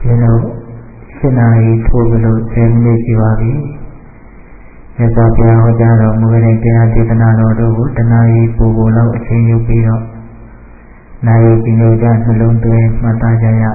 Sinai Tobalo, 7 minutes you are as a Piahojaro, moving Deatanado, Tanai, Pugola, Chain you Piro, Nayo Pinoja, alone to him, Matajaya.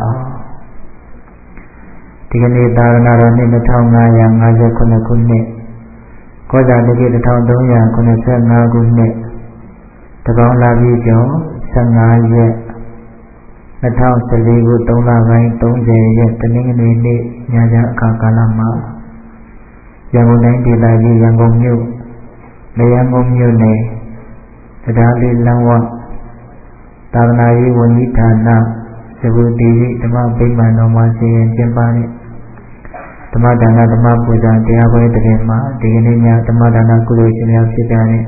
Tigani Daranara in the town, Naya, Naja Konakune, Koda, the town Doya, Konasa, Nagune, Tabon Lavijo, Sangaya. The town Saligo, Dona Rain, Donja, yet the Ningani, Yaja Kakalama. Yango 90 Lagi, Yango Mu, the Yango Mune, the Dali Lawa, Tarnai, Wanitana, Sebu Divi, the Mabima, Nomasi, and Jambani, the Madana, the Mapuja, the Awa, the Rema, the Yaninya, the Madana Kurushi, and Sidani.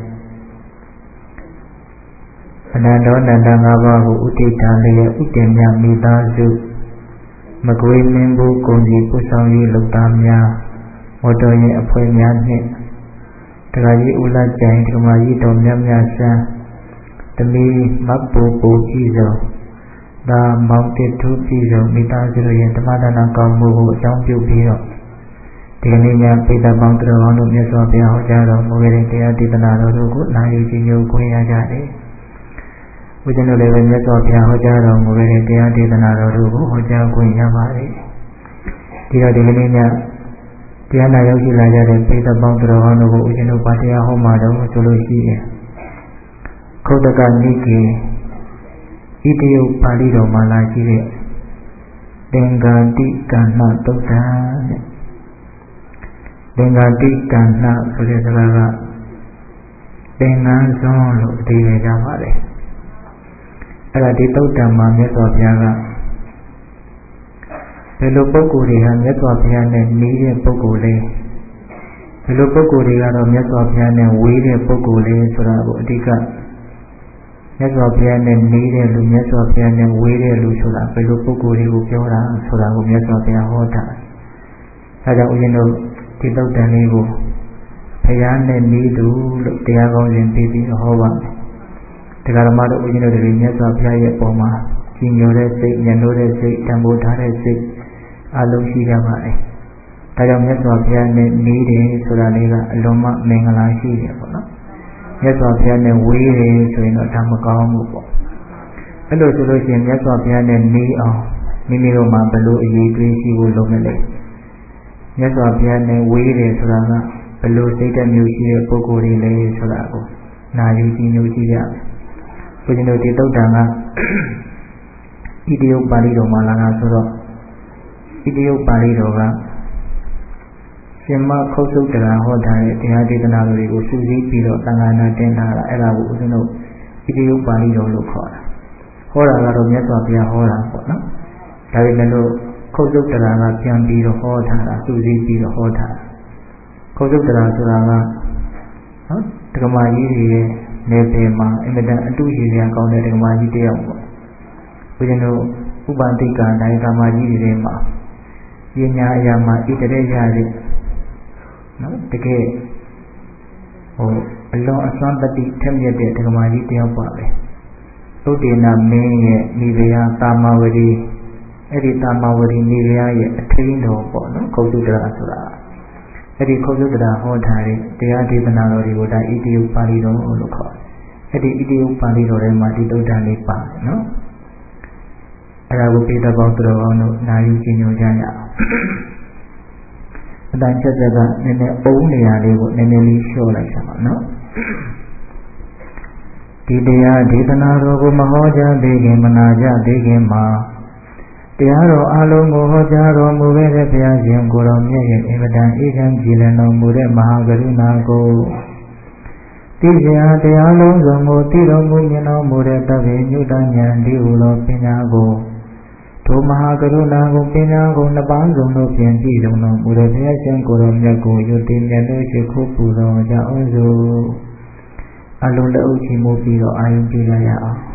Anando Nandangava Utitalia Utemia Midazu Magui Mimbu Kundi Pusawi Lutamia Otoye Apoyani Tagayi Ula Jain Kumayi Domyamya Tami Mapu Pizo The Mounted Two Pizo Midazu Yatamadana Kamu Jampu Piro Tigania Pita Mountain on the Mesopia Hojaro Mugeria Titanaro Nayu Jinyo Kuyajari Within the level of Yahojaro, Mugeria Titanaro, Hoja Kuyamari. Tia Divina Tiana Yoshi Laja, Peter Boundaro, Ujino Patia Homado, Solusi Kodaka Niki Idio Palido Malaki Dengati Kana Tota Dengati Kana Sudesala Dengan Solo Tive Javare. Ada di Tautama Mesopia Pelo Pocuriha Mesopia and Media Pocule Pelo Pocuriha Mesopia and Wedia Pocule Surabo Dica Mesopia and Media Mesopia and Wedia Lusura Pelo Pocuri Upiora Surabo Mesopia Hota Ada Uyeno Titautanego Payan and Nidu Tiago and Pipi Hova The Garamado Ujino de Vinas of Yaya Poma, Signore Sig, Yanore Sig, Tambotare Sig, Alushi Gamai. Tayam Yaswapian needed Sudanega, Loma, Mengala Shiria. Yaswapian and Weary, so in a Tamakamu. Hello, solution Yaswapian and me or Mimiro Mabalu, Yidri, she will lomele. Yaswapian and Weary Surana, below Satan Musia, Pokori, Sulago. Now you see Nusia. Pujino Titanga Idio Palido Malanga Suro Idio Palidoga Sima Kosutara Hotare, Tiatanari, Suzi Piro, Tangana Tendara, Erabu Uno, Idio Palido Lucora. Hora Romesopia Hora, Tarimelo, Kosutara, Pian Piro Hotara, Suzi Piro Hotara. Kosutara Suraga Tamayi. Nepema, Emeda, and 2 years ago, letting my detail. We know Ubantika, Naikamaji Rema. Yenya Yama, Itereja. No, the gay. Oh, a long assault 10 years at Tamaji Tiapabe. Udina May, Nivea, Tamawadi, Eddie Tamawadi, Nivea, a train or no, Kosudra Asura. Eddie Kosudra Hotari, the Adivanari would I eat you Palido or look. Eddie Idio Palido and Matito Dani Pa, no? And I will be the Boutro, Nayu Gino Jaya. And I said that in the only alley would nearly show like some, no? Tidia Ditanaro Mahoja, Degim Manaja, Degima. Tiaro Alongo Hojaro Mure Piazim Goromia, Emedan Egan Gilano Mure Mahagarina go. Tizia de Alongo Tiro Munino Mure Tavi Nudanya Diulo Pinago. To Mahagaruna go Pinago Nabanzo no Piantido no Mure Piazim Goromia go, Yutim Yanushi Kupuzo, Jaozo Alula Uchimopiro, Ayumpiraya.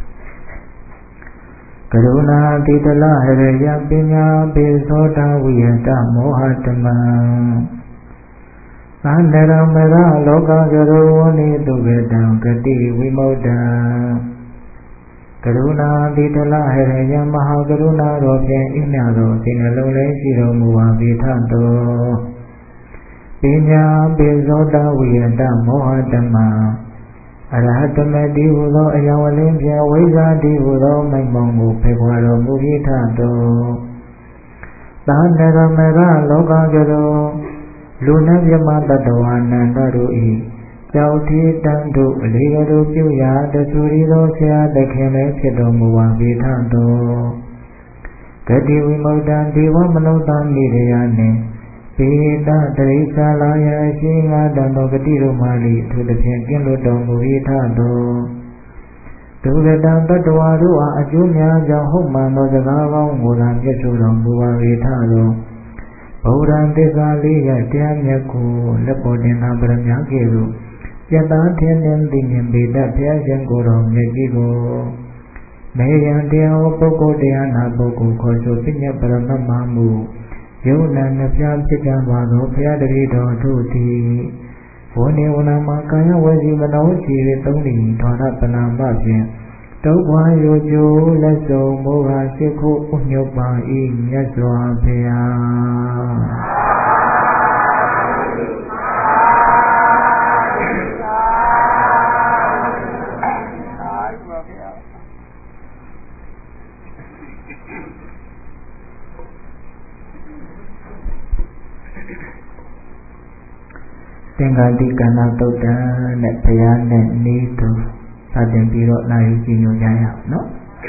Karuna Titala Hereya Pinya Besota Vieta Mohatama Andara Mera Loka Garoni Duvedam Kati Vimoda ရုဏာတိတလဟရယမဟာကရုဏာတော်ဖြင့်ဣမြသောစိတ်နှလုံးလေးရှိတော်မူပါပေထသောပညာပိဇောတဝိယတမောဟတမအရဟတမတိဟုသောအယဝလင်းဖြင့်ဝိဇ္ဇာတိဟုသောမိမ့်မောင်ကိုဖေခွာတော်မူပေထသောသာနရမရလောကကရောလူနှင့်မြမတတဝါနန္တတို့၏ကြောက်တိတန်တို့အလေးကတို့ပြုရာတဆူရီသောဆရာသခင်လည်းဖြစ်တော်မူပါပေထသောဂတိဝိမုဒ္ဒံဒေဝမနုဿာမိရယနှင့်ပေတတရိစ္ဆာလာယရှိငါတံသောဂတိတို့မှလည်းထိုသဖြင့်ကင်းလွတ်တော်မူပေထသောဒုရတံတတဝါတို့အားအကျိုးများကြောင့်ဟုတ်မှန်သောစကားကောင်းကိုသာမြတ်ဆိုတော်မူပါပေထသောဗုဒ္ဓံသစ္စာလေးရတရားမြတ်ကိုလက်ပေါ်တင်သာပရမကဲ့သို့ပြတ်သားထင်းထင်းသိမြင်ပေတတ်ဘုရားရှင်ကိုယ်တော်မြတ်ကြီးကိုမေယံတရားပုဂ္ဂိုလ်တရားနာပုဂ္ဂိုလ်ခေါ်ဆိုပညာပရမတ်မှမူယုံနာနှပြဖြစ်ကြပါသောဘုရားတပည့်တော်တို့သည်ဝဏေဝနာမှာကာယဝစီမနောရှိ၍သုံးလီထောရပနာမဖြင့်တုတ်ဝါရိုကျိုးလက်စုံမိုးဟာရှိခိုးဥညုတ်ပါ၏မြတ်စွာဘုရားသင်္ဃာတိကဏသုတ်တံနဲ့ဘုရားနဲ့နေသူစတင်ပြီးတော့နာယူကြည့်ညွှန်ကြရအောင်နော်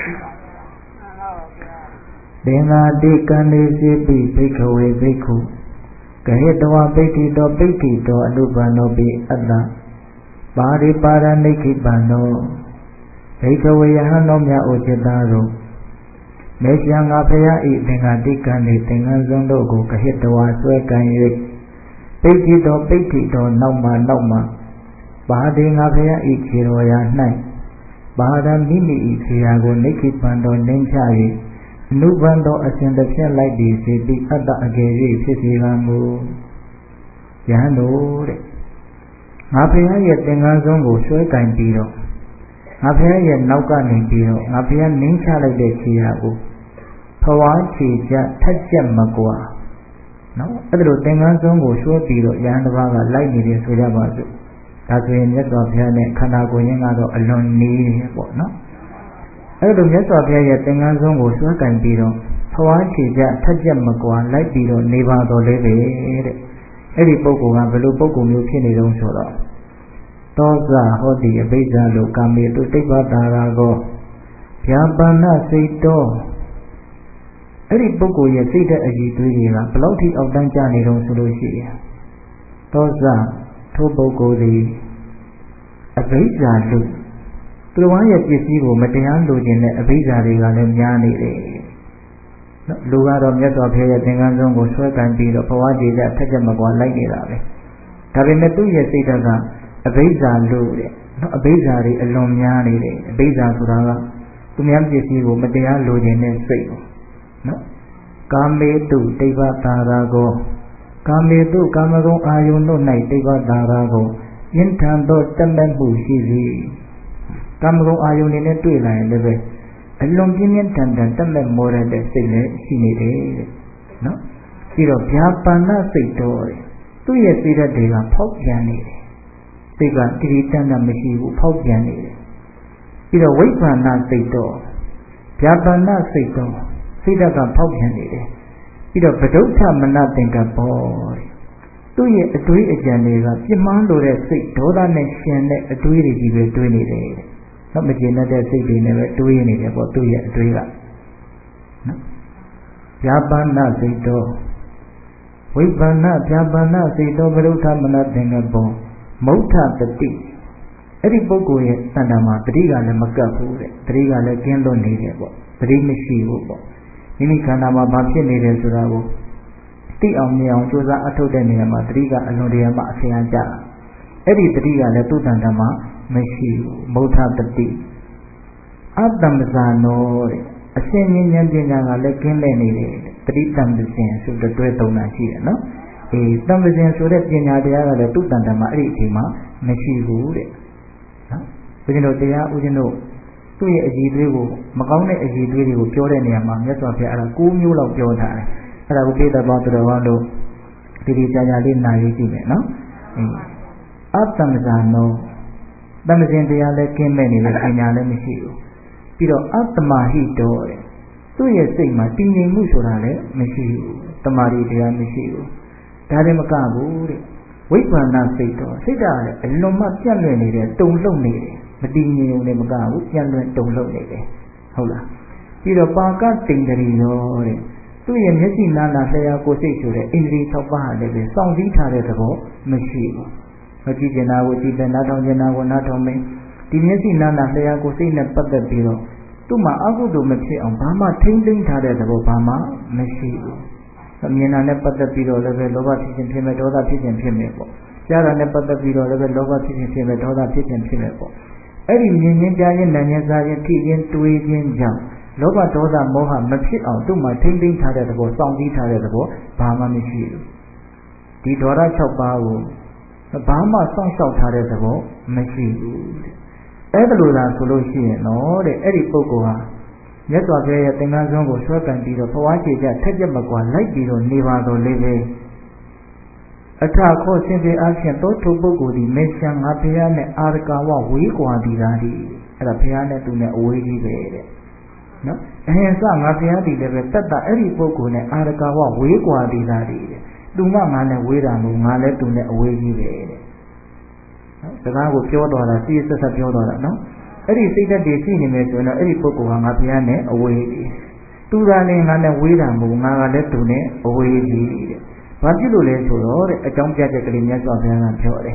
သင်္ဃာတိကံနေစီပိဘိက္ခဝေဘိက္ခုကဟိတဝပိဋ္ဌိတောပိဋ္ဌိတောအနုပန္နောပိအတ္တပါရိပါရဏိခိပန္နောဘိက္ခဝေယဟန်တော်မြတ်ဩจิตသားတို့မေရှံငါဖရာဤသင်္ဃာတိကံနေသင်္ကန်းစွန်းတို့ကိုကဟိတဝဆွဲကံ၍ပိဋ္ဌိတောပိဋ္ဌိတောနောက်မှပါတိငါဖရာဤခြေတော်ရာ၌ပါရမိမိဤခြေရာကိုနိခိပန္တောနှင်းချ၍အနုပန္တောအစဉ်တစ်ဖြတ်လိုက်ပြီးစေပြီးအတ္တအကယ်၍ဖြစ်စေပါမူယဟန်တို့တဲ့ငါဖရာရဲ့သင်္ကန်းစွန်းကိုဆွဲကင်ပြီးတော့ငါဖရာရဲ့နောက်ကနေပြီးတော့ငါဖရာနှင်းချလိုက်တဲ့ခြေရာကိုဖဝါခြေချထက်ချက်မကွာနော်အဲ့ဒါလိုသင်္ကန်းစွန်းကိုဆွဲပြီးတော့ယဟန်တစ်ပါးကလိုက်နေတယ်ဆိုကြပါစို့ဒါဆိုရင်မြတ်စွာဘုရားနဲ့ခန္ဓာကိုယ်ရင်းကတော့အလွန်နီးတယ်ပေါ့နော်အဲ့လိုမြတ်စွာဘုရားရဲ့သင်္ကန်းစွန်းကိုဆွဲကင်ပြီးတော့ဖဝါခြေချထက်ချက်မကွာလိုက်ပြီးတော့နေပါတော်လေးပဲတဲ့အဲ့ဒီပုဂ္ဂိုလ်ကဘယ်လိုပုဂ္ဂိုလ်မျိုးဖြစ်နေတုံးဆိုတော့သောဇဟောတိအဘိဇ္ဇလိုကာမေတုတိပ္ပတာရာကောဗျာပန္နစိတ်တော်အဲ့ဒီပုဂ္ဂိုလ်ရဲ့စိတ်ဓာတ်အည်သွေးတွေကဘယ်လောက်ထိအောက်တန်းကျနေတုံးဆိုလို့ရှိရင်သောဇထိုပုဂ္ဂိုလ်သည်အဘိဇ္ဇလူသူတော်ရဲ့ပစ္စည်းကိုမတရားလိုချင်တဲ့အဘိဇ္ဇတွေကလည်းများနေတယ်နော်လူကတော့မြတ်စွာဘုရားရဲ့သင်္ကန်းစွန်းကိုဆွဲကင်ပြီးတော့ဘဝတည်ကြထက်ချက်မကွာလိုက်နေတာပဲဒါပေမဲ့သူ့ရဲ့စိတ်ဓာတ်ကအဘိဇ္ဇလူတဲ့နော်အဘိဇ္ဇတွေအလွန်များနေတယ်အဘိဇ္ဇဆိုတာကသူများပစ္စည်းကိုမတရားလိုချင်တဲ့စိတ်ကိုနော်ကာမေတုတိဗ္ဗတာရာကိုကာမေတုကာမဂုဏ်အာယုန်တို့၌တိဗ္ဗတာရာကိုယဉ်ထံသောတတ်မဲ့မှုရှိသည်ကာမဂုဏ်အာယုန်နဲ့တွေ့လာရင်လည်းပဲအလွန်ပြင်းပြင်းထန်ထန်တတ်မဲ့မောရတဲ့စိတ်လည်းရှိနေတယ်တဲ့နော်ပြီးတော့ဗျာပါဏစိတ်တော်တဲ့သူ့ရဲ့စိတ်ဓာတ်တွေကဖောက်ပြန်နေတယ်စိတ်ကတတိတန်တာမရှိဘူးဖောက်ပြန်နေတယ်ပြီးတော့ဝိပ္ပန္နစိတ်တော်ဗျာပါဏစိတ်တော်စိတ်ဓာတ်ကဖောက်ပြန်နေတယ်ပြီးတော့ဗဒုဋ္ဌမနသင်္ကပ္ပောတဲ့သူ့ရဲ့အတွေးအကြံတွေကပြင်းမှန်းလိုတဲ့စိတ်ဒေါသနဲ့ရှင်တဲ့အတွေးတွေကြီးပဲတွေးနေတယ်တဲ့နော်မကျေနပ်တဲ့စိတ်တွေနဲ့ပဲတွေးနေတယ်ပေါ့သူ့ရဲ့အတွေးကနော်ဗျာပါဏစိတ်တော်ဝိပ္ပန္နဗျာပါဏစိတ်တော်ဗဒုဋ္ဌမနသင်္ကပ္ပောမௌထတတိအဲ့ဒီပုဂ္ဂိုလ်ရဲ့တဏ္ဍာမှာတတိကလည်းမကပ်ဘူးတဲ့တတိကလည်းကျင်းလွတ်နေတယ်ပေါ့တတိမရှိဘူးပေါ့မိမိခန္ဓာမှာဘာဖြစ်နေတယ်ဆိုတာကိုသိအောင်မြင်အောင်ကြိုးစားအထုတ်တဲ့နေရာမှာတတိကအလွန်တရာမှအဆရာကျတာအဲ့ဒီတတိကလည်းသူ့တဏ္ဍာမှာမရှိဘူးမௌထတတိအတ္တမဇာနောတဲ့အရှင်ဉာဏ်ပညာကလည်းကင်းမဲ့နေတယ်တတိတံပဇင်ဆိုတဲ့တွဲသုံးတာရှိတယ်နော်တံပဇင်ဆိုတဲ့ပညာတရားကလည်းသူ့တဏ္ဍာမှာအဲ့ဒီအချိန်မှာမရှိဘူးတဲ့နော်ဦးဇင်းတို့တရားဦးဇင်းတို့သူ့ရဲ့အည်သွေးကိုမကောင်းတဲ့အည်သွေးတွေကိုပြောတဲ့နေရာမှာမြတ်စွာဘုရားအဲ့ဒါ9မျိုးလောက်ပြောထားတယ်အဲ့ဒါကိုပြည့်တဲ့ပေါင်းတော်တော်တို့ဒီကြာကြာလေးနာယူကြည့်မယ်နော်အတ္တမဇာနောတမဇင်တရားလည်းကင်းမဲ့နေတဲ့ပညာလည်းမရှိဘူးပြီးတော့အတ္တမဟိတောတဲ့သူ့ရဲ့စိတ်မှာတည်ငြိမ်မှုဆိုတာလည်းမရှိဘူးတမာရီတရားမရှိဘူးဒါလည်းမကဘူးတဲ့ဝိပ္ပန္နစိတ်တော်စိတ်ဓာတ်လည်းအလွန်မှပြန့်လွင့်နေတယ်တုန်လှုပ်နေတယ်မတည်ငြိမ်ုံနဲ့မကဘူးပြန့်လွင့်တုန်လှုပ်နေတယ်ဟုတ်လားပြီးတော့ပါကတိန်တရီရောတဲ့သူ့ရဲ့မျက်စိနာနာလျှာကိုယ်စိတ်ဆိုတဲ့အိန္ဒြေ6ပါးဟာလည်းပဲစောင့်စည်းထားတဲ့သဘောမရှိဘူးမကြည့်ကျင်တာကိုကြည့်တယ်နားထောင်ကျင်တာကိုနားထောင်မယ်ဒီမျက်စိနာနာလျှာကိုယ်စိတ်နဲ့ပတ်သက်ပြီးတော့သူ့မှာအကုသိုလ်မဖြစ်အောင်ဘာမှထိမ့်သိမ်းထားတဲ့သဘောဘာမှမရှိဘူးအမြင်နာနဲ့ပတ်သက်ပြီးတော့လည်းပဲလောဘဖြစ်ခြင်းဖြစ်မယ်ဒေါသဖြစ်ခြင်းဖြစ်မယ်ပေါ့ကြားတာနဲ့ပတ်သက်ပြီးတော့လည်းပဲလောဘဖြစ်ခြင်းဖြစ်မယ်ဒေါသဖြစ်ခြင်းဖြစ်မယ်ပေါ့အဲ့ဒီမြင်ခြင်းကြားခြင်းနားခြင်းစားခြင်းထိခြင်းတွေးခြင်းကြောင့်လောဘဒေါသမောဟမဖြစ်အောင်သူ့မှာထိမ့်သိမ်းထားတဲ့သဘောစောင့်တည်ထားတဲ့သဘောဘာမှမရှိဘူးဒီဒေါရ6ပါးကိုဘာမှစောင့်ရှောက်ထားတဲ့သဘောမရှိဘူးအဲ့ဒါလိုလားဆိုလို့ရှိရင်တော့တဲ့အဲ့ဒီပုဂ္ဂိုလ်ဟာမြတ်စွာဘုရားရဲ့သင်္ကန်းဆုံးကိုဆွဲကင်ပြီးတော့ဘဝခြေကျထက်ပြက်မကွာလိုက်ပြီးတော့နေပါတော့လေပဲအထခောဆင်ပြေအဖြစ်သောထုပုဂ္ဂိုလ်ဒီမေရှံငါဘုရားနဲ့အာရကဝဝေးကွာသည်သာဒီအဲ့ဒါဘုရားနဲ့သူနဲ့အဝေးကြီးပဲတဲ့နော်အဟင်္စငါဘုရားဒီလည်းပဲတတ်တာအဲ့ဒီပုဂ္ဂိုလ်နဲ့အာရကဝဝေးကွာသည်သာဒီတဲ့သူမှငါနဲ့ဝေးတာမို့ငါလည်းသူနဲ့အဝေးကြီးပဲတဲ့နော်စကားကိုပြောတော်တာစီးဆက်ဆက်ပြောတော်တာနော်အဲ့ဒီစိတ်ဓာတ်တွေရှိနေမယ်ဆိုရင်တော့အဲ့ဒီပုဂ္ဂိုလ်ဟာငါဘုရားနဲ့အဝေးကြီးသူသာလည်းငါနဲ့ဝေးတာမို့ငါကလည်းသူနဲ့အဝေးကြီးတဲ့ဘာဖြစ်လို့လဲဆိုတော့တဲ့အကြောင်းပြချက်ကလေးမြတ်စွာဘုရားကပြောတယ်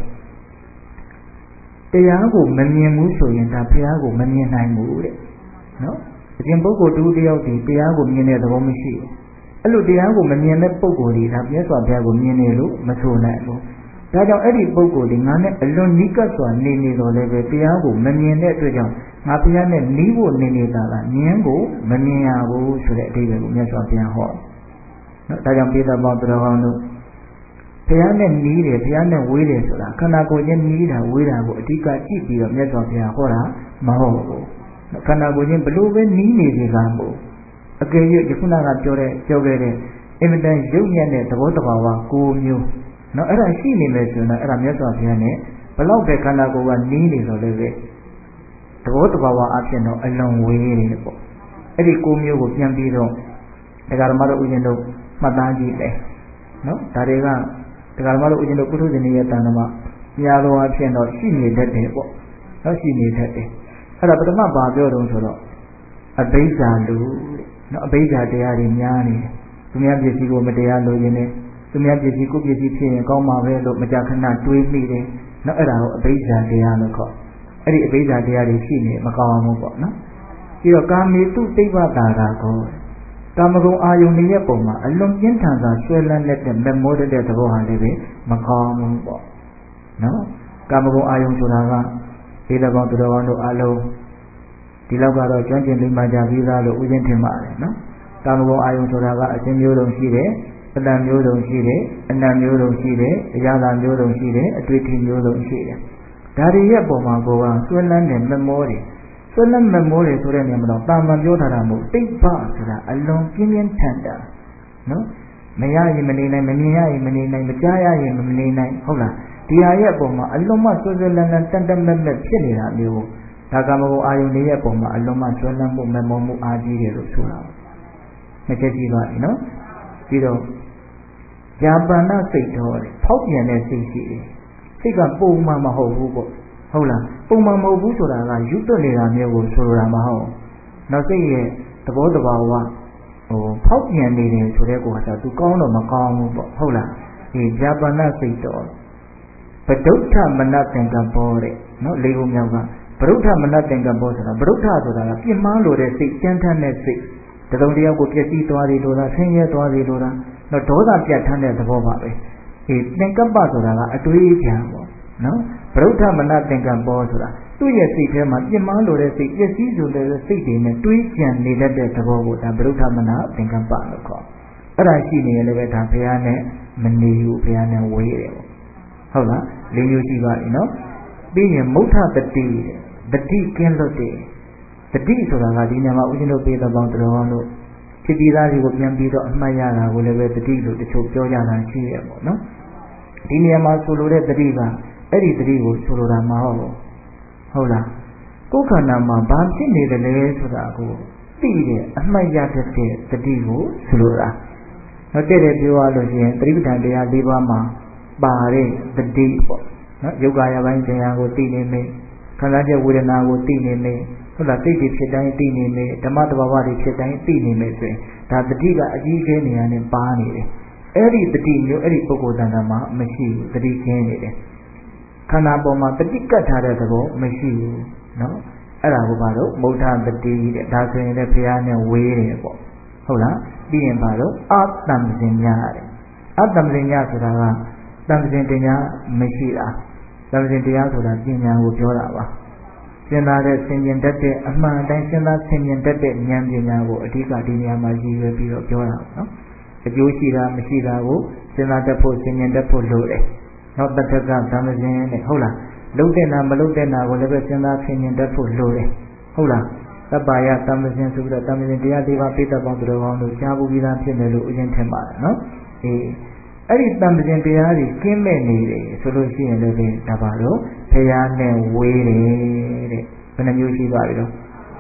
တရားကိုမမြင်ဘူးဆိုရင်ဒါဘုရားကိုမမြင်နိုင်ဘူးတဲ့နော်အရှင်ပုဂ္ဂိုလ်တူတယောက်ဒီတရားကိုမြင်တဲ့သဘောမရှိဘူးအဲ့လိုတရားကိုမမြင်တဲ့ပုဂ္ဂိုလ်ဒီဒါမြတ်စွာဘုရားကိုမြင်နေလို့မဆိုနိုင်ဘူးဒါကြောင့်အဲ့ဒီပုဂ္ဂိုလ်ဒီငါနဲ့အလွန်နီးကပ်စွာနေနေတော့လည်းပဲတရားကိုမမြင်တဲ့အတွက်ကြောင့်ငါဘုရားနဲ့နီးဖို့နေနေတာကမြင်ကိုမမြင်ရဘူးဆိုတဲ့အဓိပ္ပာယ်ကိုမြတ်စွာဘုရားဟောနော်ဒါကြောင့်ပိဋကပေါင်းတော်ကောင်းတို့ဘုရားနဲ့နီးတယ်ဘုရားနဲ့ဝေးတယ်ဆိုတာခန္ဓာကိုယ်ချင်းနီးတာဝေးတာကိုအဓိကကြည့်ပြီးတော့မြတ်စွာဘုရားဟောတာမဟုတ်ဘူးခန္ဓာကိုယ်ချင်းဘလို့ပဲနီးနေစေကမို့အကယ်၍ယခုနကပြောခဲ့တဲ့အင်မတန်ရုပ်ညံ့တဲ့သဘောတဘာဝ9မျိုးနော်အဲ့ဒါရှိနေမယ်ဆိုရင်အဲ့ဒါမြတ်စွာဘုရားနဲ့ဘလောက်ပဲခန္ဓာကိုယ်ကနီးနေတော့လည်းပဲသဘောတဘာဝအဖြစ်တော့အလွန်ဝေးနေတယ်ပေါ့အဲ့ဒီ9မျိုးကိုပြန်ပြီးတော့ဒကာဓမ္မတို့ဥရှင်တို့မှတ်သားကြည့်တယ်နော်ဒါတွေကဒကာဓမ္မတို့ဥရှင်တို့ပုထုဇဉ်ရဲ့တဏ္ဍမှာများသောအဖြစ်တော့ရှိနေတတ်တယ်ပေါ့နော်ရှိနေတတ်တယ်အဲ့ဒါပထမပါပြောတော့ဆိုတော့အဘိဓါလူနော်အဘိဓါတရားတွေများနေတယ်သူများပစ္စည်းကိုမတရားလိုချင်တယ်သူများပစ္စည်းကိုပစ္စည်းဖြစ်ရင်ကောင်းမှာပဲလို့မကြာခဏတွေးမိတယ်နော်အဲ့ဒါကိုအဘိဓါတရားလို့ခေါ်အဲ့ဒီအဘိဓါတရားတွေရှိနေမကောင်းဘူးပေါ့နော်ပြီးတော့ကာမေတုသိဗ္ဗတာရာကောကာမဂုဏ်အာယုန်ရဲ့ပုံမှာအလွန်ပြင်းထန်စွာဆွဲလန်းတဲ့မမောတဲ့သဘောဟာလည်းပဲမကောင်းဘူးပေါ့နော်ကာမဂုဏ်အာယုန်ဆိုတာကဒီ၎င်းသူတော်ကောင်းတို့အလုံးဒီလောက်ကတော့ကျွမ်းကျင်လိမ္မာကြပြီးသားလို့ဥစဉ်ထင်ပါတယ်နော်ကာမဂုဏ်အာယုန်ဆိုတာကအခြင်းမျိုးစုံရှိတယ်အတန်မျိုးစုံရှိတယ်အနံ့မျိုးစုံရှိတယ်အရာသာမျိုးစုံရှိတယ်အတွေ့အထိမျိုးစုံရှိတယ်ဒါတွေရဲ့ပုံမှာကိုကဆွဲလန်းတဲ့မမောတွေဆွဲလန်းမမောတွေဆိုတဲ့နေရာမှာတော့တာမန်ပြောထားတာမဟုတ်တိတ်ပဆိုတာအလွန်ပြင်းပြင်းထန်တာနော်မရရင်မနေနိုင်မမြင်ရရင်မနေနိုင်မကြားရရင်မနေနိုင်ဟုတ်လားဒီဟာရဲ့ပုံမှာအလွန်မှဆွဲဆွဲလန်းလန်းတန်တမက်မက်ဖြစ်နေတာမျိုးဒါကာမဂုဏ်အာယုန်ရဲ့ပုံမှာအလွန်မှဆွဲလန်းမှုမမောမှုအားကြီးတယ်လို့ဆိုတာနှစ်ချက်ရှိသွားပြီနော်ပြီးတော့ญาပန္နစိတ်တော်တယ်ဖောက်ပြန်တဲ့စိတ်ရှိတယ်စိတ်ကပုံမှန်မဟုတ်ဘူးပေါ့ဟုတ်လားပုံမှန်မဟုတ်ဘူးဆိုတာကယူသွတ်နေတာမျိုးကိုဆိုတာမဟုတ်နောက်စိတ်ရဲ့သဘောတဘာဝဖောက်ပြန်နေတယ်ဆိုတဲ့ကောကသူကောင်းတော့မကောင်းဘူးပေါ့ဟုတ်လားဒီญาပန္နစိတ်တော်ပဒုဋ္ဌမနသင်္ကပ္ပောတဲ့နော်လေးခုမြောက်ကပဒုဋ္ဌမနသင်္ကပ္ပောဆိုတာပဒုဋ္ဌဆိုတာကပြင်းမာလို့တဲ့စိတ်ကြမ်းထမ်းတဲ့စိတ်တစုံတယောက်ကိုပျက်စီးသွားတယ်လို့လားဆင်းရဲသွားတယ်လို့လားတော့ဒေါသပြတ်ထမ်းတဲ့သဘောပါပဲဒီသင်္ကပ္ပဆိုတာကအတွေးကြံပေါ့နော်ပဒုဋ္ဌမနသင်္ကပ္ပောဆိုတာသူ့ရဲ့စိတ်ထဲမှာပြင်းမာလို့တဲ့စိတ်ပျက်စီးဆိုတဲ့စိတ်တွေနဲ့တွေးကြံနေတတ်တဲ့သဘောကိုဒါပဒုဋ္ဌမနသင်္ကပ္ပလို့ခေါ်အဲ့ဒါရှိနေရင်လည်းပဲဒါဘုရားနဲ့မနေဘူးဘုရားနဲ့ဝေးတယ်ပေါ့ဟုတ်လား၄မျိုးရှိပါပြီနော်ပြီးရင်မုဋ္ဌတတိတတိကင်းလွတ်တယ်တတိဆိုတာကဒီနေရာမှာဦးဇင်းတို့ပေးတဲ့ပေါင်းတော်ကောင်းတို့ဖြစ်ပြီးသားတွေကိုပြန်ပြီးတော့အမှတ်ရတာကိုလည်းပဲတတိလို့တချို့ပြောကြတာရှိရပေါ့နော်ဒီနေရာမှာဆိုလိုတဲ့တတိကအဲ့ဒီတတိကိုဆိုလိုတာမဟုတ်ဘူးဟုတ်လားကိုယ်ခန္ဓာမှာဘာဖြစ်နေတယ်လဲဆိုတာကိုသိတဲ့အမှတ်ရတတ်တဲ့တတိကိုဆိုလိုတာနောက်တဲ့ပြောရလို့ရှိရင်သတိပဋ္ဌာန်တရား၄ပါးမှာပါတဲ့တတိပေါ့နော်ယုတ်ကာယပိုင်းတရားကိုသိနေမယ်ခံစားချက်ဝေဒနာကိုသိနေမယ်ဟုတ်လားစိတ်တွေဖြစ်တိုင်းသိနေမယ်ဓမ္မတဘာဝတွေဖြစ်တိုင်းသိနေမယ်ဆိုရင်ဒါတတိကအကြီးကျယ်နေရာနဲ့ပါနေတယ်အဲ့ဒီတတိမျိုးအဲ့ဒီပုဂ္ဂိုလ်တန်တာမှာမရှိဘူးတတိကျင်းနေတယ်ခန္ဓာပေါ်မှာတတိကတ်ထားတဲ့သဘောမရှိဘူးနော်အဲ့ဒါကိုပါတော့မௌထတတိတဲ့ဒါဆိုရင်လည်းဘုရားနဲ့ဝေးတယ်ပေါ့ဟုတ်လားပြီးရင်ပါတော့အတ္တမဇင်ညာတဲ့အတ္တမဇင်ညာဆိုတာကတမ္ပဇင်တရားမရှိတာတမ္ပဇင်တရားဆိုတာပညာကိုပြောတာပါစဉ်းစားတဲ့ဆင်ញင်တတ်တဲ့အမှန်တိုင်းစဉ်းစားဆင်ញင်တတ်တဲ့ဉာဏ်ပညာကိုအဓိကဒီနေရာမှာရည်ရွယ်ပြီးတော့ပြောတာနော်အကျိုးရှိတာမရှိတာကိုစဉ်းစားတတ်ဖို့ဆင်ញင်တတ်ဖို့လိုတယ်နောက်တထက်ကတမ္ပဇင်နဲ့ဟုတ်လားလုံးတဲ့နာမလုံးတဲ့နာကိုလည်းပဲစဉ်းစားဆင်ញင်တတ်ဖို့လိုတယ်ဟုတ်လားသဗ္ဗယတမ္ပဇင်ဆိုပြီးတော့တမ္ပဇင်တရား၄ပါးပိဋကပေါင်းသူတော်ကောင်းတို့ကြားဘူးပြီးသားဖြစ်တယ်လို့ဥစဉ်ထင်ပါတယ်နော်အဲ့ဒီတမ္ပဇင်တရားတွေကင်းမဲ့နေတယ်ဆိုလို့ရှိရင်လည်းဒါပါတော့ဘုရားနဲ့ဝေးတယ်တဲ့ဘယ်နှမျိုးရှိပါပြီတော့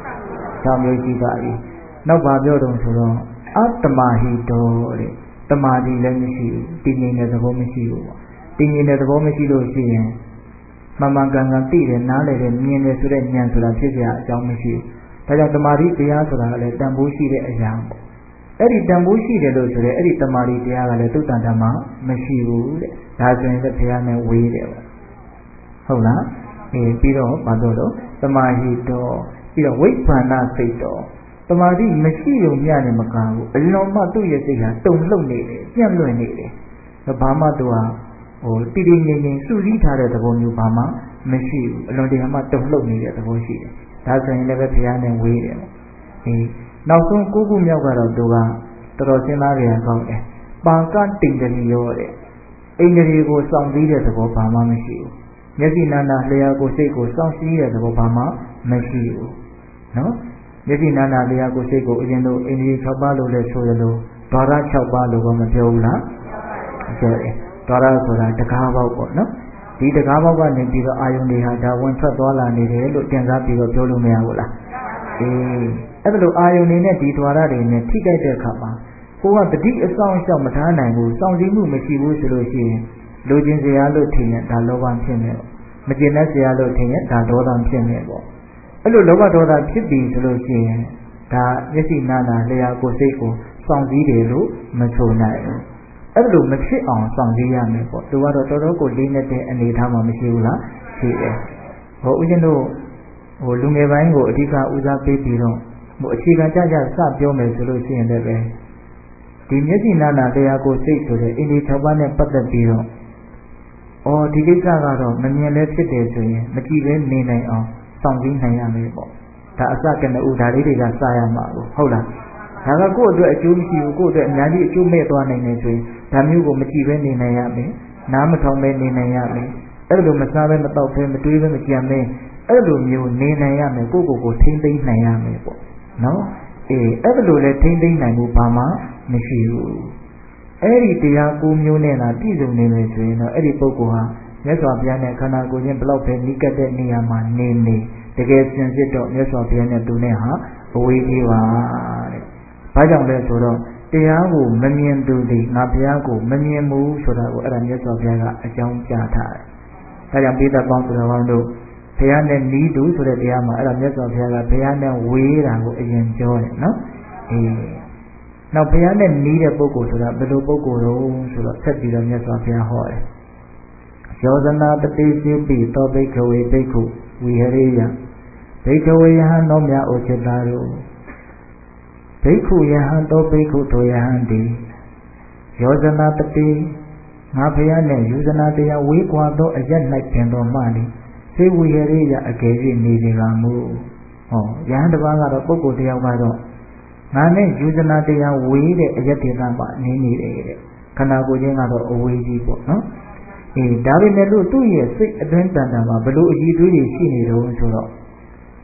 6မျိုးရှိပါပြီနောက်ပါပြောတော့ဆိုတော့အတ္တမဟိတောတဲ့တမာတိလည်းမရှိဘူးတည်ငြိမ်တဲ့သဘောမရှိဘူးပေါ့တည်ငြိမ်တဲ့သဘောမရှိလို့ရှိရင်မှန်မှန်ကန်ကန်သိတယ်နားလည်တယ်မြင်တယ်ဆိုတဲ့ဉာဏ်ဆိုတာဖြစ်เสียအကြောင်းမရှိဘူးဒါကြောင့်တမာတိတရားဆိုတာကလည်းတန်ဖိုးရှိတဲ့အရာပေါ့အဲ့ဒီတန်ဖိုးရှိတယ်လို့ဆိုရဲအဲ့ဒီတမာတိတရားကလည်းသုတ္တန်ဓမ္မမရှိဘူးတဲ့ဒါဆိုရင်လည်းဘုရားနဲ့ဝေးတယ်ပေါ့ဟုတ်လားပြီးတော့ဘာလို့တော့တမာဟိတောပြီးတော့ဝိပ္ပန္နစိတ်တော်တမာတိမရှိုံမျှနဲ့မကဘူးအလွန်မှသူ့ရဲ့စိတ်ဟာတုန်လှုပ်နေတယ်ပြန့်လွင့်နေတယ်ဘာမှသူဟာတည်တည်ငြိမ်ငြိမ်စုစည်းထားတဲ့သဘောမျိုးဘာမှမရှိဘူးအလွန်တရာမှတုန်လှုပ်နေတဲ့သဘောရှိတယ်ဒါဆိုရင်လည်းဘုရားနဲ့ဝေးတယ်ပေါ့နောက်ဆုံး9ခုမြောက်ကတော့သူကတော်တော်စဉ်းစားကြရကောင်းတယ်ပါကတိန်တရီရောတဲ့အိန္ဒြေကိုစောင့်စည်းတဲ့သဘောဘာမှမရှိဘူးမျက်စိနာနာလျှာကိုစိတ်ကိုစောင့်စည်းတဲ့သဘောဘာမှမရှိဘူးနော်မျက်စိနာနာလျှာကိုစိတ်ကိုအရင်တို့အိန္ဒြေ6ပါးလို့လည်းဆိုရလို့ဓာရ6ပါးလို့ကမပြောဘူးလားပြောတယ်ဓာရဆိုတာတကားပေါက်ပေါ့နော်ဒီတကားပေါက်ကနေပြီးတော့အာယုန်တွေဟာဒါဝင်ထွက်သွားလာနေတယ်လို့တင်စားပြီးတော့ပြောလို့မရဘူးလားအဲ့ဒါလိုအာယုန်တွေနဲ့ဒီဓာရတွေနဲ့ထိခိုက်တဲ့အခါမှာကိုကတတိအဆောင်ရှောက်မထားနိုင်ဘူးစောင့်စည်းမှုမရှိဘူးဆိုလို့ရှိရင်လိုချင်စရာလို့ထင်ရင်ဒါလောဘဖြစ်နေပေါ့မကျင်တဲ့စရာလို့ထင်ရင်ဒါဒေါသဖြစ်နေပေါ့အဲ့လိုလောဘဒေါသဖြစ်ပြီဆိုလို့ရှိရင်ဒါမျက်စိနာနာလျှာကိုယ်စိတ်ကိုစောင့်စည်းတယ်လို့မဆိုနိုင်ဘူးအဲ့လိုမဖြစ်အောင်စောင့်စည်းရမယ်ပေါ့သူကတော့တော်တော်ကိုလေးနေတဲ့အနေအထားမှမရှိဘူးလားရှိတယ်ဦးဇင်းတို့လူငယ်ပိုင်းကိုအဓိကဦးစားပေးပြီးတော့အခြေခံကြကြစပြောမယ်ဆိုလို့ရှိရင်လည်းပဲဒီမျက်စိနာနာတရားကိုစိတ်ဆိုတဲ့အိန္ဒိ6ပါးနဲ့ပတ်သက်ပြီးတော့ဒီကိစ္စကတော့မမြင်လဲဖြစ်တယ်ဆိုရင်မကြည့်ပဲနေနိုင်အောင်စောင့်ကြည့်နိုင်ရမယ်ပေါ့ဒါအစကနဦးဒါလေးတွေကစရမှာဟုတ်လားဒါကကိုယ့်အတွက်အကျိုးမရှိဘူးကိုယ့်အတွက်အများကြီးအကျိုးမဲ့သွားနိုင်တယ်ဆိုရင်ဒါမျိုးကိုမကြည့်ပဲနေနိုင်ရမယ်နားမထောင်ပဲနေနိုင်ရမယ်အဲ့လိုမစားပဲမတောက်ပဲမတွေးပဲမကြံပဲအဲ့လိုမျိုးနေနိုင်ရမယ်ကိုယ့်ကိုယ်ကိုထိမ့်သိမ်းနိုင်ရမယ်ပေါ့နော်အဲ့လိုလဲထိမ့်သိမ်းနိုင်မှုဘာမှမရှိဘူးအဲ့ဒီတရား9မျိုးနဲ့လာပြည့်စုံနေမယ်ဆိုရင်တော့အဲ့ဒီပုဂ္ဂိုလ်ဟာမြတ်စွာဘုရားနဲ့ခန္ဓာကိုယ်ချင်းဘလောက်ပဲနိကတ်တဲ့နေရာမှာနေတကယ်စင်စစ်တော့မြတ်စွာဘုရားနဲ့သူနဲ့ဟာအဝေးကြီးပါတဲ့။ဘာကြောင့်လဲဆိုတော့တရားကိုမမြင်သူသည်ငါဘုရားကိုမမြင်ဘူးဆိုတာကိုအဲ့ဒါမြတ်စွာဘုရားကအကြောင်းပြထားတယ်။ဒါကြောင့်ပိဋကပေါင်းသူတော်ကောင်းတို့ဘုရားနဲ့နီးသူဆိုတဲ့တရားမှာအဲ့ဒါမြတ်စွာဘုရားကဘုရားနဲ့ဝေးတာကိုအရင်ပြောတယ်နော်။နောက်ဘုရားနဲ့နီးတဲ့ပုဂ္ဂိုလ်ဆိုတာဘယ်လိုပုဂ္ဂိုလ်တုံးဆိုတော့ဆက်ပြီးတော့မြတ်စွာဘုရားဟောတယ်။ယောဇနာတတိစီပိသောဘိက္ခဝေဘိက္ခုဝိဟရိယဘိက္ခဝေယဟံတော်မြတ်ဥจิตာတို့ဘိက္ခုယဟံတော်ဘိက္ခုတို့ယဟံဒီယောဇနာတတိငါဘုရားနဲ့ယူဇနာတရားဝေးကွာသောအရက်၌ပင်တော်မှလေသေဝိဟရိယအကယ်၍နေလေကမူယဟန်တစ်ပါးကတော့ပုဂ္ဂိုလ်တယောက်ကတော့ငါနဲ့ယူဇနာတရားဝေးတဲ့အရက်ဒေသမှာနေနေတယ်တဲ့ခန္ဓာကိုယ်ချင်းကတော့အဝေးကြီးပေါ့နော်ဒါပေမဲ့လို့သူ့ရဲ့စိတ်အတွင်းတန်တာမှာဘလို့အကြည့်တွေးရှိနေတော့ဆိုတော့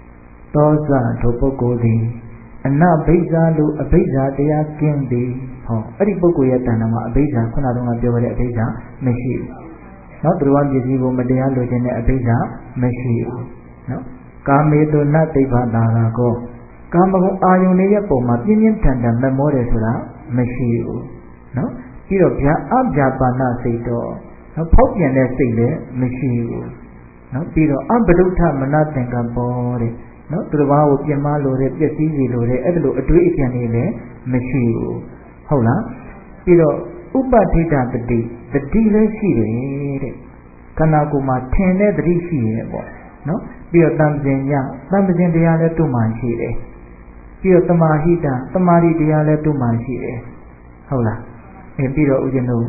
သောဇထိုပုဂ္ဂိုလ်သည်အနဘိဇာလိုအဘိဇာတရားကင်းသည်ဟောအဲ့ဒီပုဂ္ဂိုလ်ရဲ့တဏ္ဍာမှာအဘိဇာခုနတုန်းကပြောခဲ့တဲ့အဘိဇာမရှိဘူးနော်သူတော်ပစ္စည်းကိုမတရားလိုချင်တဲ့အဘိဇာမရှိဘူးနော်ကာမေတုနသိဗ္ဗတာရာကောကာမဂုဏ်အာယုန်ရဲ့ပုံမှာပြင်းပြင်းထန်ထန်မမောတယ်ဆိုတာမရှိဘူးနော်ပြီးတော့ဗျာအဗျာပါဏစိတ်တော့နော်ဖောက်ပြန်တဲ့စိတ်လည်းမရှိဘူးနော်ပြီးတော့အဘဒုဋ္ဌမနသင်္ကပ္ပောတဲ့နော်သူတစ်ပါးကိုပြင်မလို့တဲ့ပျက်စီးစီလို့တဲ့အဲ့ဒါလိုအတွေးအကြံတွေလည်းမရှိဘူးဟုတ်လားပြီးတော့ဥပဋိဒတတိတတိလည်းရှိတယ်တဲ့ခန္ဓာကိုယ်မှာထင်တဲ့တတိရှိရဲ့ပေါ့နော်ပြီးတော့တမ္ပဇင်ညတမ္ပဇင်တရားလည်းသူ့မှာရှိတယ်ပြီးတော့တမာဟိတတမာရီတရားလည်းသူ့မှာရှိတယ်ဟုတ်လားပြီးတော့ဦးဇင်းတို့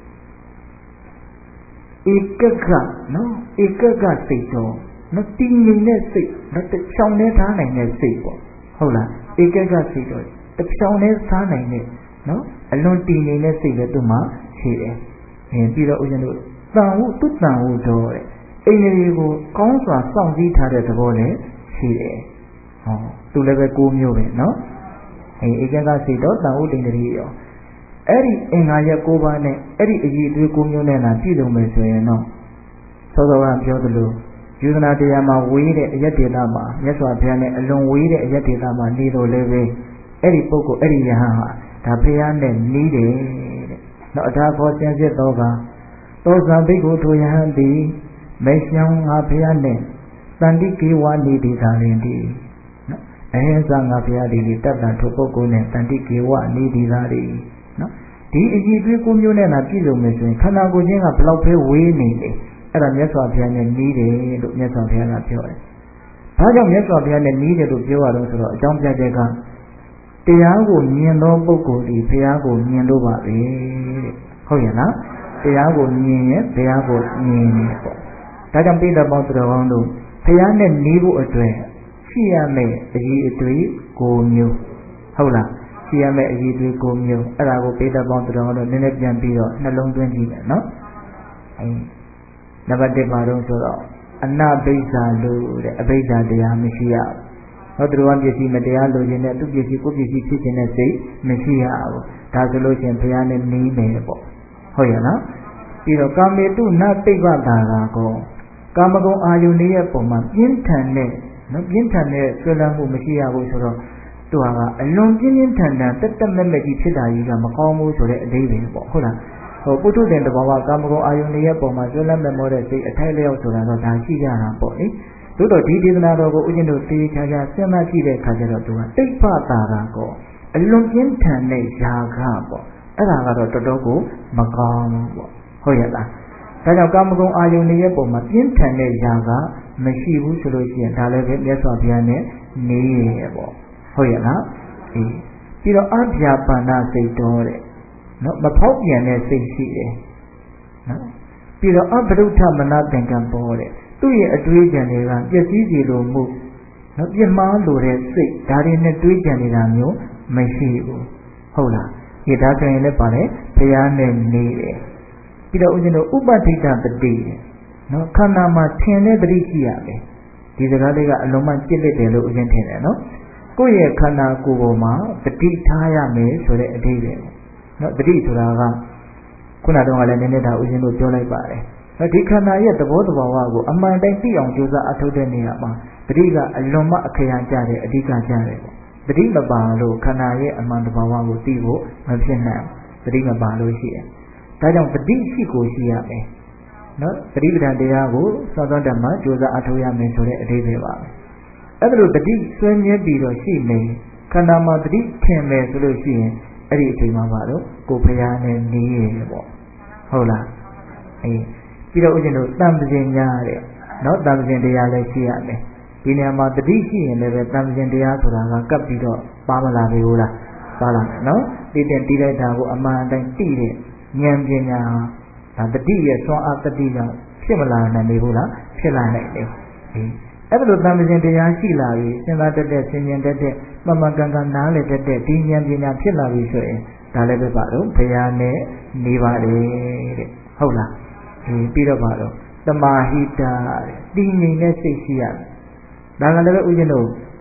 ဧကကနော်ဧကကစိတ်တော်နော်တည်ငြိမ်တဲ့စိတ်နော်တချောင်းနဲ့ထားနိုင်တဲ့စိတ်ပေါ့ဟုတ်လားဧကကစိတ်တော်တချောင်းနဲ့စားနိုင်တဲ့နော်အလွန်တည်ငြိမ်တဲ့စိတ်လည်းသူ့မှာရှိတယ်ပြီးတော့ဦးဇင်းတို့တန်ဟုသူတန်ဟုတော်တဲ့အိန္ဒြေကိုကောင်းစွာစောင့်စည်းထားတဲ့သဘောလည်းရှိတယ်ဟောသူလည်းပဲ9မျိုးပဲနော်ဧကကစိတ်တော်တန်ဟုဣန္ဒြေရောအဲ့ဒီအင်္ဂါရက်9ပါးနဲ့အဲ့ဒီအည်အသွေး9မျိုးနဲ့လာပြည့်စုံမယ်ဆိုရင်တော့သောသောကပြောသလိုယူဇနာတရားမှာဝေးတဲ့အယက်ဒေတာမှာမြတ်စွာဘုရားနဲ့အလွန်ဝေးတဲ့အယက်ဒေတာမှာနေလို့လည်းပဲအဲ့ဒီပုဂ္ဂိုလ်အဲ့ဒီယဟန်ဟာဒါဘုရားနဲ့နီးတယ်တဲ့နော်အထာဘောစင်စစ်တော်ကသောဇံဘိက္ခုထိုယဟန်သည်မေရှံငါဘုရားနဲ့တန်တိကေဝနေတိသာလင်သည်နော်အဟိသငါဘုရားဒီတတ္တထိုပုဂ္ဂိုလ်နဲ့တန်တိကေဝနေတိသာသည်နော်ဒီအကြည့်တွေး9မျိုးနဲ့လာပြည့်စုံမယ်ဆိုရင်ခန္ဓာကိုယ်ချင်းကဘယ်လောက်ပဲဝေးနေလေအဲ့ဒါမြတ်စွာဘုရားနဲ့နီးတယ်လို့မြတ်စွာဘုရားကပြောတယ်။ဘာကြောင့်မြတ်စွာဘုရားနဲ့နီးတယ်လို့ပြောရတော့ဆိုတော့အကြောင်းပြချက်ကတရားကိုမြင်သောပုဂ္ဂိုလ်ဒီဘုရားကိုမြင်လို့ပါပဲတဲ့။ဟုတ်ရဲ့လား။တရားကိုမြင်ရင်ဘုရားကိုမြင်တယ်ပေါ့။ဒါကြောင့်ပိဋကပေါင်းတော်ကောင်းတို့ဘုရားနဲ့နီးဖို့အတွက်ရှိရမယ့်အရေးအသွေး9မျိုးဟုတ်လား။ရှိရမယ့်အရေးအသွေး9မျိုးအဲ့ဒါကိုပိဋကပေါင်းတော်ကောင်းတို့နည်းနည်းပြန်ပြီးတော့နှလုံးသွင်းကြည့်မယ်နော်။နံပါတ်1ပါတော့ဆိုတော့အနဘိဇာလို့တဲ့အဘိဇာတရားမရှိရဘူး။နောက်သူတော်ပစ္စည်းမတရားလိုချင်တဲ့သူပစ္စည်းကိုပစ္စည်းဖြစ်ခြင်းနဲ့စိတ်မရှိရဘူး။ဒါဆိုလို့ရှိရင်ဘုရားနဲ့နီးမယ်ပေါ့။ဟုတ်ရဲ့နော်။ပြီးတော့ကာမေတုနသိဗ္ဗတာရာကောကာမဂုဏ်အာယုန်ရဲ့ပုံမှာပြင်းထန်တဲ့နော်ပြင်းထန်တဲ့ဆွေးနွေးမှုမရှိရဘူးဆိုတော့သူကအလွန်ပြင်းပြင်းထန်ထန်တက်တက်မဲ့မဲ့ကြီးဖြစ်တာကြီးကမကောင်းဘူးဆိုတဲ့အဓိပ္ပာယ်ပေါ့ဟုတ်လား။ပုထုဇဉ်တဘာဝကာမဂုဏ်အာယုန်ရဲ့ပုံမှာကျွမ်းလန်းမဲ့မောတဲ့စိတ်အထိုက်လျောက်ဆိုတာတော့ဒါရှိကြတာပေါ့လေ။သို့တော့ဒီဒေသနာတော်ကိုဥရှင်တို့သိချာချာစဉ်းစားကြည့်တဲ့အခါကျတော့သူကတိပ္ပတာရာကောအလွန်ပြင်းထန်တဲ့ຢာကပေါ့အဲ့ဒါကတော့တော်တော်ကိုမကောင်းဘူးပေါ့ဟုတ်ရဲ့လား။ဒါကြောင့်ကာမဂုဏ်အာယုန်ရဲ့ပုံမှာပြင်းထန်တဲ့ຢာကမရှိဘူးဆိုလို့ရှိရင်ဒါလည်းပဲမြတ်စွာဘုရားနဲ့နေရပေါ့ဟုတ်ရဲ့လား။ပြီးတော့အဗျာပါဏစိတ်တော်တဲ့နော်မဖောက်ပြန်တဲ့စိတ်ရှိတယ်နော်ပြီးတော့အဘဒုဋ္ဌမနသင်္ကပ္ပောတဲ့သူ့ရဲ့အတွေးကြံတွေကပျက်စီးစီလိုမှုနော်ပြစ်မှားလိုတဲ့စိတ်ဒါတွေနဲ့တွေးကြံနေတာမျိုးမရှိဘူးဟုတ်လားဒီဒါဆိုရင်လည်းပါလေဘုရားနဲ့နေတယ်ပြီးတော့ဦးဇင်းတို့ဥပဋိဒတတိနော်ခန္ဓာမှာထင်တဲ့တတိရှိရမယ်ဒီစကားလေးကအလုံးမကြစ်လက်တယ်လို့ဦးဇင်းထင်တယ်နော်ကိုယ့်ရဲ့ခန္ဓာကိုယ်ပေါ်မှာတတိထားရမယ်ဆိုတဲ့အဓိပ္ပာယ်နော်တတိဆိုတာကခုနတုန်းကလည်းနည်းနည်းဒါဥစဉ်လို့ပြောလိုက်ပါတယ်။ဒီခန္ဓာရဲ့သဘောတဘာဝကိုအမှန်တိုင်းသိအောင်ကြိုးစားအထောက်တဲ့နေရာမှာတတိကအလွန်မှအခရာကျတယ်အဓိကကျတယ်ပေါ့။တတိမပါလို့ခန္ဓာရဲ့အမှန်တဘာဝကိုသိဖို့မဖြစ်နိုင်ဘူး။တတိမပါလို့ရှိရင်ဒါကြောင့်တတိရှိကိုရှိရမယ်။နော်တတိပဒံတရားကိုစောစောတည်းမှာကြိုးစားအထောက်ရမယ်ဆိုတဲ့အဓိပ္ပာယ်ပါပဲ။အဲ့ဒါလို့တတိဆွေးမြဲပြီးတော့ရှိနေခန္ဓာမှာတတိထင်မယ်ဆိုလို့ရှိရင်အဲ့ဒီအချိန်မှာပါတော့ကိုဘုရားနဲ့နေရပေါ့ဟုတ်လားပြီးတော့ဦးဇင်းတို့တန်ပဇင်ညာတဲ့နော်တန်ပဇင်တရားလည်းရှိရမယ်ဒီနေရာမှာတတိရှိရင်လည်းပဲတန်ပဇင်တရားဆိုတာကကပ်ပြီးတော့ပါမလာဘူးလားပါလာမယ်နော်တည်တင်တီးလိုက်တာကိုအမှန်အတိုင်းသိတဲ့ဉာဏ်ပညာဒါတတိရဲ့သွန်အားတတိကြောင့်ဖြစ်မလာနိုင်ဘူးလားဖြစ်လာနိုင်တယ်အဲ့ဒါလိုတန်ပဇင်တရားရှိလာပြီစဉ်းစားတတ်တဲ့ဆင်ញင်တတ်တဲ့မမကန်ကန်နားလည်တတ်တဲ့ဒီဉာဏ်ပညာဖြစ်လာပြီဆိုရင်ဒါလည်းပဲပါတော့ဘုရားနဲ့နေပါတယ်တဲ့ဟုတ်လားပြီးတော့ပါတော့တမာဟိတာတဲ့တည်ငြိမ်တဲ့စိတ်ရှိရတယ်ဒါကလည်းပဲဥစဉ်တို့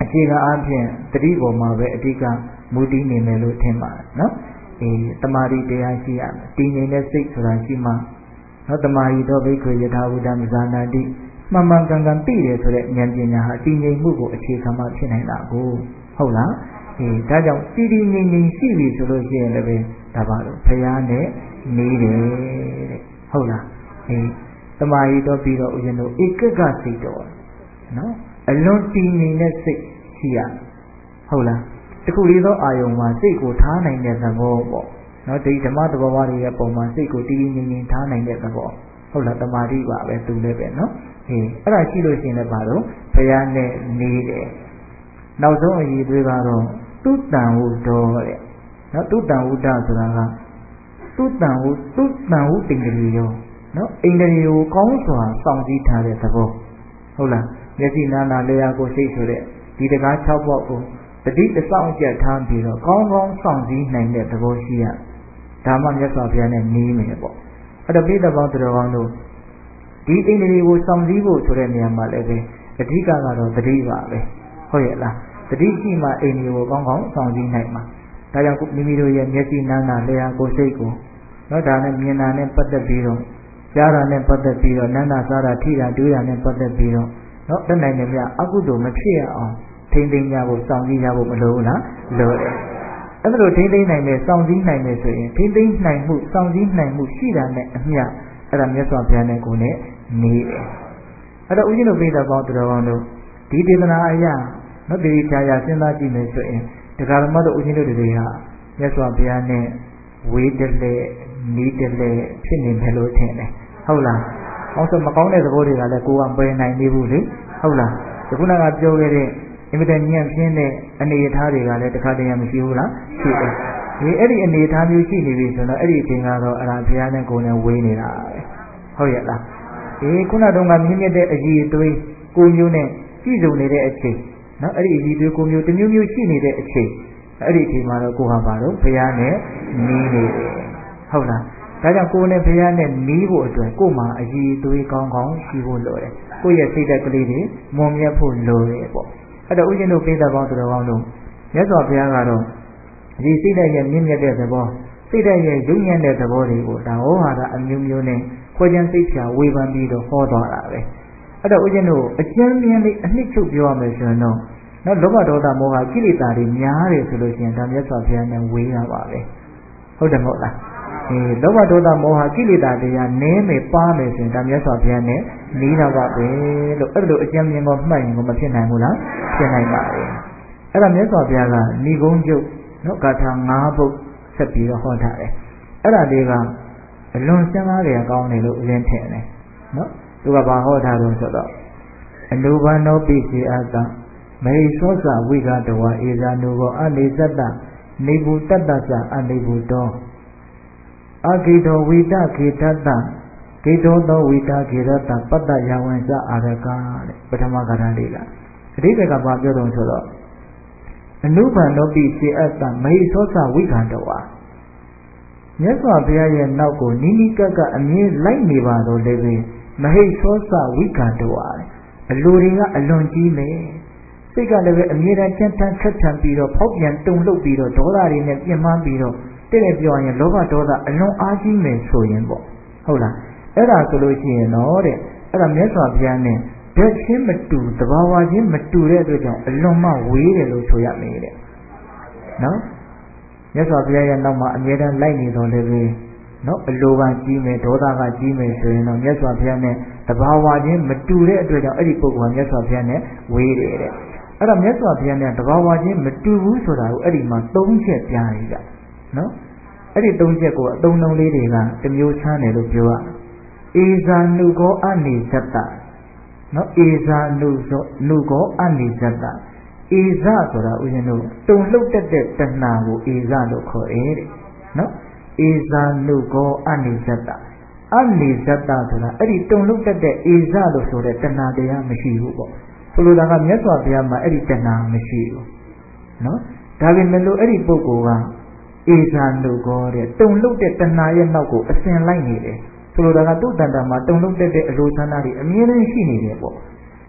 အခြေခံအားဖြင့်တတိပေါ်မှာပဲအဓိကမူတည်နေမယ်လို့ထင်ပါတယ်နော်တမာတိတရားရှိရမယ်တည်ငြိမ်တဲ့စိတ်ဆိုတာရှိမှနော်တမာရီတော့ဘိက္ခွေယထာဝုဒ္ဓမဇာနာတိမှန်မှန်ကန်ကန်သိတယ်ဆိုတဲ့ဉာဏ်ပညာဟာတည်ငြိမ်မှုကိုအခြေခံမှဖြစ်နိုင်တာကိုဟုတ်လားဒါကြောင့်တည်တည်ငြိမ်ငြိမ်ရှိပြီဆိုလို့ရှိရင်လည်းပဲဒါပါလို့ဘုရားနဲ့နေတယ်တဲ့ဟုတ်လားတမာရီတော့ပြီးတော့ဦးဇင်းတို့ဧကကစိတ်တော်နော်အလွန်တည်ငြိမ်တဲ့စိတ်ရှိရဟုတ်လားတခုလေးသောအာယုံမှာစိတ်ကိုထားနိုင်တဲ့သဘောပေါ့နော်ဒီဓမ္မသဘောဝါးတွေရဲ့ပုံမှာစိတ်ကိုတည်တည်ငြိမ်ငြိမ်ထားနိုင်တဲ့သဘောဟုတ်လားတမာတိပါပဲသူလည်းပဲနော်အဲ့ဒါရှိလို့ရှိရင်လည်းပါတော့ဘုရားနဲ့နေတယ်နောက်ဆုံးအရေးတွေကတော့သူတန်ဟုတော်တဲ့နော်သူတန်ဟုတဆိုတာကသူတန်ဟုတိင်္ဂရီရောနော်အိန္ဒြေကိုကောင်းစွာစောင့်ကြည့်ထားတဲ့သဘောဟုတ်လားမျက်စိနာနာလျှာကိုစိတ်ဆိုတဲ့ဒီတကား6ပေါက်ကိုတတိတစောင့်ကြက်ထားပြီးတော့ကောင်းကောင်းစောင့်ကြည့်နိုင်တဲ့သဘောရှိရဒါမှမြတ်စွာဘုရားနဲ့နေမယ်ပေါ့အဲ့တော့ပိဋကပေါင်းတော်ကောင်းတို့ဒီအိန္ဒြေကိုစောင့်ကြည့်ဖို့ဆိုတဲ့နေရာမှာလည်းပဲအဓိကကတော့တတိပါပဲဟုတ်ရဲ့လားတတိရှိမှအိန္ဒြေကိုကောင်းကောင်းစောင့်ကြည့်နိုင်မှာဒါကြောင့်မိမိတို့ရဲ့မျက်စိနာနာလျှာကိုစိတ်ကိုနော်ဒါနဲ့မြင်တာနဲ့ပတ်သက်ပြီးတော့ကြားတာနဲ့ပတ်သက်ပြီးတော့နန္ဒစားတာထိတာတွေးတာနဲ့ပတ်သက်ပြီးတော့နော်တတ်နိုင်တယ်ဗျအကုသိုလ်မဖြစ်ရအောင်ထိမ့်သိမ်းကြဖို့စောင့်ကြည့်ကြဖို့မလိုဘူးလားလိုတယ်အဲ့ဒါလိုထိမ့်သိမ်းနိုင်မယ်စောင့်ကြည့်နိုင်မယ်ဆိုရင်ထိမ့်သိမ်းနိုင်မှုစောင့်ကြည့်နိုင်မှုရှိတာနဲ့အမျှအဲ့ဒါမြတ်စွာဘုရားနဲ့ကိုယ်နဲ့နေတယ်အဲ့တော့ဦးဇင်းတို့ပိဋကပေါင်းတော်ကောင်းတို့ဒီဒေသနာအရာနော်ဒီခြားရာစဉ်းစားကြည့်မယ်ဆိုရင်တရားဓမ္မတို့ဦးဇင်းတို့တွေဟာမြတ်စွာဘုရားနဲ့ဝေးတယ်လေနီးတယ်လေဖြစ်နေတယ်လို့ထင်တယ်ဟုတ်လား။အောင်ဆိုမကောင်းတဲ့သဘောတွေကလည်းကိုယ်ကပယ်နိုင်နေဘူးလေဟုတ်လား။ဒီခုနကပြောခဲ့တဲ့အင်မတန်ညံ့ပြင်းတဲ့အနေအထားတွေကလည်းတစ်ခါတည်းမရှိဘူးလားရှိတယ်။ဒီအဲ့ဒီအနေအထားမျိုးရှိနေပြီဆိုတော့အဲ့ဒီအချိန်ကတော့အရာဘုရားနဲ့ကိုယ်နဲ့ဝေးနေတာပဲ။ဟုတ်ရဲ့လား။ခုနတုန်းကမြင့်မြတ်တဲ့အကြီးအသွေးကိုမျိုးနဲ့ပြည့်စုံနေတဲ့အချိန်နော်အဲ့ဒီအကြီးအသွေးကိုမျိုးတစ်မျိုးမျိုးရှိနေတဲ့အချိန်အဲ့ဒီအချိန်မှာတော့ကိုယ်ဟာပါတော့ဘုရားနဲ့နေနေတယ်ဟုတ်လား။ဒါကြောင့်ကိုယ်နဲ့ဘုရားနဲ့နီးဖို့အတွက်ကိုယ်မှာအည်သွေးကောင်းကောင်းရှိဖို့လိုတယ်။ကိုယ့်ရဲ့စိတ်ဓာတ်ကလေးတွေမွန်မြတ်ဖို့လိုတယ်ပေါ့။အဲ့တော့ဦးဇင်းတို့ပိဋကပေါင်းတော်ကောင်းတို့မြတ်စွာဘုရားကတော့ဒီစိတ်ဓာတ်ရဲ့မြင့်မြတ်တဲ့သဘောစိတ်ဓာတ်ရဲ့ယုံညံ့တဲ့သဘောတွေကိုဒါဟောဟာတာအမျိုးမျိုးနဲ့ခွဲခြားစိတ်ဖြာဝေဖန်ပြီးတော့ဟောသွားတာပဲ။အဲ့တော့ဦးဇင်းတို့အကျဉ်းမြင့်လေးအနှစ်ချုပ်ပြောရမယ်ဆိုရင်တော့နော်လောဘဒေါသမောဟကိလေသာတွေများတယ်ဆိုလို့ရှိရင်ဒါမြတ်စွာဘုရားနဲ့ဝေးရပါပဲ။ဟုတ်တယ်မဟုတ်လား။လောဘဒေါသမောဟကိလေသာတရားနည်းမယ်ပါမယ်ဆိုရင်ဒါမြတ်စွာဘုရားနဲ့နီးတာပါပဲလို့အဲ့လိုအကျဉ်းမြင်ကိုမှတ်ရင်ကိုမဖြစ်နိုင်ဘူးလားဖြစ်နိုင်ပါရဲ့အဲ့ဒါမြတ်စွာဘုရားကဏိဂုံးကျုပ်နော်ဂါထာ9ပုဒ်ဆက်ပြီးတော့ဟောထားတယ်အဲ့ဒါလေးကအလွန်စဉ်းစားရကောင်းတယ်လို့အရင်ထင်တယ်နော်သူကဘာဟောထားလို့ဆိုတော့အနုဘာနောပိစီအတ္တမေသောစဝိကတဝဧဇာနုဘောအနေသတ္တနေဘူးတတ္တသအနေဘူးတောအဂိတောဝိတခေတ္တဂိတောသောဝိတာခေရတ္တပတ္တယဝံစအာရကတဲ့ပထမကထာလေးကအဓိပ္ပာယ်ကဘာပြောတော့ဆိုတော့အနုဘန္တောပိစေအတ္တမဟိသောစဝိကံတဝါမြတ်စွာဘုရားရဲ့နောက်ကိုနိနိကပ်ကအမြဲလိုက်နေပါတော့လေပဲမဟိသောစဝိကံတဝါအလိုတွေကအလွန်ကြီးမယ်စိတ်ကလည်းပဲအမြဲတမ်းချမ်းထမ်းခက်ထန်ပြီးတော့ဖောက်ပြန်တုန်လှုပ်ပြီးတော့ဒေါသတွေနဲ့ပြင်းမှန်းပြီးတော့တဲ့ပြောရင်လောဘဒေါသအလွန်အားကြီးမယ်ဆိုရင်ပေါ့ဟုတ်လားအဲ့ဒါဆိုလို့ရှိရင်တော့တဲ့အဲ့ဒါမြတ်စွာဘုရားနဲ့ဘယ်ချင်းမတူတဘာဝချင်းမတူတဲ့အတွက်ကြောင့်အလွန်မှဝေးတယ်လို့ဆိုရမယ်တဲ့နော်မြတ်စွာဘုရားရဲ့နောက်မှာအမြဲတမ်းလိုက်နေတော်လည်းပဲနော်အလိုကကြီးမယ်ဒေါသကကြီးမယ်ဆိုရင်တော့မြတ်စွာဘုရားနဲ့တဘာဝချင်းမတူတဲ့အတွက်ကြောင့်အဲ့ဒီပုဂ္ဂိုလ်ကမြတ်စွာဘုရားနဲ့ဝေးတယ်တဲ့အဲ့ဒါမြတ်စွာဘုရားနဲ့တဘာဝချင်းမတူဘူးဆိုတာကိုအဲ့ဒီမှာ၃ချက်ပြရတယ်ကြနော်အဲ့ဒီ၃ချက်ကိုအသုံးနှုန်းလေးတွေကတစ်မျိုးချမ်းတယ်လို့ပြောရအေဇာနုကောအနေဇတ္တနော်အေဇာနုကောအနေဇတ္တအေဇဆိုတာဦးဇင်းတို့တုံလှုပ်တတ်တဲ့တဏှာကိုအေဇလို့ခေါ်တယ်တဲ့နော်အေဇာနုကောအနေဇတ္တအနေဇတ္တဆိုတာအဲ့ဒီတုံလှုပ်တတ်တဲ့အေဇလို့ဆိုတဲ့တဏှာတရားမရှိဘူးပေါ့ဆိုလိုတာကမြတ်စွာဘုရားမှာအဲ့ဒီတဏှာမရှိဘူးနော်ဒါပေမဲ့လို့အဲ့ဒီပုဂ္ဂိုလ်ကအေဇာနုကောတဲ့တုံလှုပ်တဲ့တဏှာရဲ့နောက်ကိုအစဉ်လိုက်နေတယ်ဆိုလိုတာကသူ့တဏ္ဍာမှာတုံလှုပ်တဲ့အလိုဆန္ဒတွေအမြဲတမ်းရှိနေတယ်ပေါ့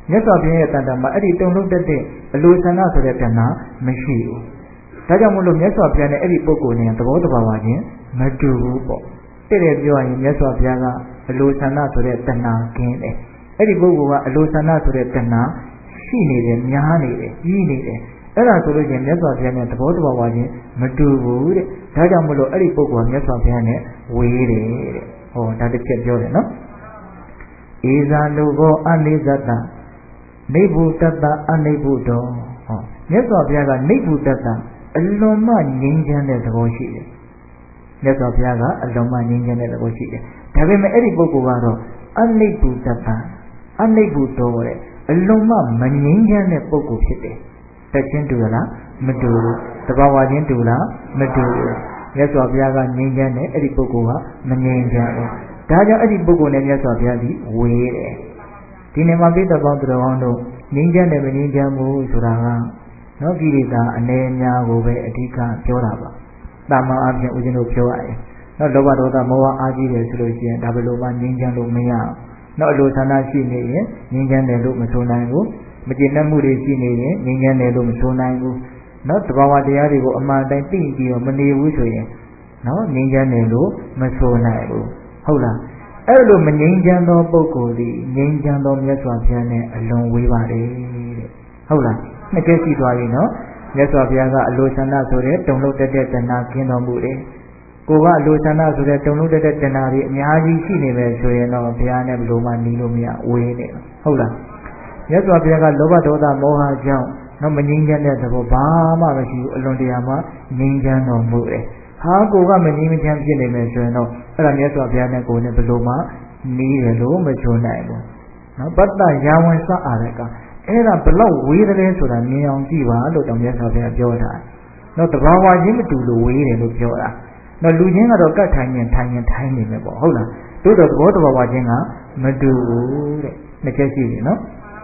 မြတ်စွာဘုရားရဲ့တန်တမှာအဲ့ဒီတုံလုံးတက်တဲ့အလိုဆန္ဒဆိုတဲ့တဏှာမရှိဘူးဒါကြောင့်မို့လို့မြတ်စွာဘုရားနဲ့အဲ့ဒီပုဂ္ဂိုလ်နဲ့သဘောတဘာဝချင်းမတူဘူးပေါ့တဲ့ပြောရင်မြတ်စွာဘုရားကအလိုဆန္ဒဆိုတဲ့တဏှာကင်းတယ်အဲ့ဒီပုဂ္ဂိုလ်ကအလိုဆန္ဒဆိုတဲ့တဏှာရှိနေတယ်များနေတယ်ကြီးနေတယ်အဲ့ဒါဆိုလို့ချင်းမြတ်စွာဘုရားနဲ့သဘောတဘာဝချင်းမတူဘူးတဲ့ဒါကြောင့်မို့လို့အဲ့ဒီပုဂ္ဂိုလ်ကမြတ်စွာဘုရားနဲ့ဝေးတယ်တဲ့ဟောဒါတစ်ချက်ပြောတယ်နော်ဧဇာလူဘောအနိစ္စတနိဗ္ဗုတတအနိဗ္ဗုတောဟောမြတ်စွာဘုရားကနိဗ္ဗုတတအလွန်မှငြိမ်းချမ်းတဲ့သဘောရှိတယ်မြတ်စွာဘုရားကအလွန်မှငြိမ်းချမ်းတဲ့သဘောရှိတယ်ဒါပေမဲ့အဲ့ဒီပုဂ္ဂိုလ်ကတော့အနိဗ္ဗုတတအနိဗ္ဗုတောတဲ့အလွန်မှမငြိမ်းချမ်းတဲ့ပုဂ္ဂိုလ်ဖြစ်တယ်တက်ချင်းတူလားမတူဘူးတဘာဝချင်းတူလားမတူဘူးမြတ်စွာဘုရားကငြိမ်းချမ်းတယ်အဲ့ဒီပုဂ္ဂိုလ်ကမငြိမ်းချမ်းဘူးဒါကြောင့်အဲ့ဒီပုဂ္ဂိုလ်နဲ့မြတ်စွာဘုရားဒီဝေးတယ်ဒီနေ့မှာပိဋကပေါင်းသူတော်ကောင်းတို့ငြိမ်းချမ်းတယ်မငြိမ်းချမ်းဘူးဆိုတာကနော်ကိလေသာအနေအများကိုပဲအဓိကပြောတာပါတာမန်အပြင်ဦးဇင်းတို့ပြောရတယ်နော်လောဘဒေါသမောဟအားကြီးတယ်ဆိုလို့ရှိရင်ဒါဘယ်လိုမှငြိမ်းချမ်းလို့မရအောင်နော်အလိုဆန္ဒရှိနေရင်ငြိမ်းချမ်းတယ်လို့မဆိုနိုင်ဘူးမကျေနပ်မှုတွေရှိနေရင်ငြိမ်းချမ်းတယ်လို့မဆိုနိုင်ဘူးနော်တဘာဝတရားတွေကိုအမှန်တိုင်းသိပြီးတော့မနေဘူးဆိုရင်နော်ငြိမ်းချမ်းတယ်လို့မဆိုနိုင်ဘူးဟုတ်လားအဲ့လိုမငြိမ်းချမ်းသောပုဂ္ဂိုလ်သည်ငြိမ်းချမ်းသောမြတ်စွာဘုရားနဲ့အလွန်ဝေးပါတယ်တဲ့ဟုတ်လားနှစ်ကဲရှိသွားပြီနော်မြတ်စွာဘုရားကအလိုဆန္ဒဆိုတဲ့တုံလို့တက်တဲ့တဏှာကင်းတော်မူတယ်ကိုကအလိုဆန္ဒဆိုတဲ့တုံလို့တက်တဲ့တဏှာတွေအများကြီးရှိနေမယ်ဆိုရင်တော့ဘုရားနဲ့ဘယ်လိုမှနီးလို့မရဝေးနေဟုတ်လားမြတ်စွာဘုရားကလောဘဒေါသမောဟကြောင့်တော့မငြိမ်းချမ်းတဲ့သဘောဘာမှမရှိဘူးအလွန်တရာမှငြိမ်းချမ်းတော်မူတယ်ဟာကိုကမငြိမ်းမချမ်းဖြစ်နေမယ်ဆိုရင်တော့အဲ့ဒါမြတ်စွာဘုရားနဲ့ကိုယ်နဲ့ဘယ်လိုမှနီးတယ်လို့မဆိုနိုင်ဘူးနော်ပတ္တရာဝန်စအားရကအဲ့ဒါဘလောက်ဝေးတယ်ဆိုတာမြင်အောင်ကြည့်ပါလို့တောင်မြတ်စွာဘုရားပြောတာနော်တဘာဝချင်းမတူလို့ဝေးတယ်လို့ပြောတာနော်လူချင်းကတော့ကတ်ထိုင်ရင်ထိုင်နေမယ်ပေါ့ဟုတ်လားတို့တော့သဘောတဘာဝချင်းကမတူဘူးတဲ့နှစ်ချက်ရှိပြီနော်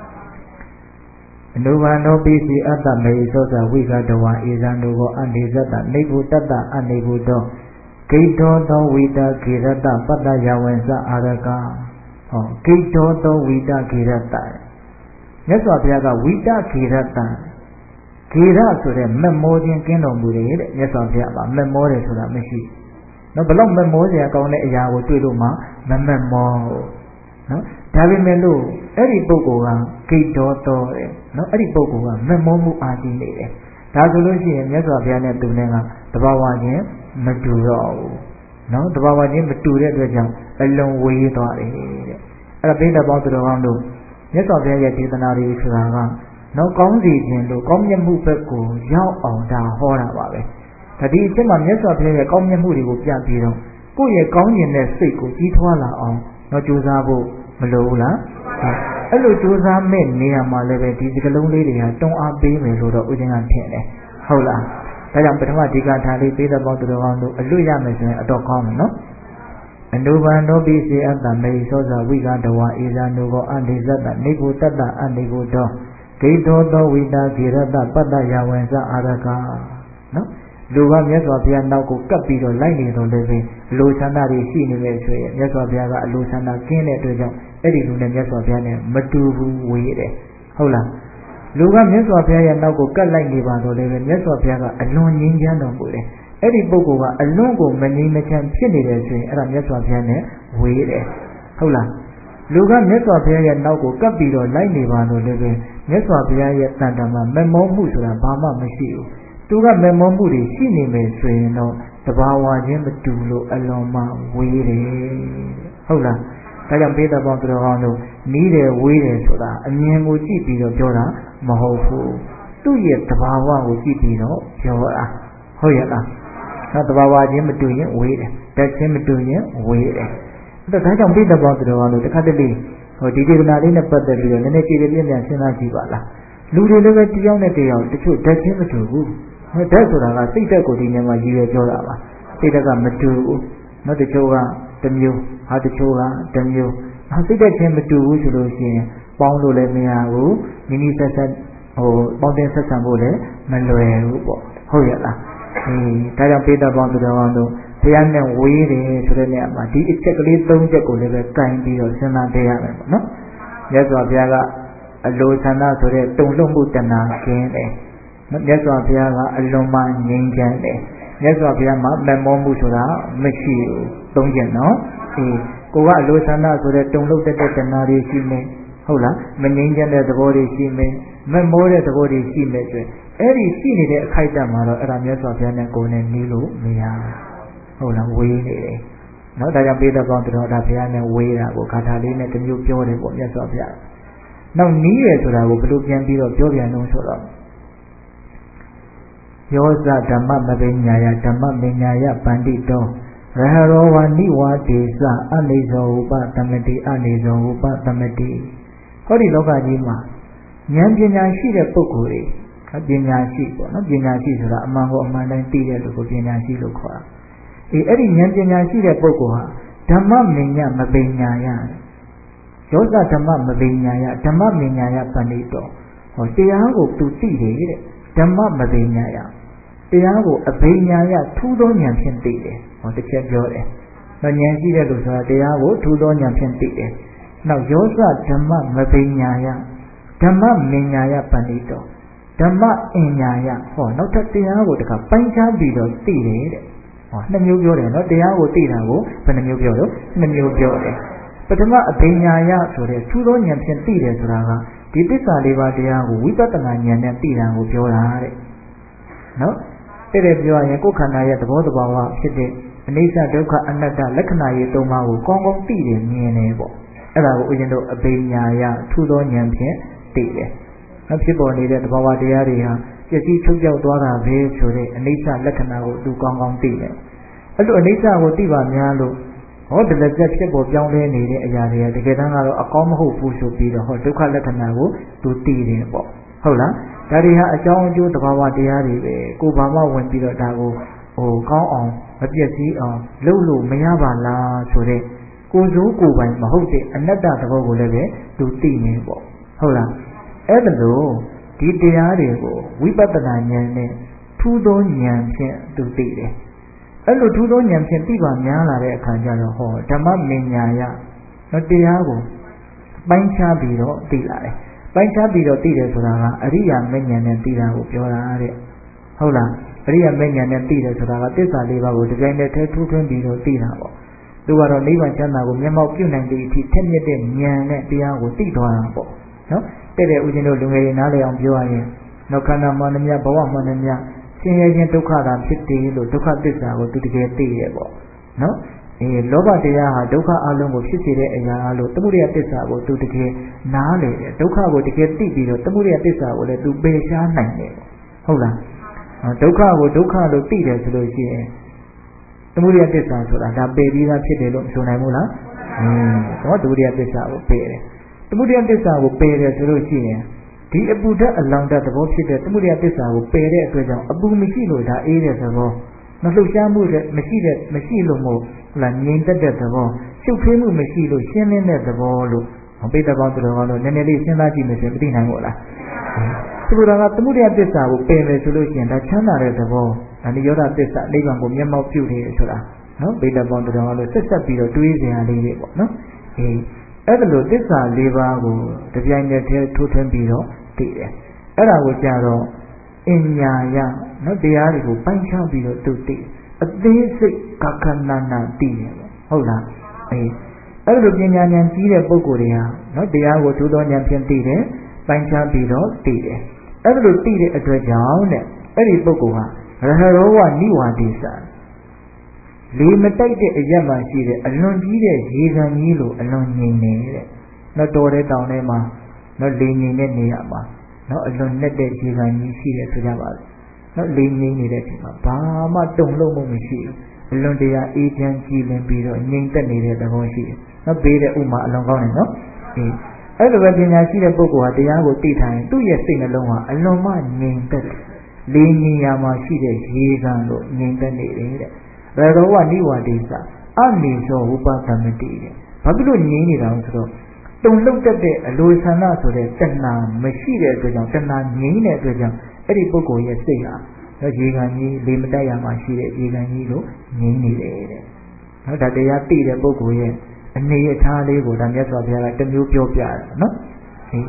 အနုဘာနောပိစီအတ္တမေသောဇဝိကတဝါဧဇံတို့ကိုအနေဇတ္တနိဗ္ဗုတတ္တအနိဗ္ဗုတောဂိတောသောဝိတခေရတပတ္တယဝံစအာရကဟောဂိတောသောဝိတခေရတမြတ်စွာဘုရားကဝိတခေရတခေရဆိုတဲ့မက်မောခြင်းကင်းတော်မူတယ်တဲ့မြတ်စွာဘုရားကမက်မောတယ်ဆိုတာမရှိနော်ဘလောက်မက်မောစရာကောင်းတဲ့အရာကိုတွေ့လို့မှမမက်မောနော်ဒါပေမဲ့လို့အဲ့ဒီပုဂ္ဂိုလ်ကဂိတောသောတဲ့နော်အဲ့ဒီပုဂ္ဂိုလ်ကမက်မောမှုအားကြီးနေတယ်ဒါဆိုလို့ရှိရင်မြတ်စွာဘုရားနဲ့သူနဲ့ကတဘာဝချင်းမတူတော့ဘူးနော်တဘာဝချင်းမတူတဲ့အတွက်ကြောင့်အလုံးဝေးသွားတယ်တဲ့အဲ့ဒါပိဋကပေါင်းသူတော်ကောင်းတို့မြတ်စွာဘုရားရဲ့ဒေသနာတွေဆိုတာကနော်ကောင်းစီခြင်းလို့ကောင်းမြတ်မှုဘက်ကိုရောက်အောင်ဒါဟောတာပါပဲဒါဒီအချက်မှာမြတ်စွာဘုရားရဲ့ကောင်းမြတ်မှုတွေကိုပြပြီးတော့ကိုယ့်ရဲ့ကောင်းကျင်တဲ့စိတ်ကိုကြီးထွားလာအောင်နော်ကြိုးစားဖို့မလိုဘူးလားအဲ့လိုကြိုးစားမဲ့နေရာမှာလည်းပဲဒီစကလုံးလေးတွေကတွန်းအားပေးမယ်လို့တော့ဥစဉ်ကထင်တယ်ဟုတ်လားဒါကြောင့်ပထမဒီကထာလေးပေးတဲ့ပေါင်းသူတော်ကောင်းတို့အလွတ်ရမယ်ဆိုရင်အတော့ကောင်းတယ်နော်အနုဘာနောပိစေအတ္တမေသောဇဝိကတဝါဧဇာနုဘောအနိဇတ္တနိဗ္ဗုတတ္တအနိဗ္ဗုတောဂိတောသောဝိတာခေရတပတ္တယဝံစအာရကနော်လူကမြတ်စွာဘုရားနောက်ကိုကပ်ပြီးတော့လိုက်နေတော့လည်းပဲလိုချမ်းသာတွေရှိနေမယ်ဆိုရင်မြတ်စွာဘုရားကအလိုချမ်းသာကင်းတဲ့အတွက်ကြောင့်အဲ့ဒီလူနဲ့မြတ်စွာဘုရားနဲ့မတူဘူးဝေးတယ်ဟုတ်လားလူကမြတ်စွာဘုရားရဲ့နောက်ကိုကပ်လိုက်နေပါတော့လည်းပဲမြတ်စွာဘုရားကအလွန်ငြိမ်းချမ်းတော်မူတယ်အဲ့ဒီပုဂ္ဂိုလ်ကအလွန်ကိုမငြိမ်းမချမ်းဖြစ်နေတယ်ဆိုရင်အဲ့ဒါမြတ်စွာဘုရားနဲ့ဝေးတယ်ဟုတ်လားလူကမြတ်စွာဘုရားရဲ့နောက်ကိုကပ်ပြီးတော့လိုက်နေပါတော့လည်းပဲမြတ်စွာဘုရားရဲ့တန်တမာမမောမှုဆိုတာဘာမှမရှိဘူးသူကမမောမှုတွေရှိနေမယ်ဆိုရင်တော့တဘာဝချင်းမတူလို့အလွန်မှဝေးတယ်ဟုတ်လားဒါကြောင့်ပိဋကပေါင်းသူတော်ကောင်းတို့နီးတယ်ဝေးတယ်ဆိုတာအမြင်ကိုကြည့်ပြီးတော့ပြောတာမဟုတ်ဘူးသူ့ရဲ့တဘာဝကိုကြည့်ပြီးတော့ပြောတာဟုတ်ရဲ့လားနောက်တဘာဝချင်းမတူရင်ဝေးတယ်တက်ချင်းမတူရင်ဝေးတယ်ဒါကြောင့်ပိဋကပေါင်းသူတော်ကောင်းတို့တစ်ခါတလေဟိုဒီဒေသနာလေးနဲ့ပတ်သက်ပြီးတော့နည်းနည်းကြည်ပြည့်ပြည့်စဉ်းစားကြည့်ပါလားလူတွေလည်းပဲတယောက်နဲ့တယောက်တချို့တက်ချင်းမတူဘူးဓာတ်ဆိုတာကစိတ်ဓာတ်ကိုဒီနေရာမှာရည်ရွယ်ပြောတာပါစိတ်ဓာတ်ကမတူဘူးနောက်တချို့ကတစ်မျိုးဟာတချို့ကတစ်မျိုးစိတ်ဓာတ်ချင်းမတူဘူးဆိုလို့ရှိရင်ပေါင်းလို့လည်းမရဘူးမိမိဆက်ဆက်ဟိုပေါင်းတင်ဆက်ဆံဖို့လည်းမလွယ်ဘူးပေါ့ဟုတ်ရဲ့လားဒါကြောင့်ပိဋကပေါင်းသူတော်ကောင်းတို့ဘုရားနဲ့ဝေးတယ်ဆိုတဲ့နေရာမှာဒီအချက်ကလေး၃ချက်ကိုလည်းပဲကင်ပြီးတော့စဉ်းစားပေးရမယ်ပေါ့နော်မြတ်စွာဘုရားကအလိုဆန္ဒဆိုတဲ့တုန်လှုပ်မှုတဏှာခင်းတယ်မြတ်စွာဘုရားကအလွန်မှငြိမ်းချမ်းတယ်မြတ်စွာဘုရားမှာမမောမှုဆိုတာမရှိဘူးသုံးချက်နော်ကိုကအလိုဆန္ဒဆိုတဲ့တုန်လှုပ်တဲ့တဏှာတွေရှိမယ်ဟုတ်လားမငြိမ်းချမ်းတဲ့သဘောတွေရှိမယ်မမောတဲ့သဘောတွေရှိမယ်ဆိုရင်အဲ့ဒီရှိနေတဲ့အခိုက်အတန့်မှာတော့အဲ့ဒါမြတ်စွာဘုရားနဲ့ကိုယ်နဲ့နီးလို့မရဟုတ်လားဝေးနေတယ်နော်ဒါကြောင့်ပိဋကပေါင်းတော်ဒါဘုရားနဲ့ဝေးတာကိုဂါထာလေးနဲ့တမျိုးပြောတယ်ပေါ့မြတ်စွာဘုရားနောက်နီးရဆိုတာကိုဘယ်လိုပြန်ပြီးတော့ပြောပြန်လို့ဆိုတော့ယောဇဓမ္မမပညာယဓမ္မမညာယပန္တိတောရဟရောဝနိဝါဒေသအနိဇောဥပသမတိအနိဇောဥပသမတိဟောဒီလောကကြီးမှာဉာဏ်ပညာရှိတဲ့ပုဂ္ဂိုလ်တွေပညာရှိပေါ့နော်ပညာရှိဆိုတာအမှန်ကိုအမှန်တိုင်းသိတဲ့လူကိုပညာရှိလို့ခေါ်တာအဲ့ဒီဉာဏ်ပညာရှိတဲ့ပုဂ္ဂိုလ်ဟာဓမ္မမညာမပညာယယောဇဓမ္မမပညာယဓမ္မမညာယပန္တိတောဟောတရားကိုသူသိတယ်တဲ့ဓမ္မမပညာယတရားကိုအပညာယထူးသောဉာဏ်ဖြင့်သိတယ်ဟောတစ်ချက်ပြောတယ်ဉာဏ်ရှိတဲ့လူဆိုတာတရားကိုထူးသောဉာဏ်ဖြင့်သိတယ်နောက်ယောဇဓမ္မမပညာယဓမ္မမညာယပန္တိတောဓမ္မအညာယဟောနောက်ထပ်တရားကိုတခါပိုင်းခြားပြီးတော့သိတယ်တဲ့ဟောနှစ်မျိုးပြောတယ်နော်တရားကိုသိတာကိုဘယ်နှမျိုးပြောလို့နှစ်မျိုးပြောတယ်ပထမအပညာယဆိုတဲ့ထူးသောဉာဏ်ဖြင့်သိတယ်ဆိုတာကဒီသစ္စာလေးပါးတရားကိုဝိပဿနာဉာဏ်နဲ့သိတာကိုပြောတာတဲ့နော်တဲ့ပြောရရင်ကိုယ်ခန္ဓာရဲ့သဘောတဘာဝဖြစ်တဲ့အနိစ္စဒုက္ခအနတ္တလက္ခဏာရေးသုံးပါးကိုကောင်းကောင်းသိတယ်မြင်တယ်ပေါ့အဲ့ဒါကိုဦးဇင်းတို့အပညာယထူးသောဉာဏ်ဖြင့်သိတယ်နော်ဖြစ်ပေါ်နေတဲ့သဘာဝတရားတွေဟာပျက်စီးချုပ်ပြောက်သွားတာပဲဆိုတဲ့အနိစ္စလက္ခဏာကိုသူကောင်းကောင်းသိတယ်အဲ့လိုအနိစ္စကိုသိပါများလို့ဟောတလက်သက်ဖြစ်ပေါ်ပြောင်းလဲနေတဲ့အရာတွေကတကယ်တမ်းကတော့အကောင်းမဟုတ်ဘူးဆိုပြီးတော့ဟောဒုက္ခလက္ခဏာကိုသူသိတယ်ပေါ့ဟုတ်လားဒါတွေဟာအကြောင်းအကျိုးသဘာဝတရားတွေပဲကိုဘာမှဝင်ပြီးတော့ဒါကိုကောင်းအောင်မပျက်စီးအောင်လုပ်လို့မရပါလားဆိုတဲ့ကိုယ်စိုးကိုယ်ပိုင်မဟုတ်တဲ့အနတ္တသဘောကိုလည်းပဲသူသိနေပေါ့ဟုတ်လားအဲ့ဒါလို့ဒီတရားတွေကိုဝိပဿနာဉာဏ်နဲ့ထူးသောဉာဏ်ဖြင့်သူသိတယ်အဲ့လိုထူးသောဉာဏ်ဖြင့်သိပါများလာတဲ့အခါကျတော့ဟောဓမ္မမညာယနော်တရားကိုပိုင်းခြားပြီးတော့သိလာတယ်ပိုင်းခြားပြီးတော့သိတယ်ဆိုတာကအရိယာမဉ္ဇဉ်နဲ့သိတာကိုပြောတာတဲ့ဟုတ်လားအရိယာမဉ္ဇဉ်နဲ့သိတယ်ဆိုတာကသစ္စာလေးပါးကိုဒီတိုင်းနဲ့ထဲထူးထွင်းပြီးတော့သိတာပေါ့သူကတော့နိဗ္ဗာန်ချမ်းသာကိုမျက်မှောက်ပြုနိုင်တဲ့အထိထက်မြက်တဲ့ဉာဏ်နဲ့တရားကိုသိသွားတာပေါ့နော်တဲ့ဦးဇင်းတို့လူငယ်တွေနားလည်အောင်ပြောရရင်နောက်ခန္ဓာမှန်မြတ်ဘဝမှန်မြတ်ဆင်းရဲခြင်းဒုက္ခတာဖြစ်တယ်လို့ဒုက္ခသစ္စာကိုသူတကယ်သိရပေါ့နော်လောဘတရားဟာဒုက္ခအလုံးကိုဖြစ်စေတဲ့အရာလို့သမုဒယသစ္စာကိုသူတကယ်နားလေတယ်ဒုက္ခကိုတကယ်သိပြီးတော့သမုဒယသစ္စာကိုလည်းသူပယ်ရှားနိုင်တယ်ဟုတ်လားဒုက္ခကိုဒုက္ခလို့သိတယ်ဆိုလို့ရှိရင်သမုဒယသစ္စာဆိုတာဒါပယ်ပြီးသားဖြစ်တယ်လို့ဆိုနိုင်မို့လားသမုဒယသစ္စာကိုပယ်တယ်သမုဒယသစ္စာကိုပယ်တယ်ဆိုလို့ရှိရင်ဒီအပူဓာတ်အလောင်ဓာတ်သဘောဖြစ်တဲ့သမုဒယသစ္စာကိုပယ်တဲ့အတွက်ကြောင့်အပူမရှိလို့ဒါအေးတဲ့သဘောမလှုပ်ရှားမှုမရှိလို့မို့လားငြိမ်သက်တဲ့သဘောရှုပ်ထွေးမှုမရှိလို့ရှင်းလင်းတဲ့သဘောလို့ပိဋကပေါင်းတော်ကတော့နည်းနည်းလေးစဉ်းစားကြည့်မယ်ဆိုရင်မသိနိုင်ဘူးလားသူတို့ကသမုဒယသစ္စာကိုပယ်မယ်ဆိုလို့ရှိရင်ဒါချမ်းသာတဲ့သဘောဒါနိရောဓသစ္စာနိဗ္ဗာန်ကိုမျက်မှောက်ပြုတယ်ဆိုတာနော်ပိဋကပေါင်းတော်ကတော့ဆက်ဆက်ပြီးတော့တွေးစရာလေးတွေပေါ့နော်အဲ့ဒါလို့သစ္စာ၄ပါးကိုတပြိုင်တည်းထိုးထွင်းပြီးတော့သိတယ်အဲ့ဒါကိုကြတော့အညာယနော်တရားတွေကိုပိုင်းခြားပြီးတော့သူသိအသေးစိတ်ကခဏနာသိတယ်ဟုတ်လားအဲ့ဒါလိုပညာဉာဏ်ကြီးတဲ့ပုဂ္ဂိုလ်တွေဟာနော်တရားကိုထူးသောဉာဏ်ဖြင့်သိတယ်ပိုင်းခြားပြီးတော့သိတယ်အဲ့ဒါလိုသိတဲ့အတွက်ကြောင့်တဲ့အဲ့ဒီပုဂ္ဂိုလ်ဟာရဟရောဝနိဝါဒေသလေမတိုက်တဲ့အရက်မှရှိတဲ့အလွန်ကြီးတဲ့ရေကန်ကြီးလိုအလွန်ငြိမ်နေတဲ့နော်တော်တဲ့တောင်ထဲမှာနော်လေငြိမ်တဲ့နေရာမှာနော်အလွန်နဲ့တဲ့ရေကန်ကြီးရှိတယ်ဆိုကြပါစို့နော်လေငြိမ်နေတဲ့အချိန်မှာဘာမှတုန်လှုပ်မှုမရှိဘူးအလွန်တရာအေးချမ်းကြည်လင်ပြီးတော့ငြိမ်သက်နေတဲ့သဘောရှိတယ်နော်ပေးတဲ့ဥမာအလွန်ကောင်းတယ်နော်အဲ့လိုပဲပညာရှိတဲ့ပုဂ္ဂိုလ်ဟာတရားကိုသိထားရင်သူ့ရဲ့စိတ်နှလုံးဟာအလွန်မှငြိမ်သက်တယ်လေငြိမ်ရာမှာရှိတဲ့ရေကန်လိုငြိမ်သက်နေတယ်တဲ့ရတောဝနိဝါဒေသအနေသောဥပသမတိတဲ့ဘာဖြစ်လို့ငြိမ်နေတာလဲဆိုတော့တုံလှုပ်တတ်တဲ့အလိုဆန္ဒဆိုတဲ့တဏှာမရှိတဲ့အတွက်ကြောင့်တဏှာငြိမ်တဲ့အတွက်ကြောင့်အဲ့ဒီပုဂ္ဂိုလ်ရဲ့စိတ်ဟာရေကန်ကြီးလေမတက်ရမှာရှိတဲ့ရေကန်ကြီးလိုငြိမ်နေတယ်တဲ့နော်ဒါတရားသိတဲ့ပုဂ္ဂိုလ်ရဲ့အနေအထားလေးကိုဒါမြတ်စွာဘုရားကတစ်မျိုးပြောပြတယ်နော်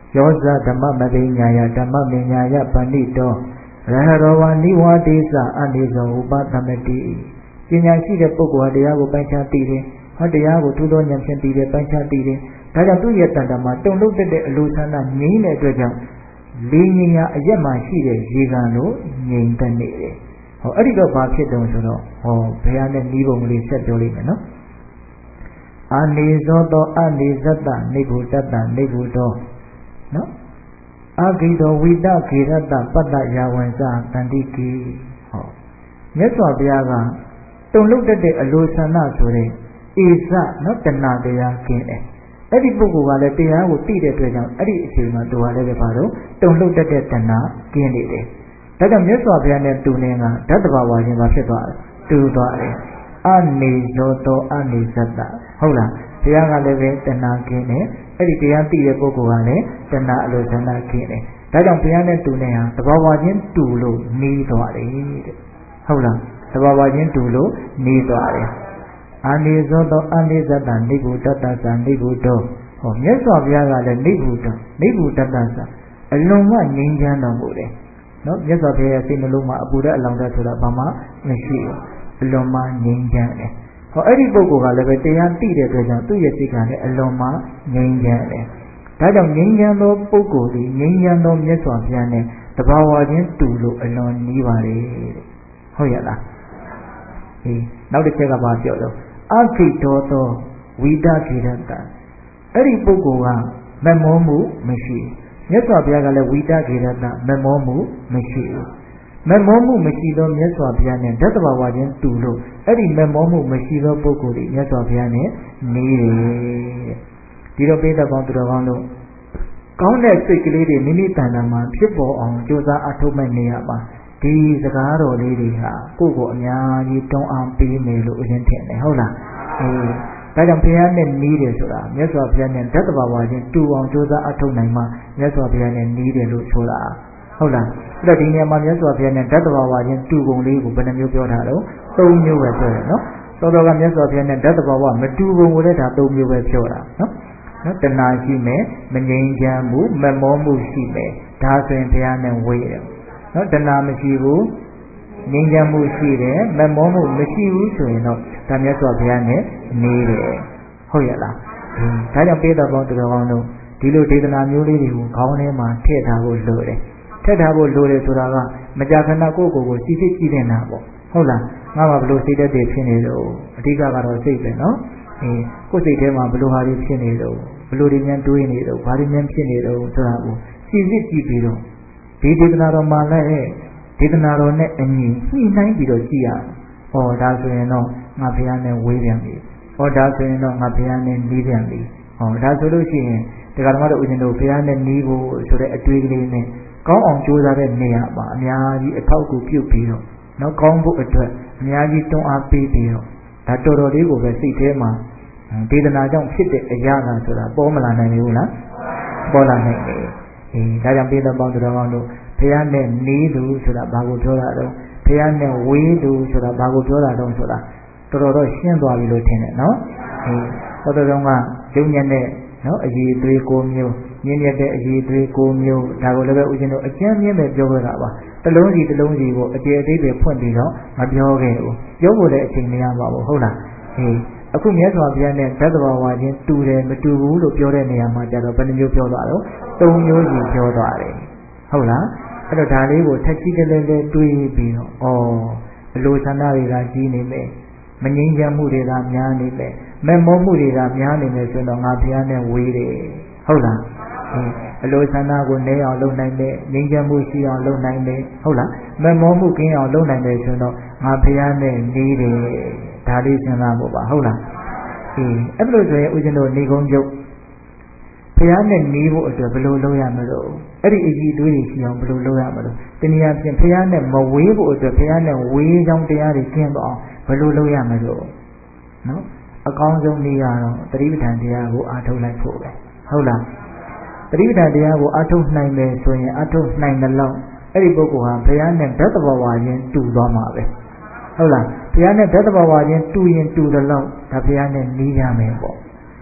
ယောဇဓမ္မမပိညာယဓမ္မမညာယပဏိတောရဟရောဝနိဝါဒေသအနေဇောဥပသမတိပညာရှိတဲ့ပုဂ္ဂိုလ်ဟာတရားကိုပိုင်းခြားသိတယ်ဟောတရားကိုထူးသောဉာဏ်ဖြင့်သိတယ်ပိုင်းခြားသိတယ်ဒါကြောင့်သူ့ရဲ့တဏ္ဍာမှာတုံ့လုပ်တဲ့အလိုဆန္ဒငြိမ်းတဲ့အတွက်ကြောင့်လေးငြိမ်းရာအရက်မှာရှိတဲ့ရေကန်လို့ငြိမ်တတ်နေတယ်ဟောအဲ့ဒီတော့ဘာဖြစ်တုံးဆိုတော့ဟောဘုရားနဲ့ဤပုံလေးဆက်ပြောလိုက်မယ်နော်အာနေဇောတောအနေဇတ္တနေဘုတ္တနေဘုတောနော်အာဂိတောဝိတခေရတ္တပတ္တယာဝံစတန္တိကိဟောမြတ်စွာဘုရားကတုံလုပ်တတ်တဲ့အလိုဆန္ဒဆိုတဲ့ဧဇနော်တဏှာတရားကင်းတယ်အဲ့ဒီပုဂ္ဂိုလ်ကလည်းတရားကိုသိတဲ့အတွက်ကြောင့်အဲ့ဒီအချိန်မှာသူကလည်းဘာလို့တုံလုပ်တတ်တဲ့တဏှာကင်းနေတယ်ဒါကြောင့်မြတ်စွာဘုရားနဲ့တူနေကဓာတ်တဘာဝချင်းမှာဖြစ်သွားတယ်တူသွားတယ်အနေဇောတောအနေဇတ္တဟုတ်လားဘုရားကလည်းပဲတဏှာကင်းတယ်အဲ့ဒီတရားသိတဲ့ပုဂ္ဂိုလ်ကလည်းတဏှာအလိုဆန္ဒကင်းတယ်ဒါကြောင့်ဘုရားနဲ့တူနေဟာတဘာဝချင်းတူလို့နေသွားတယ်တဲ့ဟုတ်လားတဘာဝချင်းတူလို့နေသွားတယ်အာနေဇောတောအနေဇတ္တနိဗ္ဗုတ္တသနိဗ္ဗုတောဟောမြတ်စွာဘုရားကလည်းနိဗ္ဗုတ္တသအလွန်မှငြိမ်းချမ်းတော်မူတယ်နော်မြတ်စွာဘုရားရဲ့စိတ်နှလုံးမှာအပူဓာတ်အလောင်းဓာတ်ဆိုတာဘာမှမရှိဘူးအလွန်မှငြိမ်းချမ်းတယ်ဟောအဲ့ဒီပုဂ္ဂိုလ်ကလည်းပဲတရားသိတဲ့အတွက်ကြောင့်သူ့ရဲ့စိတ်ကလည်းအလွန်မှငြိမ်းချမ်းတယ်ဒါကြောင့်ငြိမ်းချမ်းသောပုဂ္ဂိုလ်ဒီငြိမ်းချမ်းသောမြတ်စွာဘုရားနဲ့တဘာဝချင်းတူလို့အလွန်နီးပါတယ်တဲ့ဟုတ်ရဲ့လားနောက်တစ်ချက်ကဘာပြောတော့အခိတောသောဝိဒခေရတ္တအဲ့ဒီပုဂ္ဂိုလ်ကမမောမှုမရှိမြတ်စွာဘုရားကလည်းဝိဒခေရတ္တမမောမှုမရှိဘူးမမောမှုမရှိသောမြတ်စွာဘုရားနဲ့ဓာတ်တဘာဝချင်းတူလို့အဲ့ဒီမမောမှုမရှိသောပုဂ္ဂိုလ်ဒီမြတ်စွာဘုရားနဲ့နေတယ်ဒီတော့ပိဋကပေါင်းသူတော်ကောင်းတို့ကောင်းတဲ့စိတ်ကလေးတွေမိမိတဏ္ဍာမှာဖြစ်ပေါ်အောင်ကြိုးစားအထောက်မဲ့နေရပါဒီစကားတော်လေးတွေဟာကိုယ့်ကိုအများကြီးတွန်းအားပေးမယ်လို့အရင်ထင်တယ်ဟုတ်လားဒါကြောင့်ဘုရားနဲ့နီးတယ်ဆိုတာမြတ်စွာဘုရားနဲ့ဓာတ်တဘာဝချင်းတူအောင်ကြိုးစားအထောက်နိုင်မှမြတ်စွာဘုရားနဲ့နီးတယ်လို့ဆိုတာဟုတ်လားအဲ့တော့ဒီနေရာမှာမြတ်စွာဘုရားနဲ့ဓာတ်တဘာဝချင်းတူပုံလေးကိုဘယ်နှမျိုးပြောထားတော့၃မျိုးပဲပြောတယ်နော်သောတော်ကမြတ်စွာဘုရားနဲ့ဓာတ်တဘာဝမတူပုံကိုလည်းဒါ၃မျိုးပဲပြောတာနော်တဏှာရှိမယ်မငြိမ်းချမ်းမှုမမောမှုရှိမယ်ဒါဆိုရင်ဘုရားနဲ့ဝေးတယ်နော်တဏှာမရှိဘူးငြိမ်းချမ်းမှုရှိတယ်မမောမှုမရှိဘူးဆိုရင်တော့ဒါမြတ်စွာဘုရားနဲ့နေတယ်ဟုတ်ရဲ့လားဒါကြောင့်ပိဋကပေါင်းသူတော်ကောင်းတို့ဒီလိုဒေသနာမျိုးလေးတွေကိုခေါင်းထဲမှာထည့်ထားဖို့လိုတယ်ထည့်ထားဖို့လိုတယ်ဆိုတာကမကြာခဏကိုယ့်ကိုယ်ကိုစီစစ်ကြည့်နေတာပေါ့ဟုတ်လားငါကဘလို့စိတ်သက်တွေဖြစ်နေလို့အဓိကကတော့စိတ်ပဲနော်ကိုယ်စိတ်ထဲမှာဘလို့ဟာတွေဖြစ်နေလို့ဘလို့တွေများတွေးနေလို့ဘာတွေများဖြစ်နေလို့ဆိုတာကိုစီစစ်ကြည့်ပြီးတော့ဒီဒေသနာတော်မှာလည်းဒေသနာတော်နဲ့အညီညှိနှိုင်းပြီးတော့ကြည့်ရဟောဒါဆိုရင်တော့ငါဘုရားနဲ့ဝေးပြန်ပြီဟောဒါဆိုရင်တော့ငါဘုရားနဲ့နီးပြန်ပြီဟောဒါဆိုလို့ရှိရင်တရားဓမ္မတော်ဦးဇင်းတို့ဘုရားနဲ့နီးဖို့ဆိုတဲ့အတွေ့အကြုံနဲ့ကောင်းအောင်ကြိုးစားတဲ့နေရာမှာအများကြီးအထောက်အကူပြုပြီးတော့နောက်ကောင်းဖို့အတွက်အများကြီးတွန်းအားပေးပြီးတော့ဒါတော်တော်လေးကိုပဲစိတ်ထဲမှာဒေသနာကြောင့်ဖြစ်တဲ့အရာကဆိုတာပေါ်မလာနိုင်ဘူးလားပေါ်လာနိုင်တယ်ဒါကြောင့်ပိဋကပေါင်းသူတော်ကောင်းတို့ဘုရားနဲ့နီးသူဆိုတာဘာကိုပြောတာတော့ဘုရားနဲ့ဝေးသူဆိုတာဘာကိုပြောတာတော့ဆိုတာတော်တော်ရှင်းသွားပြီလို့ထင်တယ်နော်တော်တော်ကယုံညံ့တဲ့နော်အည်သွေး၉မျိုးမြင့်မြတ်တဲ့အည်သွေး၉မျိုးဒါကိုလည်းပဲဦးဇင်းတို့အကျဉ်းမြင့်ပဲပြောခဲ့တာပါတလုံးစီကိုအကျေအသေးပဲဖွင့်ပြီးတော့မပြောခဲ့ဘူးပြောဖို့လည်းအချိန်မရပါဘူးဟုတ်လားအခုမြတ်စွာဘုရားနဲ့ဓာတ်တဘာဝချင်းတူတယ်မတူဘူးလို့ပြောတဲ့နေရာမှာကျတော့ဘယ်နှမျိုးပြောသွားတော့၃မျိုးစီပြောသွားတယ်ဟုတ်လားအဲ့တော့ဒါလေးကိုထက်ကြီးကလေးလေးတွေးပြီးတော့အလိုဆန္ဒတွေကကြီးနေမယ်မငြိမ်းချမ်းမှုတွေကများနေမယ်မမောမှုတွေကများနေမယ်ဆိုတော့ငါဘုရားနဲ့ဝေးတယ်ဟုတ်လားအလိုဆန္ဒကိုနည်းအောင်လုပ်နိုင်တယ်ငြိမ်းချမ်းမှုရှိအောင်လုပ်နိုင်တယ်ဟုတ်လားမမောမှုကင်းအောင်လုပ်နိုင်တယ်ဆိုတော့ငါဘုရားနဲ့နေတယ်ဒါလေးစဉ်းစားဖို့ပါဟုတ်လားအဲ့လိုဆိုရင်ဦးဇင်းတို့နေကုန်းကျုပ်ဘုရားနဲ့နေဖို့အတွက်ဘယ်လိုလုပ်ရမလို့အဲ့ဒီအကြည့်တွေးရှိအောင်ဘယ်လိုလုပ်ရမလို့တနည်းအားဖြင့်ဘုရားနဲ့မဝေးဖို့အတွက်ဘုရားနဲ့ဝေးကြောင်းတရားတွေကျင့်တော့ဘယ်လိုလုပ်ရမလို့နော်အကောင်းဆုံးနည်းကတော့သတိပဋ္ဌာန်တရားကိုအားထုတ်လိုက်ဖို့ပဲဟုတ်လားသတိပဋ္ဌာန်တရားကိုအားထုတ်နိုင်မယ်ဆိုရင်အားထုတ်နိုင်တဲ့လောက်အဲ့ဒီပုဂ္ဂိုလ်ဟာဘုရားနဲ့ဓာတ်တဘာဝချင်းတူသွားမှာပဲဟုတ်လားဘုရားနဲ့ဓာတ်တဘာဝချင်းတူရင်တူတဲ့လောက်ဒါဘုရားနဲ့နီးရမယ်ပေါ့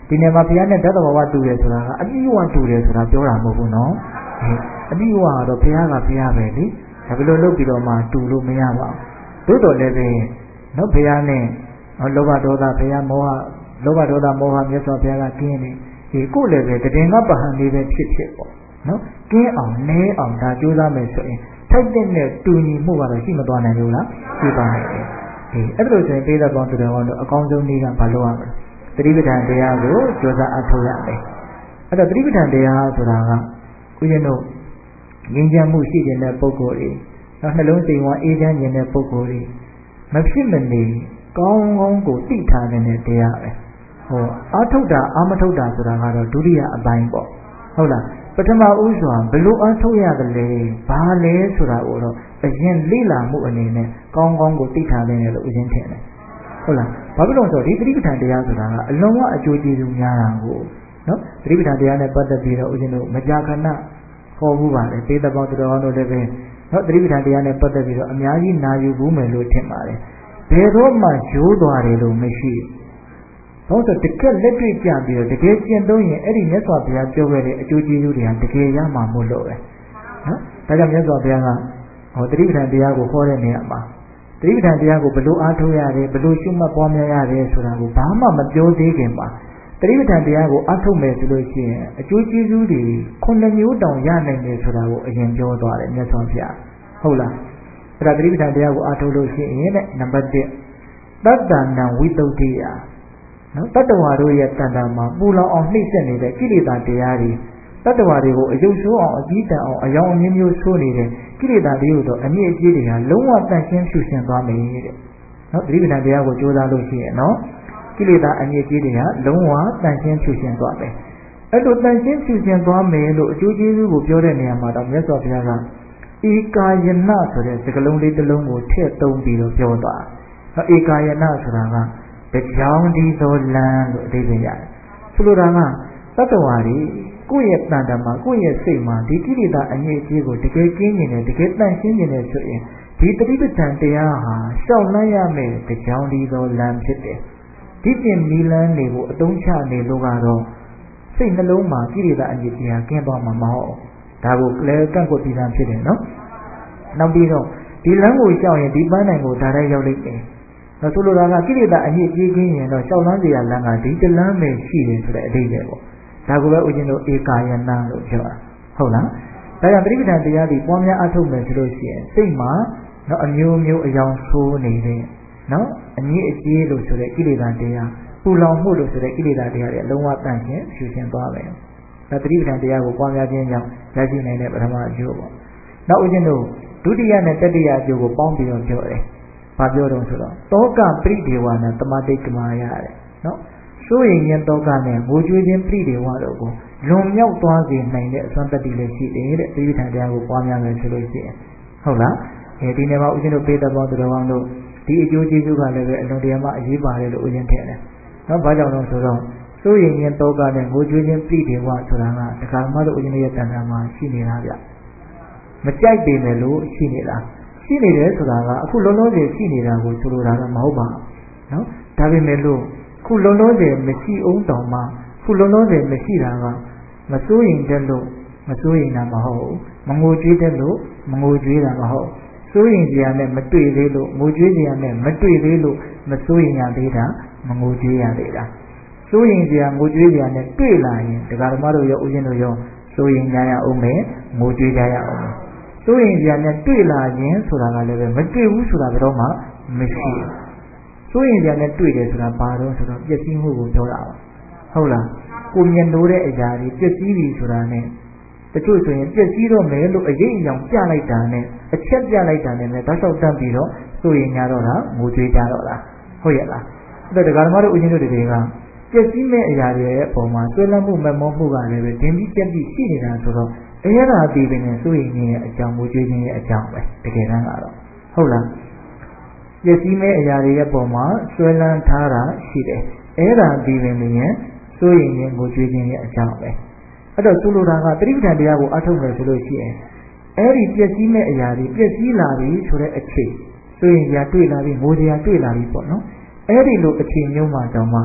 ဒီနေမှာဘုရားနဲ့ဓာတ်တော်ဝတူတယ်ဆိုတာကအပြည့်အဝတူတယ်ဆိုတာပြောတာမဟုတ်ဘူးနော်အပြည့်အဝကတော့ဘုရားကဘုရားပဲလေဒါဘယ်လိုလုပ်ပြီးတော့မှတူလို့မရပါဘူးသို့တော်လည်းပဲနော်ဘုရားနဲ့လောဘဒေါသဘုရားမောဟလောဘဒေါသမောဟမြတ်စွာဘုရားကကင်းနေဒီကိုယ်လည်းပဲတည်ငါပဟန်လေးပဲဖြစ်ပေါ့နော်ကင်းအောင်နဲအောင်ဒါကြိုးစားမယ်ဆိုရင်ထိုက်တဲ့တူညီမှုကတော့ရှိမသွားနိုင်ဘူးလားရှိပါနိုင်တယ်အဲ့ဒါလို့ဆိုရင်ပိဿပေါင်းသူတော်ကောင်းတို့အကောင်းဆုံးနည်းကဘာလို့ရမလဲသတိပဋ္ဌာန်တရားကိုကြိုးစားအထောက်ရမယ်အဲ့တော့သတိပဋ္ဌာန်တရားဆိုတာကဦးဇင်းတို့ငြိမ်းချမ်းမှုရှိတဲ့ပုဂ္ဂိုလ်တွေနောက်နှလုံးစိမ်ဝါအေးချမ်းနေတဲ့ပုဂ္ဂိုလ်တွေမဖြစ်မနေကောင်းကောင်းကိုသိထားတဲ့တရားပဲအာထုတ်တာအာမထုတ်တာဆိုတာကတော့ဒုတိယအပိုင်းပေါ့ဟုတ်လားပထမဦးစွာဘယ်လိုအာထုတ်ရတယ်လဲဘာလဲဆိုတာကိုတော့အရင်လေ့လာမှုအနေနဲ့ကောင်းကောင်းကိုသိထားတယ်လို့ဦးဇင်းထင်တယ်ဟုတ်လားဘာဖြစ်လို့ဆိုတော့ဒီသတိပဋ္ဌာန်တရားဆိုတာကအလုံးဝအကျိုးကျေးဇူးများတာကိုနော်သတိပဋ္ဌာန်တရားနဲ့ပတ်သက်ပြီးတော့ဦးဇင်းတို့မကြာခဏဟောမှုပါတယ်သေတပေါင်းသူတော်ကောင်းတို့လည်းပဲနော်သတိပဋ္ဌာန်တရားနဲ့ပတ်သက်ပြီးတော့အများကြီးနာယူဘူးမယ်လို့ထင်ပါတယ်ဘယ်တော့မှရိုးသွားတယ်လို့မရှိဘူးဟုတ်တယ်တကယ်လက်တွေ့ကြပြီးတော့တကယ်ကျင့်သုံးရင်အဲ့ဒီမြတ်စွာဘုရားပြောခဲ့တဲ့အကျိုးကျေးဇူးတွေကတကယ်ရမှာမို့လို့ပဲနော်ဒါကြောင့်မြတ်စွာဘုရားကသတိပဋ္ဌာန်တရားကိုဟောတဲ့နေရာမှာသတိပဋ္ဌာန်တရားကိုဘယ်လိုအားထုတ်ရတယ်ဘယ်လိုရှုမှတ်ပွားများရတယ်ဆိုတာကိုဘာမှမပြောသေးခင်မှာသတိပဋ္ဌာန်တရားကိုအားထုတ်မယ်ဆိုလို့ရှိရင်အကျိုးကျေးဇူးတွေ9မျိုးတောင်ရနိုင်တယ်ဆိုတာကိုအရင်ပြောသွားတယ်မြတ်စွာဘုရားဟုတ်လားအဲ့ဒါသတိပဋ္ဌာန်တရားကိုအားထုတ်လို့ရှိရင်တဲ့နံပါတ်1တတ္တနာဝိတုဒ္ဓိယနော်တတ္တဝါတို့ရဲ့တဏ္ဍာမှာပူလောင်အောင်နှိမ့်ဆက်နေတဲ့ကိလေသာတရားတွေတတ္တဝါတွေကိုအယုတ်ဆိုးအောင်အကြီးတန်းအောင်အယောင်အမျိုးမျိုးဆိုးနေတဲ့ကိလေသာတွေကိုတော့အမြင့်အကြီးတွေဟာလုံးဝတန့်ရှင်းဖြူရှင်သွားမယ်တဲ့နော်သတိပဋ္ဌာန်တရားကိုကြိုးစားလို့ရှိရင်နော်ကိလေသာအမြင့်ကြီးတွေဟာလုံးဝတန့်ရှင်းဖြူရှင်သွားမယ်အဲ့လိုတန့်ရှင်းဖြူရှင်သွားမယ်လို့အကျိုးကျေးဇူးကိုပြောတဲ့နေရာမှာတော့မြတ်စွာဘုရားကဧကာယနာဆိုတဲ့စကားလုံးလေးတစ်လုံးကိုထည့်သုံးပြီးတော့ပြောသွားဧကာယနာဆိုတာကကြောင်ဒီသောလမ်းလို့အဓိပ္ပာယ်ရတယ်ဆိုလိုတာကတတ္တဝါတွေကိုယ့်ရဲ့တဏ္ဍာမှာကိုယ့်ရဲ့စိတ်မှာဒီကိလေသာအငြိအကျေးကိုတကယ်ကျင်းနေတယ်တကယ်တန့်ရှင်းနေတယ်ဆိုရင်ဒီတတိပဋ္ဌာန်တရားဟာရှောက်လန်းရမယ်ကြောင်ဒီသောလမ်းဖြစ်တယ်ဒီပြင်မီလန်းတွေကိုအတုံးချနေလို့ကတော့စိတ်နှလုံးမှာကိလေသာအငြိအကျေးဟာကင်းသွားမှာမဟုတ်ဒါကိုလည်းကန့်ကွက်ပြီးသားဖြစ်တယ်နော်နောက်ပြီးတော့ဒီလမ်းကိုရှောက်ရင်ဒီပန်းနိုင်ကိုဒါတိုင်းရောက်လိမ့်မယ်ဆိုလိုတာကကိလေသာအညစ်အကြေးကင်းရင်တော့ရှောက်လန်းစရာလမ်းကဒီတလမ်းပဲရှိတယ်ဆိုတဲ့အဓိပ္ပာယ်ပေါ့ဒါကိုပဲဦးဇင်းတို့ဧကာယနာလို့ပြောတာဟုတ်လားဒါကြောင့်သတိပဋ္ဌာန်တရားတွေပွားများအားထုတ်မယ်ဆိုလို့ရှိရင်စိတ်မှာနော်အမျိုးမျိုးအယောင်ဆိုးနေတဲ့နော်အညစ်အကြေးလို့ဆိုတဲ့ကိလေသာတရားပူလောင်မှုလို့ဆိုတဲ့ကိလေသာတရားတွေအလုံးဝတန့်ရှင်းဖြူရှင်းသွားမယ်ဒါသတိပဋ္ဌာန်တရားကိုပွားများခြင်းကြောင့်ရရှိနိုင်တဲ့ပထမအကျိုးပေါ့နောက်ဦးဇင်းတို့ဒုတိယနဲ့တတိယအကျိုးကိုပေါင်းပြီးတော့ပြောတယ်ဘာပြောတော့ဆိုတော့တောကပရိဒေဝနာတမတိတ်ကမာရတဲ့နော်စိုးရိမ်ခြင်းတောကနဲ့ငိုကြွေးခြင်းပရိဒေဝတို့ကိုလွန်မြောက်သွားစေနိုင်တဲ့အစွမ်းတတ္တိလည်းရှိတယ်တဲ့သတိပဋ္ဌာန်တရားကိုပွားများမယ်ဆိုလို့ရှိရင်ဟုတ်လားဒီနေ့မှာဦးဇင်းတို့ပေတပေါင်းသူတော်ကောင်းတို့ဒီအကျိုးကျေးဇူးကလည်းပဲအလွန်တရာမှအရေးပါတယ်လို့ဦးဇင်းထင်တယ်နော်ဘာကြောင့်လဲဆိုတော့စိုးရိမ်ခြင်းတောကနဲ့ငိုကြွေးခြင်းပရိဒေဝဆိုတာကတခါမှတော့ဦးဇင်းရဲ့တဏ္ဍာမှာရှိနေတာဗျမကြိုက်ပေမဲ့လို့ရှိနေတာရှိနေတယ်ဆိုတာကအခုလုံးလုံးကြီးရှိနေတာကိုဆိုလိုတာတော့မဟုတ်ပါဘူးနော်ဒါပေမဲ့လို့ခုလုံးလုံးကြီးမရှိအောင်တောင်မှခုလုံးလုံးကြီးမရှိတာကမစိုးရင်တဲ့လို့မစိုးရင်တာမဟုတ်မငိုကြွေးတဲ့လို့မငိုကြွေးတာမဟုတ်စိုးရင်ကြရနဲ့မတွေ့သေးလို့ငိုကြွေးကြရနဲ့မတွေ့သေးလို့မစိုးရင်ရသေးတာမငိုကြွေးရသေးတာစိုးရင်ကြရငိုကြွေးကြရနဲ့တွေ့လာရင်ဒကာဓမ္မတို့ရောဦးဇင်းတို့ရောစိုးရင်ကြရအောင်မယ်ငိုကြွေးကြရအောင်စိုးရင်ကြနဲ့တွေ့လာရင်ဆိုတာကလည်းပဲမတွေ့ဘူးဆိုတာတော့မှမရှိဘူးစိုးရင်ကြနဲ့တွေ့တယ်ဆိုတာဘာတော့ဆိုတော့ပျက်စီးမှုကိုပြောတာပါဟုတ်လားကိုမြင်လို့တဲ့အရာတွေပျက်စီးပြီဆိုတာနဲ့တချို့ဆိုရင်ပျက်စီးတော့မယ်လို့အရေးအယောင်ပြလိုက်တာနဲ့အချက်ပြလိုက်တာနဲ့လည်းတောက်လျှောက်တက်ပြီးတော့စိုးရင်ကြတော့တာငိုကြွေးကြတော့လားဟုတ်ရဲ့လားအဲ့တော့ဒကာဓမ္မတို့ဦးဇင်းတို့တွေကပျက်စီးမဲ့အရာတွေရဲ့အပေါ်မှာဆွဲလန်းမှုမမောမှုကလည်းပဲဒင်းပြီးပြက်ပြီးရှိနေတာဆိုတော့အဲ့ဒါဒီပင်နဲ့စိုးရင်ခြင်းရဲ့အကြောင်းငိုကြွေးခြင်းရဲ့အကြောင်းပဲတကယ်တမ်းကတော့ဟုတ်လားပျက်စီးမဲ့အရာတွေရဲ့ပေါ်မှာဆွဲလန်းထားတာရှိတယ်အဲ့ဒါဒီပင်နဲ့စိုးရင်ခြင်းငိုကြွေးခြင်းရဲ့အကြောင်းပဲအဲ့တော့သူလိုတာကသတိပဋ္ဌာန်တရားကိုအထုတ်မယ်ဆိုလို့ရှိရင်အဲ့ဒီပျက်စီးမဲ့အရာတွေပျက်စီးလာပြီဆိုတဲ့အခြေစိုးရင်ကြတွေ့လာပြီငိုကြတွေ့လာပြီပေါ့နော်အဲ့ဒီလိုအခြေမျိုးမှာတောင်မှ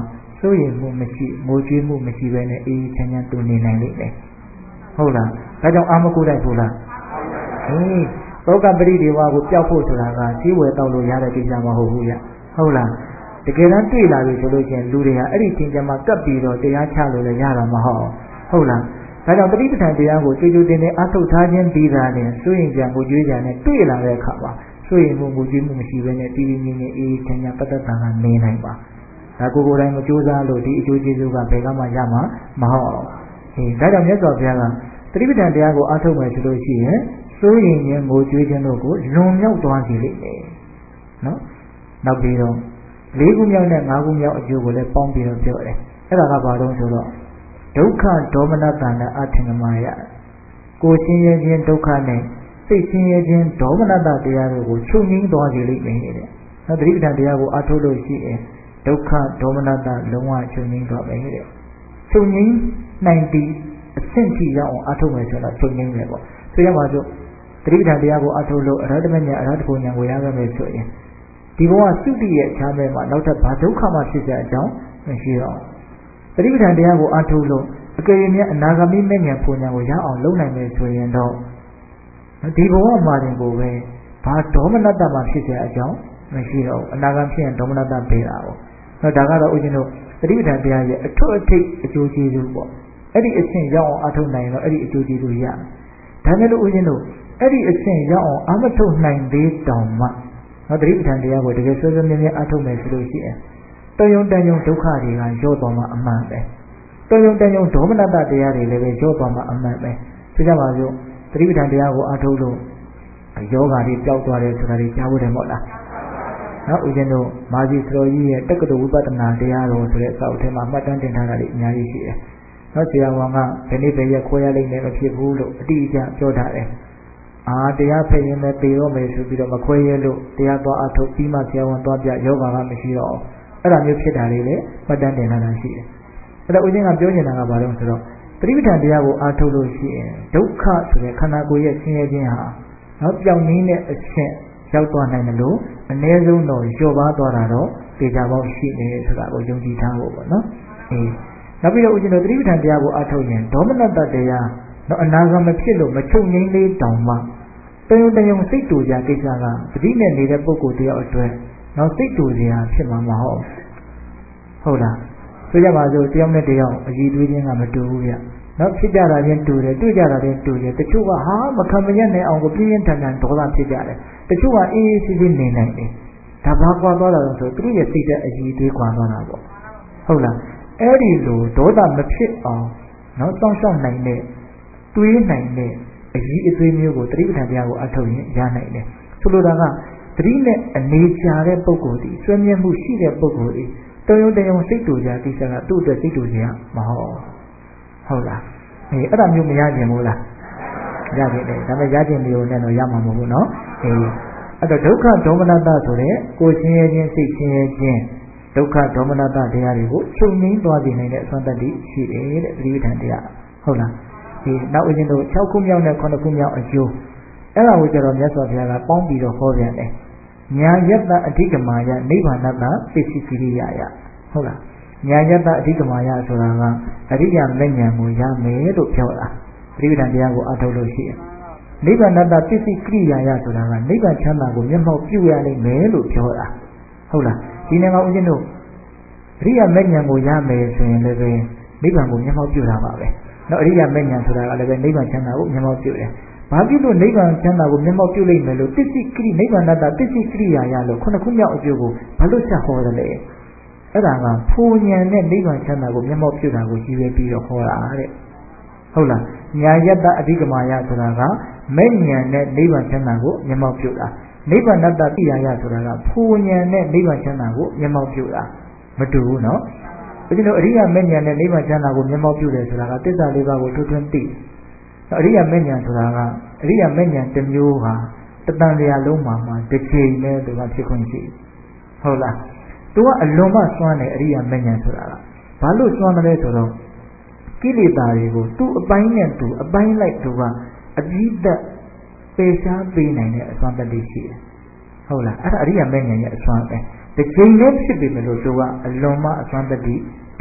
စိုးရိမ်မှုမရှိငိုကြွေးမှုမရှိဘဲနဲ့အေးချမ်းချမ်းတူနေနိုင်လိမ့်မယ်ဟုတ်လားဒါကြောင့်အာမကိုတိုက်ဘူးလားသောကပရိဒေဝကိုပျောက်ဖို့ဆိုတာကဈေးဝယ်တောက်လို့ရတဲ့ကိစ္စမဟုတ်ဘူးဗျဟုတ်လားတကယ်တမ်းတွေ့လာပြီဆိုလို့ချင်းလူတွေကအဲ့ဒီသင်္ကြန်မှာကပ်ပြီးတော့တရားချလို့လည်းရတာမဟုတ်လားဒါကြောင့်တတိပဋ္ဌာန်တရားကိုကြိုးကြိုးတင်တင်အထုတ်ထားခြင်းပြီးတာနဲ့စိုးရင်ကြံကိုကြွေးကြံနဲ့တွေ့လာတဲ့အခါမှာစိုးရင်မှုကိုကြွေးမှုမရှိဘဲနဲ့တည်တည်ငြိမ်ငြိမ်အေးချမ်းချမ်းပတ်သက်တာကနေနိုင်ပါဒါကိုယ်တိုင်မကြိုးစားလို့ဒီအကျိုးကျေးဇူးကဘယ်ကမှရမှာမဟုတ်ဒါကြောင့်မြတ်စွာဘုရားကတတိပဋ္ဌာန်တရားကိုအထုတ်မယ်ဆိုလို့ရှိရင်စိုးရင်ခြင်းကိုကြွေးခြင်းတို့ကိုလွန်မြောက်သွားစေလိမ့်မယ်နော်နောက်ပြီးတော့၄ခုမြောက်နဲ့၅ခုမြောက်အကျိုးကိုလည်းပေါင်းပြီးတော့ပြောတယ်အဲ့ဒါကဘာလို့ဆိုတော့ဒုက္ခဒေါမနတနဲ့အထင်ကမာယကိုရှင်းရခြင်းဒုက္ခနဲ့စိတ်ရှင်းရခြင်းဒေါမနတတရားတို့ကိုချုပ်ငြိမ်းသွားစေလိမ့်မယ်တဲ့နောက်တတိပဋ္ဌာန်တရားကိုအထုတ်လို့ရှိရင်ဒုက္ခဒေါမနတလုံးဝချုပ်ငြိမ်းသွားမယ်တဲ့ချုပ်ငြိမ်းနိုင်ပြီးအဆင့်ထိရောက်အောင်အထုတ်မယ်ဆိုတော့ချုပ်ငြိမ်းမယ်ပေါ့ဆိုရပါစို့တတိပဋ္ဌာန်တရားကိုအထုတ်လို့အရဟတမဉ္ဇဉ်အရဟတကိုဉာဏ်ကိုရခဲ့မယ်ဆိုရင်ဒီဘဝသုတိရဲ့အခြားဘက်မှာနောက်ထပ်ဘာဒုက္ခမှဖြစ်တဲ့အကြောင်းမရှိတော့တတိပဋ္ဌာန်တရားကိုအထုတ်လို့အကယ်၍အနာဂမိမဉ္ဇဉ်ပူဉာဏ်ကိုရအောင်လုပ်နိုင်မယ်ဆိုရင်တော့ဒီဘဝမှာတင်ကိုပဲဘာဒေါမနတမှဖြစ်တဲ့အကြောင်းမရှိတော့အနာဂတ်ဖြစ်ရင်ဒေါမနတပေးတာပေါ့ဒါကတော့ဦးဇင်းတို့တတိပဋ္ဌာန်တရားရဲ့အထွတ်အထိပ်အကျိုးကျေးဇူးပေါ့အဲ့ဒီအဆင့်ရောက်အောင်အထုတ်နိုင်တော့အဲ့ဒီအကျိုးကျေးဇူးရဒါနဲ့လို့ဦးဇင်းတို့အဲ့ဒီအဆင့်ရောက်အောင်အမထုတ်နိုင်သေးတောင်မှနောက်တတိပဋ္ဌာန်တရားကိုတကယ်ဆွေးဆွေးမြဲမြဲအထုတ်မယ်ဆိုလို့ရှိရင်တယုံတန်ယုံဒုက္ခတွေကရော့သွားမှအမှန်ပဲတယုံတန်ယုံဒေါမနတတရားတွေလည်းပဲရော့သွားမှအမှန်ပဲဆိုကြပါစို့တတိပဋ္ဌာန်တရားကိုအထုတ်လို့ယောဂါတွေပျောက်သွားတယ်ဆိုတာတွေကြားဖို့တယ်မဟုတ်လားနော်ဦးဇင်းတို့မာဇီစတော်ကြီးရဲ့တက္ကသိုလ်ဝိပဿနာတရားတော်ဆိုတဲ့အစာအုပ်ထဲမှာမှတ်တမ်းတင်ထားတာတွေအများကြီးရှိတယ်နော်ဆရာဝန်ကဘယ်နေ့ဘယ်ရက်ခွဲရလိမ့်မယ်မဖြစ်ဘူးလို့အတိအကျပြောထားတယ်တရားဖက်ရင်လည်းပေတော့မယ်ဆိုပြီးတော့မခွဲရဲလို့တရားသွားအထုတ်ပြီးမှဆရာဝန်သွားပြယောဂါကမရှိတော့အဲ့ဒါမျိုးဖြစ်တာတွေလည်းမှတ်တမ်းတင်ထားတာရှိတယ်အဲ့တော့ဦးဇင်းကပြောနေတာကဘာလို့ဆိုတော့တတိပဋ္ဌာန်တရားကိုအားထုတ်လို့ရှိရင်ဒုက္ခဆိုတဲ့ခန္ဓာကိုယ်ရဲ့ဆင်းရဲခြင်းဟာနော်ပြောင်းနေတဲ့အချက်ရောက်သွားနိုင်တယ်လို့အနည်းဆုံးတော့လျော့ပါသွားတာတော့တေချာပေါက်ရှိနေဆိုတာကိုယုံကြည်ထားဖို့ပေါ့နော်နောက်ပြီးတော့ဦးဇင်းတို့တတိပဋ္ဌာန်တရားကိုအားထုတ်ရင်ဒေါမနတတရားတော့အနာဂတ်မဖြစ်လို့မချုပ်ငြိမ်းလေးတောင်မှတယုံတယုံစိတ်တူကြကိစ္စကပဋိနဲ့နေတဲ့ပုဂ္ဂိုလ်တယောက်အတွက်တော့စိတ်တူစရာဖြစ်မှာမဟုတ်လားဆိုကြပါစို့တယောက်နဲ့တယောက်အကြည့်တွေးခြင်းကမတူဘူးဗျနောက်ဖြစ်ကြတာချင်းတူတယ်တွေ့ကြတာချင်းတူတယ်တချို့ကမခံမရက်နိုင်အောင်ကိုပြင်းပြင်းထန်ထန်ဒေါသဖြစ်ကြတယ်တချို့ကအေးအေးဆေးဆေးနေနိုင်တယ်ဒါဘာကွာသွားတာလဲဆိုသူတို့ရဲ့စိတ်တဲ့အကြည့်တွေးကွာသွားတာပေါ့ဟုတ်လားအဲ့ဒီလိုဒေါသမဖြစ်အောင်နော်စောင့်ရှောက်နိုင်တဲ့တွေးနိုင်တဲ့အကြည့်အသွေးမျိုးကိုတတိပဋ္ဌာန်တရားကိုအထုတ်ရင်ရနိုင်တယ်ဆိုလိုတာကတတိနဲ့အနေချာတဲ့ပုဂ္ဂိုလ်ဒီဆွေးမြဲမှုရှိတဲ့ပုဂ္ဂိုလ်ဒီတယုံတယုံစိတ်တူကြကိစ္စကသူ့အတွက်စိတ်တူစရာမဟုတ်လားအဲ့ဒါမျိုးမရကျင်ဘူးလားရတယ်ဒါပေမဲ့ရကျင်မျိုးနဲ့တော့ရမှာမဟုတ်ဘူးနော်အဲ့တော့ဒုက္ခဒေါမနတဆိုတဲ့ကိုယ်ချင်းရဲ့ချင်းစိတ်ချင်းရဲ့ချင်းဒုက္ခဒေါမနတတရားတွေကိုချုပ်ငြိမ်းသွားစေနိုင်တဲ့အစွမ်းတတ္တိရှိတယ်တဲ့သတိပဋ္ဌာန်တရားဟုတ်လားနောက်ဦးဇင်းတို့6ခုမြောက်နဲ့9ခုမြောက်အကျိုးအဲ့ဒါကိုကျတော့မြတ်စွာဘုရားကပေါင်းပြီးတော့ဟောပြန်တယ်ညာယတ္တအဓိကမာယနိဗ္ဗာန်တပစ္စည်းကိရိယာယဟုတ်လားညာယတ္တအဓိကမာယဆိုတာကအရိယာမဉ္ဇဉ်ကိုရမယ်လို့ပြောတာသတိပဋ္ဌာန်တရားကိုအထုတ်လို့ရှိရင်နိဗ္ဗာန်တပစ္စည်းကိရိယာယဆိုတာကနိဗ္ဗာန်ချမ်းသာကိုမျက်မှောက်ပြုရနိုင်မယ်လို့ပြောတာဟုတ်လားဒီနေ့ကဦးဇင်းတို့အရိယာမဉ္ဇဉ်ကိုရမယ်ဆိုရင်လည်းပဲနိဗ္ဗာန်ကိုမျက်မှောက်ပြုတာပါပဲနော်အရိယာမဉ္ဇဉ်ဆိုတာကလည်းပဲနိဗ္ဗာန်ချမ်းသာကိုမျက်မှောက်ပြုတယ်ဘာဖြစ်လို့နိဗ္ဗာန်ချမ်းသာကိုမျက်မှောက်ပြုလိုက်မယ်လို့ပစ္စည်းကိရိနိဗ္ဗာန်တပစ္စည်းကိရိယာယလို့ခုနှစ်ခုမြောက်အကျိုးကိုဘာလို့ဆက်ဟောတယ်လဲအဲ့ဒါကဖူဉဏ်နဲ့နိဗ္ဗာန်ချမ်းသာကိုမျက်မှောက်ပြုတာကိုကြည့်ရပြီးတော့ဟောတာတဲ့ဟုတ်လားညာယတ္တအဓိကမာယဆိုတာကမဲ့ဉဏ်နဲ့နိဗ္ဗာန်ချမ်းသာကိုမျက်မှောက်ပြုတာနိဗ္ဗာန်တပိယယဆိုတာကဖူဉဏ်နဲ့နိဗ္ဗာန်ချမ်းသာကိုမျက်မှောက်ပြုတာမတူဘူးနော်ဒီလိုအရိယာမဲ့ဉဏ်နဲ့နိဗ္ဗာန်ချမ်းသာကိုမျက်မှောက်ပြုတယ်ဆိုတာကသစ္စာလေးပါးကိုထွန်းသိအရိယာမဲ့ဉဏ်ဆိုတာကအရိယာမဲ့ဉဏ်တစ်မျိုးဟာတတန်လျာလုံးမှာတစ်ချိန်နဲ့သူကဖြစ်ခွင့်ရှိဟုတ်လားသူကအလွန်မှစွမ်းတယ်အရိယာမဉ္ဇဉ်ဆိုတာကဘာလို့စွမ်းတယ်လဲဆိုတော့ကိလေသာတွေကိုသူ့အပိုင်းနဲ့သူအပိုင်းလိုက်သူကအပြီးသက်ပေရှားပေးနိုင်တဲ့အစွမ်းတတ္တိရှိတယ်ဟုတ်လားအဲ့ဒါအရိယာမဉ္ဇဉ်ရဲ့အစွမ်းပဲတစ်ချိန်နဲ့ဖြစ်ပြီမလို့သူကအလွန်မှအစွမ်းတတ္တိ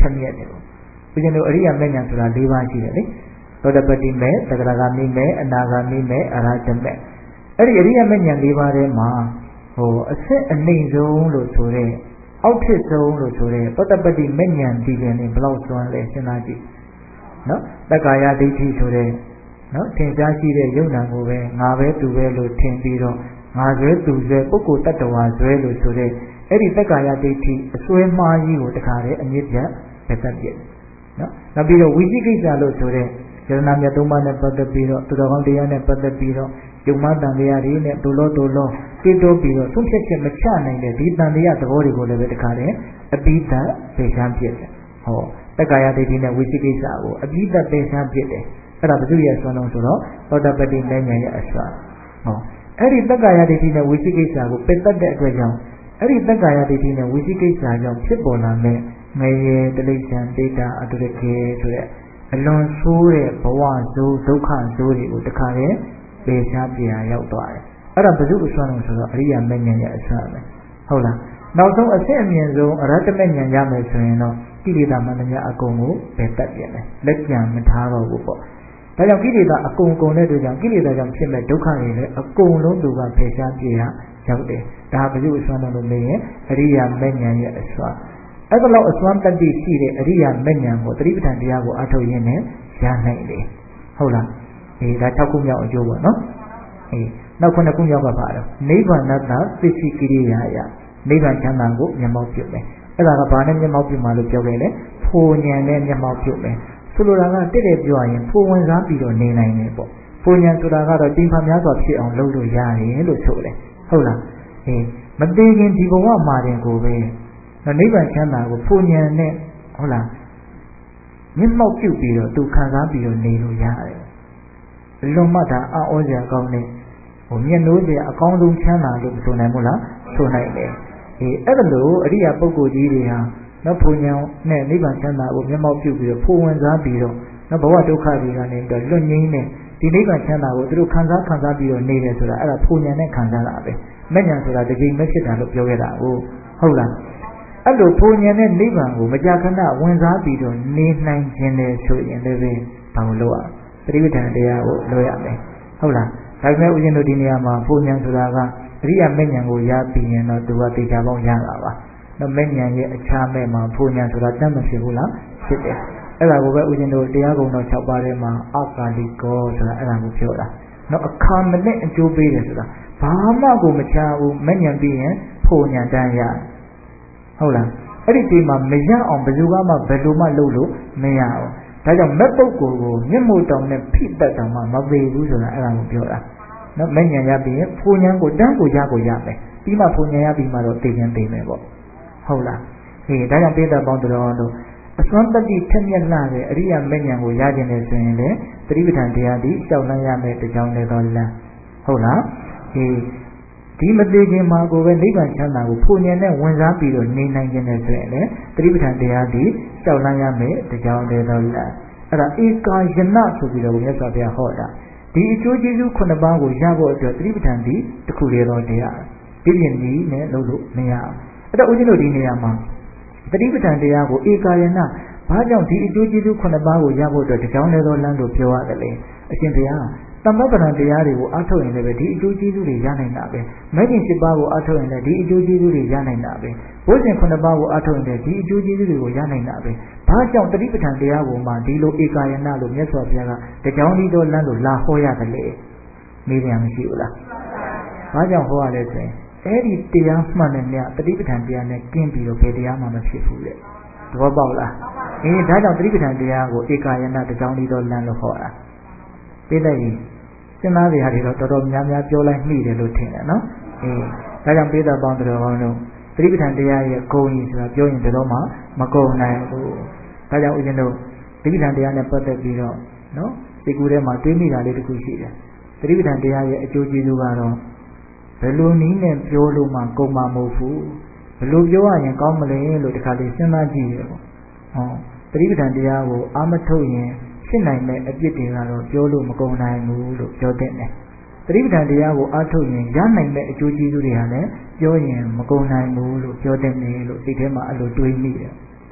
ထက်မြက်တယ်ဦးဇင်းတို့အရိယာမဉ္ဇဉ်ဆိုတာ၄ပါးရှိတယ်လေသောတပတ္တိမေသက္ကရာဂမိမေအနာဂမိမေအရဟတမေအဲ့ဒီအရိယာမဉ္ဇဉ်၄ပါးထဲမှာအစစ်အနှိမ့်ဆုံးလို့ဆိုတဲ့အောက်ထစ်ဆုံးလို့ဆိုတဲ့သောတပတ္တိမဉ္ဇဉ်ဒီပြန်နေဘလောက်စွမ်းလဲစဉ်းစားကြည့်နော်တက္ကာယဒိဋ္ဌိဆိုတဲ့နော်ထင်ရှားရှိတဲ့ယုံနာကိုပဲငါပဲသူပဲလို့ထင်ပြီးတော့ငါဆွဲသူဆွဲပုဂ္ဂိုလ်တ attva ဆွဲလို့ဆိုတဲ့အဲ့ဒီတက္ကာယဒိဋ္ဌိအစွဲမှားကြီးကိုတခါတည်းအမြင့်ပြတ်ပဲတတ်ပြည့်နော်နောက်ပြီးတော့ဝိသိကိစ္စလို့ဆိုတဲ့ယရဏမြတ်သုံးပါးနဲ့ပတ်သက်ပြီးတော့သူတော်ကောင်းတရားနဲ့ပတ်သက်ပြီးတော့ယုံမှန်တန်တရားတွေနဲ့ဒုလောတွေးတိုးပြီးတော့သုံးဖြတ်ချက်မချနိုင်တဲ့ဒီတန်တရားသဘောတွေကိုလည်းပဲတခါတည်းအပိဓာတ်ပေရှမ်းပြည့်တယ်တက္ကာယဒိဋ္ဌိနဲ့ဝိသိကိစ္စကိုအပိဓာတ်ပေရှမ်းပြည့်တယ်အဲ့ဒါဘုသူရဲ့ဆွမ်းလုံးဆိုတော့သောတပတ္တိမဉ္ဇဉ်ရဲ့အစွမ်းအဲ့ဒီတက္ကာယဒိဋ္ဌိနဲ့ဝိသိကိစ္စကိုပယ်တတ်တဲ့အတွက်ကြောင့်အဲ့ဒီတက္ကာယဒိဋ္ဌိနဲ့ဝိသိကိစ္စကြောင့်ဖြစ်ပေါ်လာတဲ့ငရေတိလိစ္ဆာန်ဒိဋ္ဌအတုရကေဆိုတဲ့အလွန်ဆိုးတဲ့ဘဝဆိုးဒုက္ခဆိုးတွေကိုတခါတည်းပေရှားပြရာရောက်သွားတယ်အဲ့ဒါဘုသူအစွမ်းလုံးဆိုတော့အရိယာမဉ္ဇဉ်ရဲ့အစွမ်းပဲဟုတ်လားနောက်ဆုံးအဆင့်အမြင့်ဆုံးအရဟတမေဉ္ဇဉ်ရမယ်ဆိုရင်တော့ကိလေသာမှန်သမျှအကုန်ကိုပယ်တတ်ပြန်တယ်လက်ကြံမထားတော့ဘူးပေါ့ဒါကြောင့်ကိလေသာအကုန်တဲ့အတွက်ကြောင့်ကိလေသာကြောင့်ဖြစ်မဲ့ဒုက္ခတွေလည်းအကုန်လုံးသူကဖယ်ရှားပြရာရောက်တယ်ဒါဘုသူအစွမ်းလုံးလို့မေးရင်အရိယာမဉ္ဇဉ်ရဲ့အစွမ်းအဲ့ဒါလောက်အစွမ်းတတ္တိရှိတဲ့အရိယာမဉ္ဇဉ်ကိုသတိပဋ္ဌာန်တရားကိုအထောက်ရင်းနဲ့ရနိုင်တယ်ဟုတ်လားဒါ6ခုမြောက်အကျိုးပေါ့နော်နောက်9ခုမြောက်ကပါတော့နိဗ္ဗာန်တသစ္စည်းကိရိယာယနိဗ္ဗာန်ချမ်းသာကိုမျက်မှောက်ပြုမယ်အဲ့ဒါကဘာနဲ့မျက်မှောက်ပြုမှာလို့ပြောခဲ့လဲဖိုလ်ဉာဏ်နဲ့မျက်မှောက်ပြုမယ်ဆိုလိုတာကတက်တယ်ပြောရင်ဖိုလ်ဝင်စားပြီးတော့နေနိုင်တယ်ပေါ့ဖိုလ်ဉာဏ်ဆိုတာကတော့တိမ်ဖန်များစွာဖြစ်အောင်လုပ်လို့ရတယ်လို့ဆိုတယ်ဟုတ်လားမသေးခင်ဒီဘဝမှာတင်ကိုပဲနိဗ္ဗာန်ချမ်းသာကိုဖိုလ်ဉာဏ်နဲ့ဟုတ်လားမျက်မှောက်ပြုပြီးတော့သူခံစားပြီးတော့နေလို့ရတယ်လွန်မှတ်တာအောစရာကောင်းတဲ့မျက်နှိုးစရာအကောင်းဆုံးချမ်းသာလို့ဆိုနိုင်မို့လားဆိုနိုင်တယ်အဲ့ဒါလို့အရိယာပုဂ္ဂိုလ်ကြီးတွေဟာနော်ဘုံဉာဏ်နဲ့နိဗ္ဗာန်ချမ်းသာကိုမျက်မှောက်ပြုပြီးတော့ဖိုလ်ဝင်စားပြီးတော့နော်ဘဝဒုက္ခတွေကနေပြီးတော့လွတ်ငြိမ်းတဲ့ဒီနိဗ္ဗာန်ချမ်းသာကိုသူတို့ခံစားပြီးတော့နေတယ်ဆိုတာအဲ့ဒါဖိုလ်ဉာဏ်နဲ့ခံစားတာပဲမဉဏ်ဆိုတာတစ်ချိန်မဖြစ်တာလို့ပြောခဲ့တာဟုတ်လားအဲ့လိုဖိုလ်ဉာဏ်နဲ့နိဗ္ဗာန်ကိုမကြာခဏဝင်စားပြီးတော့နေနိုင်ခြင်းလေဆိုရင်လည်းပဲဘာလို့လုပ်ရပရိပဋ္ဌာန်တရားကိုလုပ်ရမယ်ဟုတ်လားဒါပေမဲ့ဦးဇင်းတို့ဒီနေရာမှာဖိုလ်ဉာဏ်ဆိုတာကအရိယာမဉ္ဇဉ်ကိုရပြီးရင်တော့သူကတေချာပေါင်းရတာပါနော်မဉ္ဇဉ်ရဲ့အခြားမဲ့မှာဖိုလ်ဉာဏ်ဆိုတာတတ်မဖြစ်ဘူးလားဖြစ်တယ်အဲ့ဒါကိုပဲဦးဇင်းတို့တရားကုံတော်6ပါးထဲမှာအကာလိကောဆိုတာအဲ့ဒါကိုပြောတာနော်အခါမနဲ့အကျိုးပေးတယ်ဆိုတာဘာမှကိုမချဘူးမဉ္ဇဉ်ပြီးရင်ဖိုလ်ဉာဏ်တန်းရဟုတ်လားအဲ့ဒီဒီမှာမရအောင်ဘယ်သူမှဘယ်လိုမှလုပ်လို့မရအောင်ဒါကြောင့်မဲ့ပုဂ္ဂိုလ်ကိုမျက်မှောက်တောင်နဲ့ဖိတက်တောင်မှမပေဘူးဆိုတာအဲ့ဒါကိုပြောတာနော်မဉ္ဇဉ်ရပြီးရင်ဖိုလ်ဉာဏ်ကိုတန်းကိုရမယ်ပြီးမှဖိုလ်ဉာဏ်ရပြီးမှတော့သိခြင်းသိမယ်ပေါ့ဟုတ်လားဒါကြောင့်ပိဋကပေါင်းတော်တို့အစွမ်းတတ္တိထက်မြက်လာတဲ့အရိယာမဉ္ဇဉ်ကိုရခြင်းနဲ့ဆိုရင်လေသတိပဋ္ဌာန်တရားဒီလျှောက်လန်းရမယ်တကြောင်လည်းတော့လမ်းဟုတ်လားဒီမသေးခင်မှာကိုပဲနိဗ္ဗာန်ချမ်းသာကိုဖိုလ်ဉာဏ်နဲ့ဝင်စားပြီးတော့နေနိုင်ခြင်းနဲ့ဆိုရင်လေသတိပဋ္ဌာန်တရားဒီလျှောက်လန်းရမယ်တကြောင်လည်းတော့လမ်းအဲ့ဒါဧကာယနာဆိုပြီးတော့မြတ်စွာဘုရားဟောတာဒီအကျိုးကျေးဇူး9ပါးကိုရဖို့အတွက်သတိပဋ္ဌာန်ဒီတစ်ခုလေတော့တရားဒီပြင်ကြီးနဲ့လုပ်လို့မရအောင်အဲ့တော့ဦးဇင်းတို့ဒီနေရာမှာသတိပဋ္ဌာန်တရားကိုဧကာယနာဘာကြောင့်ဒီအကျိုးကျေးဇူး9ပါးကိုရဖို့အတွက်တကြောင်လေတော့လမ်းလို့ပြောရတယ်လေအရှင်ဘုရားသမ္ပပ္ပံတရားတွေကိုအားထုတ်ရင်လည်းဒီအကျိုးကျေးဇူးတွေရနိုင်တာပဲမဲ့ခင်7ပါးကိုအားထုတ်ရင်လည်းဒီအကျိုးကျေးဇူးတွေရနိုင်တာပဲဘုဇင်9ပါးကိုအားထုတ်ရင်လည်းဒီအကျိုးကျေးဇူးတွေကိုရနိုင်တာပဲဘာကြောင့်သတိပဋ္ဌာန်တရားကိုမှဒီလိုဧကာယနာလို့မြတ်စွာဘုရားကတကြောင်ဒီတော့လမ်းလို့လာဟောရတယ်လေမေးပြန်မရှိဘူးလားဘာကြောင့်ဟောရလဲဆိုရင်အဲ့ဒီတရားမှန်တဲ့မြတ်သတိပဋ္ဌာန်တရားနဲ့ကင်းပြီးတော့ဘယ်တရားမှမဖြစ်ဘူးလေသဘောပေါက်လားဒါကြောင့်သတိပဋ္ဌာန်တရားကိုဧကာယနာတကြောင်ဒီတော့လမ်းလို့ဟောတာသိတဲ့ရင်စဉ်းစားကြရတော့တော်တော်များများပြောလိုက်မိတယ်လို့ထင်တယ်နော်ဒါကြောင့်ပိဋကပေါင်းတော်ကောင်းတို့သတိပဋ္ဌာန်တရားရဲ့ဂုဏ်ကြီးဆိုတာပြောရင်တော့မှမကုန်နိုင်ဘူးဒါကြောင့်ဦးဇင်းတို့သတိပဋ္ဌာန်တရားနဲ့ပတ်သက်ပြီးတော့နော်စိတ်ကူးထဲမှာတွေးမိတာလေးတစ်ခုရှိတယ်သတိပဋ္ဌာန်တရားရဲ့အကျိုးကျေးဇူးကတော့ဘယ်လိုနည်းနဲ့ပြောလို့မှကုန်မှာမဟုတ်ဘူးဘယ်လိုပြောရရင်ကောင်းမလဲလို့တခါလေးစဉ်းစားကြည့်ရပေါ့သတိပဋ္ဌာန်တရားကိုအာမထုတ်ရင်ဖြစ်နိုင်တဲ့အပြစ်တွေကတော့ပြောလို့မကုန်နိုင်ဘူးလို့ပြောတဲ့တယ်သတိပဋ္ဌာန်တရားကိုအားထုတ်ရင်ရနိုင်တဲ့အကျိုးကျေးဇူးတွေဟာလည်းပြောရင်မကုန်နိုင်ဘူးလို့ပြောတဲ့တယ်လို့စိတ်ထဲမှာအဲ့လိုတွေးမိတယ်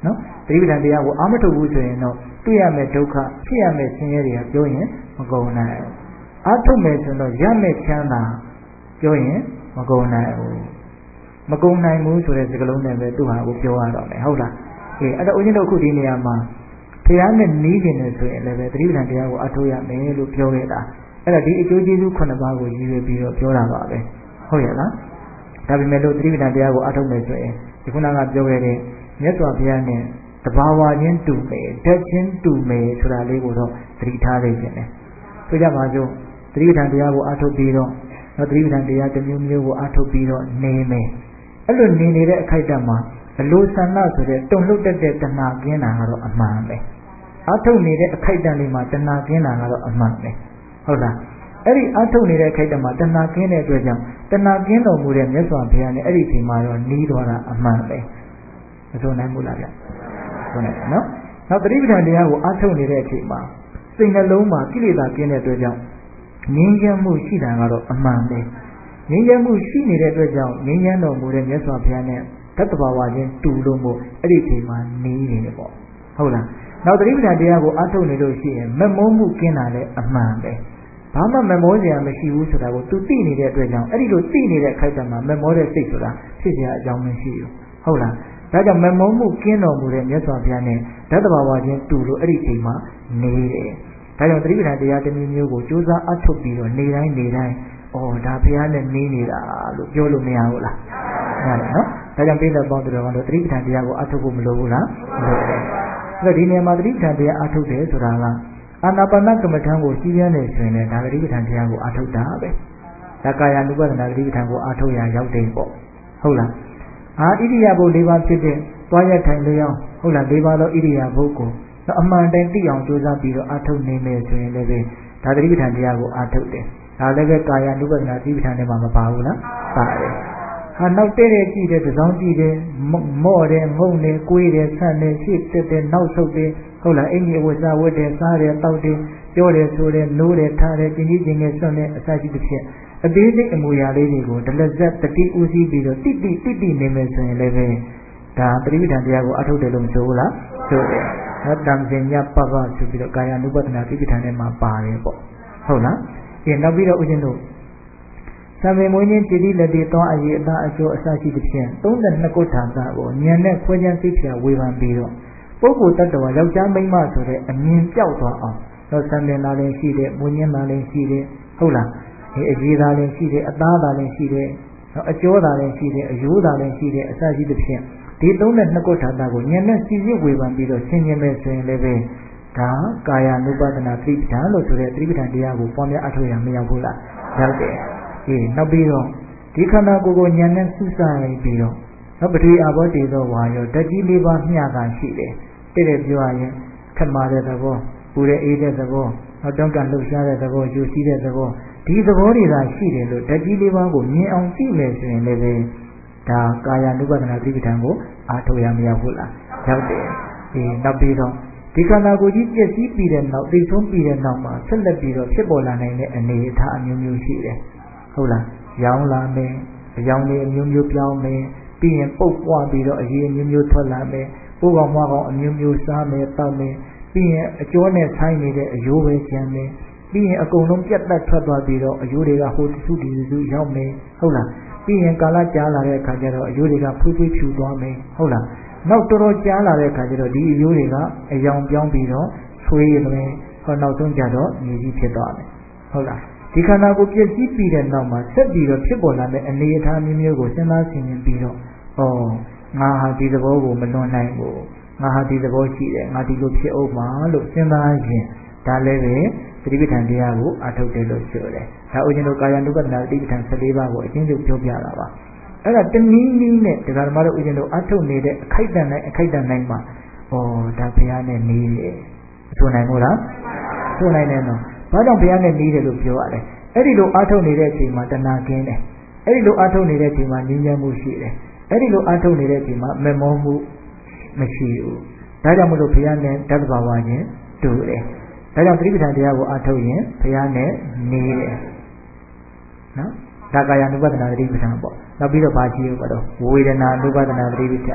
နော်သတိပဋ္ဌာန်တရားကိုအာမထုတ်ဘူးဆိုရင်တော့တွေ့ရမယ့်ဒုက္ခဖြစ်ရမယ့်ဆင်းရဲတွေကပြောရင်မကုန်နိုင်ဘူးအာထုတ်မယ်ဆိုတော့ရမယ့်ချမ်းသာပြောရင်မကုန်နိုင်ဘူးမကုန်နိုင်ဘူးဆိုတဲ့စကားလုံးနဲ့ပဲသူ့ဟာကိုပြောရတော့မယ်ဟုတ်လားအဲ့တော့ဦးဇင်းတို့အခုဒီနေရာမှာတရားနဲ့နီးကျင်တယ်ဆိုရင်လည်းပဲသတိပဋ္ဌာန်တရားကိုအထောက်ရမယ်လို့ပြောခဲ့တာအဲ့ဒါဒီအကျိုးကျေးဇူး9ပါးကိုရည်ရွယ်ပြီးတော့ပြောတာပါပဲဟုတ်ရဲ့လားဒါပေမဲ့လို့သတိပဋ္ဌာန်တရားကိုအထောက်မယ်ဆိုရင်ဒီခုနကပြောခဲ့တဲ့မြတ်စွာဘုရားနဲ့တဘာဝချင်းတူမယ်ဓာတ်ချင်းတူမယ်ဆိုတာလေးကိုတော့သတိထားနေခြင်းတယ်ဆိုကြပါစို့သတိပဋ္ဌာန်တရားကိုအထောက်ပြီးတော့သတိပဋ္ဌာန်တရားတစ်မျိုးမျိုးကိုအထောက်ပြီးတော့နေမယ်အဲ့လိုနေနေတဲ့အခိုက်အတန့်မှာအလိုဆန္ဒဆိုတဲ့တုံ့လှုပ်တတ်တဲ့တဏှာကင်းတာကတော့အမှန်ပဲအထုတ်နေတဲ့အခိုက်အတန့်လေးမှာတဏှာကင်းတာကတော့အမှန်ပဲဟုတ်လားအဲ့ဒီအထုတ်နေတဲ့အခိုက်အတန့်မှာတဏှာကင်းတဲ့အတွက်ကြောင့်တဏှာကင်းတော်မူတဲ့မြတ်စွာဘုရားနဲ့အဲ့ဒီချိန်မှာတော့နီးတော်တာအမှန်ပဲမဆိုနိုင်ဘူးလားဗျဆိုနိုင်တယ်နော်နောက်သတိပဋ္ဌာန်တရားကိုအထုတ်နေတဲ့အချိန်မှာစိတ်နှလုံးမှာကိလေသာကင်းတဲ့အတွက်ကြောင့်ငြိမ်းချမ်းမှုရှိတာကတော့အမှန်ပဲငြိမ်းချမ်းမှုရှိနေတဲ့အတွက်ကြောင့်ငြိမ်းချမ်းတော်မူတဲ့မြတ်စွာဘုရားနဲ့တတ္တဘာဝချင်းတူလို့မို့အဲ့ဒီချိန်မှာနေနေတယ်ပေါ့ဟုတ်လားနောက်သတိပဋ္ဌာန်တရားကိုအထုတ်နေလို့ရှိရင်မမောမှုကင်းတာလည်းအမှန်ပဲဘာမှမမောစရာမရှိဘူးဆိုတာကိုသူသိနေတဲ့အတွက်ကြောင့်အဲ့ဒီလိုသိနေတဲ့အခိုက်အတန့်မှာမမောတဲ့စိတ်ဆိုတာဖြစ်စရာအကြောင်းမရှိဘူးဟုတ်လားဒါကြောင့်မမောမှုကင်းတော်မူတဲ့မြတ်စွာဘုရားနဲ့တတ္တဘာဝချင်းတူလို့အဲ့ဒီချိန်မှာနေတယ်ဒါကြောင့်သတိပဋ္ဌာန်တရားတစ်မျိုးမျိုးကိုကြိုးစားအထုတ်ပြီးတော့နေတိုင်းဒါဘုရားနဲ့နေနေတာလို့ပြောလို့မရဘူးလားဟုတ်တယ်နော်ဒါကြောင့်ပြည့်တဲ့ပေါင်းတော်ကတော့သတိပဋ္ဌာန်တရားကိုအထုတ်ဖို့မလိုဘူးလားမလိုဘူးအဲ့တော့ဒီနေရာမှာသတိပဋ္ဌာန်တရားအထုတ်တယ်ဆိုတာကအာနာပါနကမ္မထံကိုရှင်းပြနေဆိုရင်လည်းဒါသတိပဋ္ဌာန်တရားကိုအထုတ်တာပဲဒါကာယ ानु ပဒနာသတိပဋ္ဌာန်ကိုအထုတ်ရရောက်တယ်ပေါ့ဟုတ်လားဣရိယာပု၄ပါးဖြစ်တဲ့သွားရထိုင်လျောင်းဟုတ်လား၄ပါးသောဣရိယာပုကိုအမှန်တိုင်းသိအောင်ကြိုးစားပြီးတော့အထုတ်နေမယ်ဆိုရင်လည်းဒါသတိပဋ္ဌာန်တရားကိုအထုတ်တယ်ဒါလည်းပဲကာယ ानु ပဒနာသတိပဋ္ဌာန်ထဲမှာမပါဘူးလားပါတယ်နောက်တဲ့ကြည့်တယ်တစောင်းကြည့်တယ်မော့တယ်ငုံတယ်ကိုွေးတယ်ဆန့်တယ်ရှေ့တက်တယ်နောက်ဆုတ်တယ်ဟုတ်လားအင်ကြီးအဝတ်စားဝတ်တယ်စားတယ်တောက်တယ်ပြောတယ်ဆိုတယ်နိုးတယ်ထားတယ်ကျင်ကြီးကျင်ငယ်ဆွန့်တယ်အစရှိသဖြင့်အသေးစိတ်အမူအရာလေးတွေကိုဒလဇတ်တတိဦးစီးပြီးတော့တိနေမယ်ဆိုရင်လည်းပဲဒါပရိပဒံတရားကိုအထုတ်တယ်လို့မဆိုဘူးလားဆိုတယ်တံစင်ညပပဆိုပြီးတော့ကာယ ानु ပဒနာပရိပဒံထဲမှာပါတယ်ပေါ့ဟုတ်လားနောက်ပြီးတော့ဦးဇင်းတို့သံမေမွေးခြင်းတည်တည်လက်တည်သွားအရေးအသားအကျိုးအစရှိသဖြင့်32ခုဌာနကိုဉာဏ်နဲ့ခွဲခြမ်းသိဖြာဝေဖန်ပြီးတော့ပုဂ္ဂိုလ်တ attva ယောက်ျားမိန်းမဆိုတဲ့အမြင်ပြောက်သွားအောင်တော့သံမေလာလည်းရှိတယ်မွေးခြင်းလာလည်းရှိတယ်ဟုတ်လားအရေးသားလည်းရှိတယ်အသားသားလည်းရှိတယ်အကျောသားလည်းရှိတယ်အယိုးသားလည်းရှိတယ်အစရှိသဖြင့်ဒီ32ခုဌာနကိုဉာဏ်နဲ့စီစစ်ဝေဖန်ပြီးတော့ဆင်ခြင်မယ်ဆိုရင်လည်းပဲဒါကာယ ानु ပဒနာသတိပဋ္ဌာန်လို့ဆိုတဲ့သတိပဋ္ဌာန်တရားကိုပွားများအထောက်ရမရောက်ဘူးလားရောက်တယ်နောက်ပြီးတော့ဒီခန္ဓာကိုယ်ကိုဉာဏ်နဲ့စူးစိုက်ပြီးတော့ပထဝီအာဘောတေသောဝါရောဓာတ်ကြီး၄ပါးမျှတာရှိတယ်တဲ့ပြောရရင်ခက်မာတဲ့သဘောပူတဲ့အေးတဲ့သဘောတွန်းကန်လှုပ်ရှားတဲ့သဘောယူစည်းတဲ့သဘောဒီသဘောတွေသာရှိတယ်လို့ဓာတ်ကြီး၄ပါးကိုမြင်အောင်သိမယ်ဆိုရင်လည်းဒါကာယ ानु ပဒနာသတိပဋ္ဌာန်ကိုအားထုတ်ရမရောက်ဘူးလားရောက်တယ်နောက်ပြီးတော့ဒီခန္ဓာကိုယ်ကြီးပြည့်စည်ပြီးတဲ့နောက်သိဆုံးပြီးတဲ့နောက်မှာဆက်လက်ပြီးတော့ဖြစ်ပေါ်လာနိုင်တဲ့အနေအထားအမျိုးမျိုးရှိတယ်ဟုတ်လားရောင်းလာမယ်အယောင်တွေအမျိုးမျိုးပြောင်းမယ်ပြီးရင်ပုတ်ပွားပြီးတော့အရေးအမျိုးမျိုးထွက်လာမယ်ပိုးကောင်မွားကောင်အမျိုးမျိုးစားမယ်တောက်မယ်ပြီးရင်အကျောနဲ့ဆိုင်နေတဲ့အယိုးပဲကျန်မယ်ပြီးရင်အကုန်လုံးပြတ်တက်ထွက်သွားပြီးတော့အယိုးတွေကဟိုတစုဒီစုရောက်မယ်ဟုတ်လားပြီးရင်ကာလကြာလာတဲ့အခါကျတော့အယိုးတွေကဖွေးဖြူသွားမယ်ဟုတ်လားနောက်တော်တော်ကြာလာတဲ့အခါကျတော့ဒီအယိုးတွေကအယောင်ပြောင်းပြီးတော့ဆွေးမယ်နောက်ဆုံးကြတော့မြေကြီးဖြစ်သွားတယ်ဟုတ်လားဒီခန္ဓာကိုပြည့်စည်ပြီးတဲ့နောက်မှာဆက်ပြီးတော့ဖြစ်ပေါ်လာတဲ့အနေအထားမျိုးမျိုးကိုစဉ်းစားဆင်ခြင်ပြီးတော့ငါဟာဒီသဘောကိုမလွန်နိုင်ဘူးငါဟာဒီသဘောရှိတယ်ငါဒီလိုဖြစ်အောင်မှာလို့စဉ်းစားရင်ဒါလည်းပဲသတိပဋ္ဌာန်တရားကိုအထုတ်တယ်လို့ဆိုတယ်ဒါဥစဉ်တို့ကာယ ानु ပဒနာသတိပဋ္ဌာန်14ပါးကိုအချင်းချင်းပြောပြတာပါအဲ့ဒါတနည်းနည်းနဲ့ဒကာဓမ္မတို့ဥစဉ်တို့အထုတ်နေတဲ့အခိုက်အတန့်တိုင်းမှာဒါဘုရားနဲ့နေတယ်ဆိုနိုင်မို့လားဆိုနိုင်တယ်နော်ဘာကြောင့်ဘုရားနဲ့နေတယ်လို့ပြောရလဲအဲ့ဒီလိုအထုတ်နေတဲ့အချိန်မှာတဏှာကင်းတယ်အဲ့ဒီလိုအထုတ်နေတဲ့အချိန်မှာဉာဏ်ဉာဏ်မှုရှိတယ်အဲ့ဒီလိုအထုတ်နေတဲ့အချိန်မှာမမောမှုမရှိဘူးဒါကြောင့်မလို့ဘုရားနဲ့တတ္တဘာဝချင်းတူတယ်ဒါကြောင့်သတိပဋ္ဌာန်တရားကိုအထုတ်ရင်ဘုရားနဲ့နေတယ်နော်ဒါကာယ ानु ပဒနာသတိပဋ္ဌာန်ပေါ့နောက်ပြီးတော့ဘာရှိရောတော့ဝေဒနာ ानु ပဒနာသတိပဋ္ဌာန်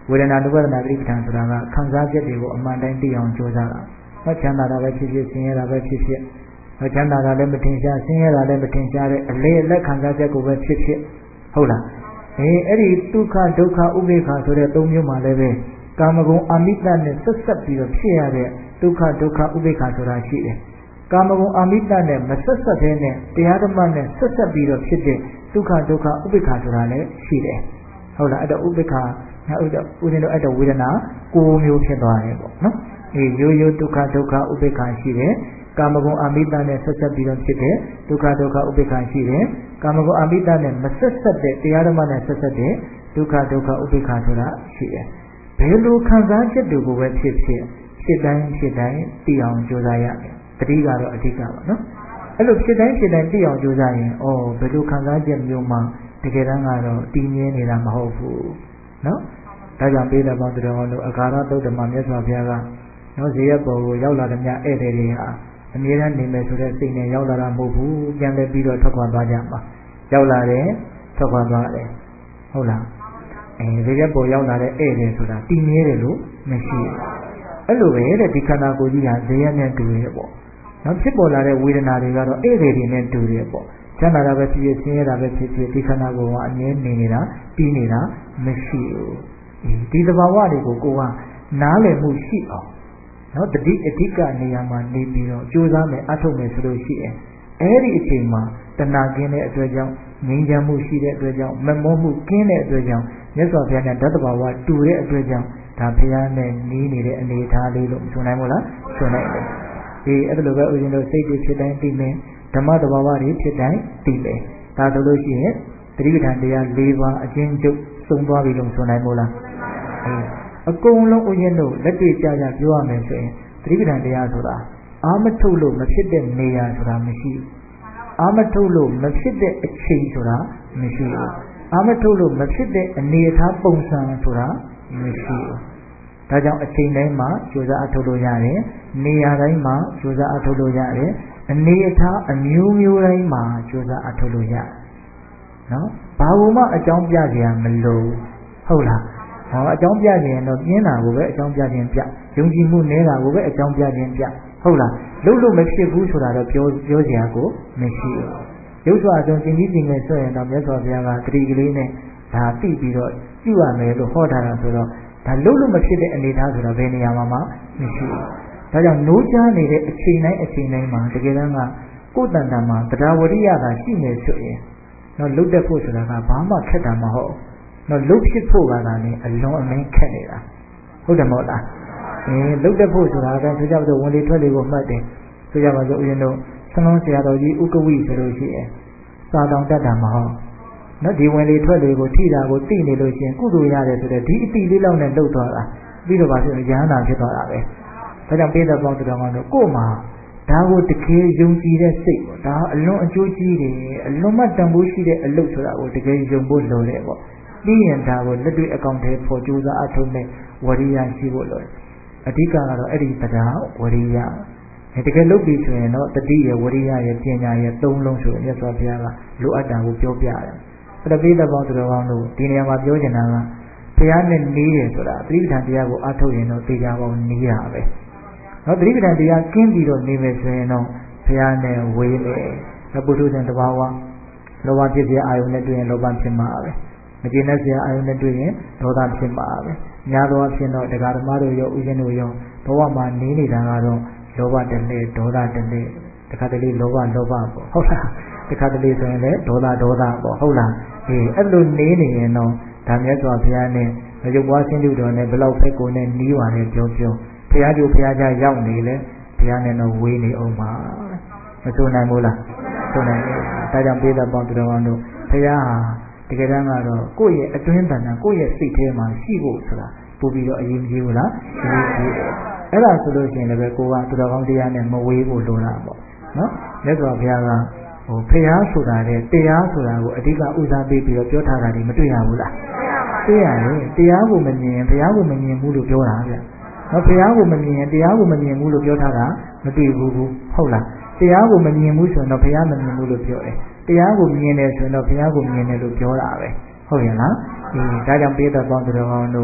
ဝေဒနာနုပဒနာပရိပဋ္ဌာန်ဆိုတာကခံစားချက်တွေကိုအမှန်တိုင်းသိအောင်ကြိုးစားတာချမ်းသာတာပဲဖြစ်ဖြစ်ဆင်းရဲတာပဲဖြစ်ဖြစ်ချမ်းသာတာလည်းမထင်ရှားဆင်းရဲတာလည်းမထင်ရှားတဲ့အလေအလက်ခံစားချက်ကိုပဲဖြစ်ဖြစ်ဟုတ်လားအဲ့ဒီဒုက္ခဒုက္ခဥပေက္ခဆိုတဲ့သုံးမျိုးမှာလည်းပဲကာမဂုဏ်အာမိတနဲ့ဆက်ဆက်ပြီးတော့ဖြစ်ရတဲ့ဒုက္ခဒုက္ခဥပေက္ခဆိုတာရှိတယ်ကာမဂုဏ်အာမိတနဲ့မဆက်ဆက်သေးနဲ့တရားဓမ္မနဲ့ဆက်ဆက်ပြီးတော့ဖြစ်တဲ့ဒုက္ခဒုက္ခဥပေက္ခဆိုတာလည်းရှိတယ်ဟုတ်လားအဲ့တော့ဥပေက္ခဦးဇင်းတို့အဲ့တော့ဝေဒနာ9မျိုးဖြစ်သွားတယ်ပေါ့နော်ရိုးရိုးဒုက္ခဒုက္ခဥပေက္ခရှိတယ်ကာမဂုဏ်အာမိတနဲ့ဆက်ဆက်ပြီးတော့ဖြစ်တဲ့ဒုက္ခဒုက္ခဥပေက္ခရှိတယ်ကာမဂုဏ်အာမိတနဲ့မဆက်ဆက်တဲ့တရားဓမ္မနဲ့ဆက်ဆက်တဲ့ဒုက္ခဒုက္ခဥပေက္ခဆိုတာရှိတယ်ဘယ်လိုခံစားချက်တွေကိုပဲဖြစ်ဖြစ်တိုင်းသိအောင်ကြိုးစားရမယ်တတိကတော့အဓိကပါနော်အဲ့လိုဖြစ်တိုင်းသိအောင်ကြိုးစားရင်ဘယ်လိုခံစားချက်မျိုးမှတကယ်တမ်းကတော့တည်ငြင်းနေတာမဟုတ်ဘူးနော်ဒါကြောင့်ပေးတဲ့ပေါင်းတော်တို့အခါရသုတ်တမမြတ်စွာဘုရားကနော်ဇေယျပေါ်ကိုရောက်လာတဲ့မြတ်ဧည့်သည်တွေဟာအမြဲတမ်းနေမယ်ဆိုတဲ့စိတ်နဲ့ရောက်လာတာမဟုတ်ဘူးပြန်လဲပြီးတော့ထွက်ခွာသွားကြမှာရောက်လာတယ်ထွက်ခွာသွားတယ်ဟုတ်လားဇေယျပေါ်ရောက်လာတဲ့ဧည့်သည်ဆိုတာတည်မြဲတယ်လို့မရှိဘူးအဲ့လိုပဲတဲ့ဒီခန္ဓာကိုယ်ကြီးဟာဇေယျနဲ့တူတယ်ပေါ့နော်ဖြစ်ပေါ်လာတဲ့ဝေဒနာတွေကတော့ဧည့်သည်တွေနဲ့တူတယ်ပေါ့ချမ်းသာတာပဲဖြစ်ဖြစ်ဆင်းရဲတာပဲဖြစ်ဖြစ်ဒီခန္ဓာကိုယ်ကအမြဲနေနေတာပြီးနေတာမရှိဘူးဒီသဘာဝတွေကိုကိုကနားလည်မှုရှိအောင်နော်တတိအဓိကနေရာမှာနေပြီးတော့ကြိုးစားမယ်အထုတ်မယ်ဆိုလို့ရှိရင်အဲ့ဒီအချိန်မှာတဏှာကင်းတဲ့အတွက်ကြောင့်ငြိမ်းချမ်းမှုရှိတဲ့အတွက်ကြောင့်မမောမှုကင်းတဲ့အတွက်ကြောင့်မြတ်စွာဘုရားနဲ့ဓာတ်တဘာဝတူတဲ့အတွက်ကြောင့်ဒါဘုရားနဲ့နီးနေတဲ့အနေအထားလေးလို့ဆိုနိုင်မို့လားဆိုနိုင်တယ်အဲ့ဒါလိုပဲဦးဇင်းတို့စိတ်တွေဖြစ်တိုင်းသိမယ်ဓမ္မတဘာဝတွေဖြစ်တိုင်းသိမယ်ဒါဆိုလို့ရှိရင်သတိပဋ္ဌာန်တရား၄ပါးအချင်းချုပ်စုံသွားပြီလို့ဆိုနိုင်မို့လားအကုန်လုံးဦးဇင်းတို့လက်တွေ့ကြပြောရမယ်ဆိုရင်သတိပဋ္ဌာန်တရားဆိုတာအာမထုတ်လို့မဖြစ်တဲ့နေရာဆိုတာမရှိဘူးအာမထုတ်လို့မဖြစ်တဲ့အချိန်ဆိုတာမရှိဘူးအာမထုတ်လို့မဖြစ်တဲ့အနေအထားပုံစံဆိုတာမရှိဘူးဒါကြောင့်အချိန်တိုင်းမှာကြိုးစားအထုတ်လို့ရတယ်နေရာတိုင်းမှာကြိုးစားအထုတ်လို့ရတယ်အနေအထားအမျိုးမျိုးတိုင်းမှာကြိုးစားအထုတ်လို့ရတယ်နော်ဘာလို့မှအကြောင်းပြကြရမလို့ဟုတ်လားအကြောင်းပြခြင်းတော့ပြင်းတာကိုပဲအကြောင်းပြခြင်းပြယုံကြည်မှုနည်းတာကိုပဲအကြောင်းပြခြင်းပြဟုတ်လားလို့မဖြစ်ဘူးဆိုတာတော့ပြောစရာကိုမရှိဘူးရုပ်စွာအစုံသင်ကြီးပြင်မယ်ဆိုရင်တော့မြတ်စွာဘုရားကတတိကလေးနဲ့ဒါသိပြီးတော့ပြုရမယ်လို့ဟောထားတာဆိုတော့ဒါလို့မဖြစ်တဲ့အနေအထားဆိုတော့ဘယ်နေရာမှာမှမရှိဘူးဒါကြောင့်နိုးကြားနေတဲ့အချိန်တိုင်းမှာတကယ်တမ်းကကိုယ်တန်တန်မှာတရားဝရိယသာရှိနေဆိုရင်တော့လုတ်တက်ဖို့ဆိုတာကဘာမှခက်တာမဟုတ်တော့လုတ်ဖြစ်ဖို့ကလည်းအလွန်အမင်းခက်နေတာဟုတ်တယ်မဟုတ်လားလုတ်တက်ဖို့ဆိုတာကဆိုကြပါစို့ဝင်လေထွက်လေကိုမှတ်တယ်ဆိုကြပါစို့ဦးဇင်းတို့ဆလုံးဆရာတော်ကြီးဥက္ကဝိဆိုလို့ရှိရင်စာတောင်တတ်တာမဟုတ်နော်ဒီဝင်လေထွက်လေကိုထိတာကိုသိနေလို့ရှိရင်ကုသိုလ်ရတယ်ဆိုတဲ့ဒီအတိလေးလောက်နဲ့လုတ်သွားတာပြီးတော့ပါဆိုရဟန္တာဖြစ်သွားတာပဲဒါကြောင့်ပိဋကပေါင်းတော်တော်ကတော့ကို့မှာဒါကိုတကယ်ယုံကြည်တဲ့စိတ်ပေါ့ဒါအလွန်အကျိုးကြီးတယ်အလွန်မှတန်ဖိုးရှိတဲ့အလုပ်ဆိုတာကိုတကယ်ယုံဖို့လိုတယ်ပေါ့ပြီးရင်ဒါကိုလက်တွေ့အကောင့်ထဲပေါ်ကြိုးစားအထုတ်နဲ့ဝရိယရှိဖို့လိုတယ်အဓိကကတော့အဲ့ဒီတရားဝရိယတကယ်လုပ်ပြီးဆိုရင်တော့တတိယဝရိယရဲ့ပညာရဲ့သုံးလုံးဆိုရင်မြတ်စွာဘုရားကလိုအပ်တာကိုပြောပြတယ်အဲ့ဒါပိဋကပေါင်းတော်ကောင်းတို့ဒီနေရာမှာပြောချင်တာကဘုရားနဲ့နေတယ်ဆိုတာသတိပဋ္ဌာန်တရားကိုအထုတ်ရင်တော့သိကြပါဦးနေရပဲနော်သတိပဋ္ဌာန်တရားကင်းပြီးတော့နေမယ်ဆိုရင်တော့ဘုရားနဲ့ဝေးမယ်ပုထုဇဉ်တဘာဝလောဘဖြစ်စရာအာယုန်နဲ့တွေ့ရင်လောဘဖြစ်မှာပဲမကျေနပ်စရာအာယုန်နဲ့တွေ့ရင်ဒေါသဖြစ်မှာပဲများသောအားဖြင့်တော့တရားဓမ္မတို့ရောဥရှင်တို့ရောဘဝမှာနေနေတာကတော့လောဘတည်းဒေါသတည်းတခါတလေလောဘပေါ့ဟုတ်လားတခါတလေဆိုရင်လည်းဒေါသပေါ့ဟုတ်လားအဲ့လိုနေနေရင်တော့ဒါမြတ်စွာဘုရားနဲ့ရုပ်ပွားဆင်းတုတော်နဲ့ဘလောက်ဖက်ကိုနဲ့နီးပါလေပြောဘုရားကျိုးဘုရားကြရောက်နေလေဘုရားနဲ့တော့ဝေးနေအောင်ပါမဆိုနိုင်ဘူးလားဆိုနိုင်တယ်ဒါကြောင့်ပိဋကပေါင်းတော်ကောင်းတို့ဘုရားဟာတကယ်တမ်းကတော့ကိုယ့်ရဲ့အတွင်းတဏ္ဍာကိုယ့်ရဲ့စိတ်ထဲမှာရှိဖို့ဆိုတာပို့ပြီးတော့အရေးကြီးဘူးလားအရေးကြီးတယ်အဲ့ဒါဆိုလို့ရှိရင်လည်းကိုကသူတော်ကောင်းတရားနဲ့မဝေးဖို့လိုတာပေါ့နော်မြတ်စွာဘုရားကဖျားဆိုတာတဲ့တရားဆိုတာကိုအဓိကဥစားပေးပြီးတော့ပြောထားတာဒီမတွေ့ရဘူးလားတွေ့ရတယ်တရားကိုမမြင်ရင်ဘုရားကိုမမြင်ဘူးလို့ပြောတာဗျနော်ဘုရားကိုမမြင်ရင်တရားကိုမမြင်ဘူးလို့ပြောထားတာမတွေ့ဘူးဟုတ်လားတရားကိုမမြင်ဘူးဆိုရင်တော့ဘုရားမမြင်ဘူးလို့ပြောတယ်တရားကိုမြင်တယ်ဆိုရင်တော့ဘုရားကိုမြင်တယ်လို့ပြောတာပဲဟုတ်ရဲ့လားဒါကြောင့်ပိဋကပေါင်းတော်ကောင်းတို့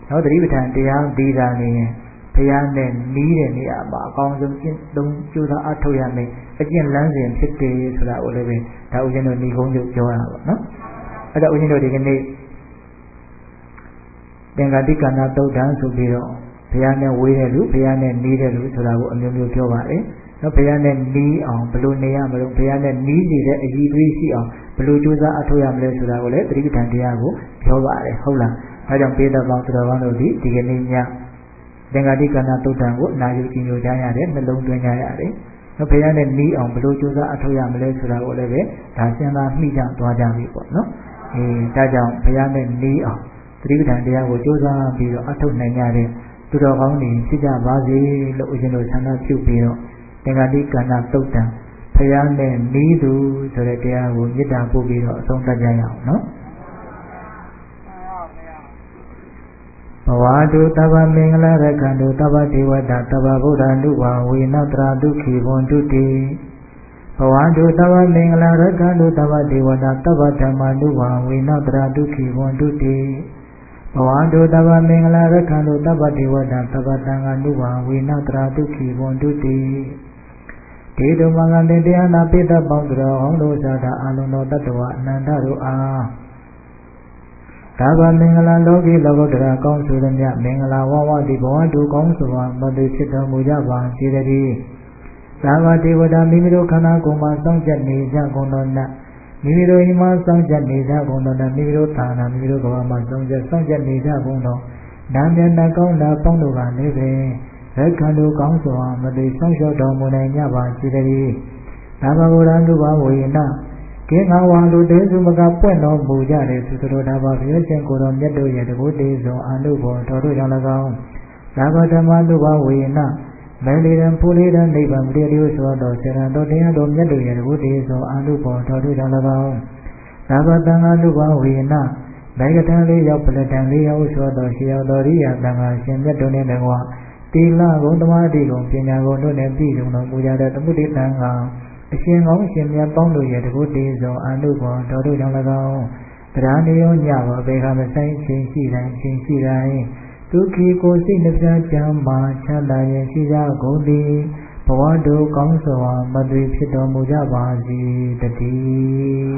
နောက်သတိပဋ္ဌာန်တရားပြီးတာနေရင်ဘုရားနဲ့နီးတဲ့နေရာမှာအကောင်းဆုံးကျင့်သုံးကြိုးစားအထောက်ရမယ်အကျင့်လမ်းစဉ်ဖြစ်တယ်ဆိုတာကိုလည်းပဲဒါဦးဇင်းတို့ညီကုန်းချုပ်ပြောတာပေါ့နော်အဲ့တော့ဦးဇင်းတို့ဒီကနေ့သင်္ဃတိကဏ္ဍသုတ်တံဆိုပြီးတော့ဘုရားနဲ့ဝေးတဲ့လူဘုရားနဲ့နီးတဲ့လူဆိုတာကိုအမျိုးမျိုးပြောပါတယ်နော်ဘုရားနဲ့နီးအောင်ဘယ်လိုနေရမလို့ဘုရားနဲ့နီးနေတဲ့အည်သွေးရှိအောင်ဘယ်လိုကြိုးစားအထောက်ရမလဲဆိုတာကိုလည်းသတိပဋ္ဌာန်တရားကိုပြောပါတယ်ဟုတ်လားအဲကြောင့်ပေးတော်ပေါင်းတော်ကောင်းတို့ဒီကနေ့ညသင်္ဃတိကဏ္ဍသုတ်တံကိုအနာယူကြည်ညိုကြရတယ်နှလုံးသွင်းကြရတယ်နော်ဘုရားနဲ့နီးအောင်ဘယ်လိုကြိုးစားအထောက်ရမလဲဆိုတာကိုလည်းပဲဒါစဉ်းစားမိကြသွားကြပြီပေါ့နော်ဒါကြောင့်ဘုရားနဲ့နီးအောင်သတိပဋ္ဌာန်တရားကိုကြိုးစားပြီးတော့အထောက်နိုင်ကြတဲ့သူတော်ကောင်းတွေဖြစ်ကြပါစေလို့ဦးဇင်းတို့ဆန္ဒပြုပြီးတော့သင်္ဃတိကဏ္ဍသုတ်တံဘုရားနဲ့နီးသူဆိုတဲ့တရားကိုမေတ္တာပို့ပြီးတော့အဆုံးသတ်ကြရအောင်နော်ဘဝတုတဗ္ဗမင်္ဂလာရခန္တုတဗ္ဗဒေဝတာတဗ္ဗဗုဒ္ဓနုဘာဝေနတရာဒုက္ခိဘွန်တုတိဘဝတုတဗ္ဗမင်္ဂလာရခန္တုတဗ္ဗဒေဝတာတဗ္ဗဓမ္မနုဘာဝေနတရာဒုက္ခိဘွန်တုတိဘဝတုတဗ္ဗမင်္ဂလာရခန္တုတဗ္ဗဒေဝတာတဗ္ဗသံဃာနုဘာဝေနတရာဒုက္ခိဘွန်တုတိဒေတုမင်္ဂတေတရားနာပိတ္တပေါင်းတော်ဟောင်းတို့သာသာအလုံးတော်တတ္တဝအနန္တတို့အားဒါဗမင်္ဂလာလောကီလောကုတ္တရာကောင်းဆိုသည်မြမင်္ဂလာဝဝတိဘဝတုကောင်းစွာမသိဖြစ်တော်မူကြပါစေတည်းသာဝတိဝဒမိမိတို့ခန္ဓာကိုယ်မှာစောင့်ကြနေကြကုန်တော်နတ်မိမိတို့အိမ်မှာစောင့်ကြနေကြကုန်တော်နတ်မိမိတို့ဌာနမိမိတို့ကဘာမှာစောင့်ကြနေကြကုန်တော်နာမျက်နှာကောင်းတာပေါင်းတို့ကလည်းပဲရခန္တုကောင်းစွာမသိဆောင်လျှောက်တော်မူနိုင်ကြပါစေတည်းသာဝဗုဒ္ဓနုဘာဝေနကေငါဝါလူတေစုမကပွင့်တော်မူကြတယ်သူတို့ဒါပါဘုရားရှင်ကိုယ်တော်မြတ်တို့ရဲ့တကုတေဇောအာနုဘောတော်တို့ကြောင့်၎င်းသာဝဓမ္မနုဘာဝေနမဲလီရန်ဖူလီရန်နိဗ္ဗာန်တည်းလေးဆိုတော်စေရန်တော်တရားတော်မြတ်တို့ရဲ့တကုတေဇောအာနုဘောတော်တို့ကြောင့်၎င်းသာဝတံဃာနုဘာဝေနမေကထံလေးရောက်ပလတံလေးရောက်ဆိုတော်ရှိရောက်တော်ရိယတံဃာရှင်မြတ်တို့နဲ့တကွာတိလဂုံသမာဓိဂုံပညာဂုံတို့နဲ့ပြည့်စုံတော်မူကြတဲ့သမုဒိတံဃာအရှင်ကောင်းအရှင်မြတ်ပေါင်းတို့ရဲ့တကုတေဇောအာနုဘောတော်တို့ကြောင့်၎င်းတရားနေရောညပါဘေခမဆိုင်ချင်းရှိတိုင်းချင်းရှိတိုင်းဒုက္ခိကိုစိတ်နှပြချမ်းမာချမ်းသာရင်ရှိကြကုန်သည်ဘဝတို့ကောင်းစွာမသွေဖြစ်တော်မူကြပါစေတည်း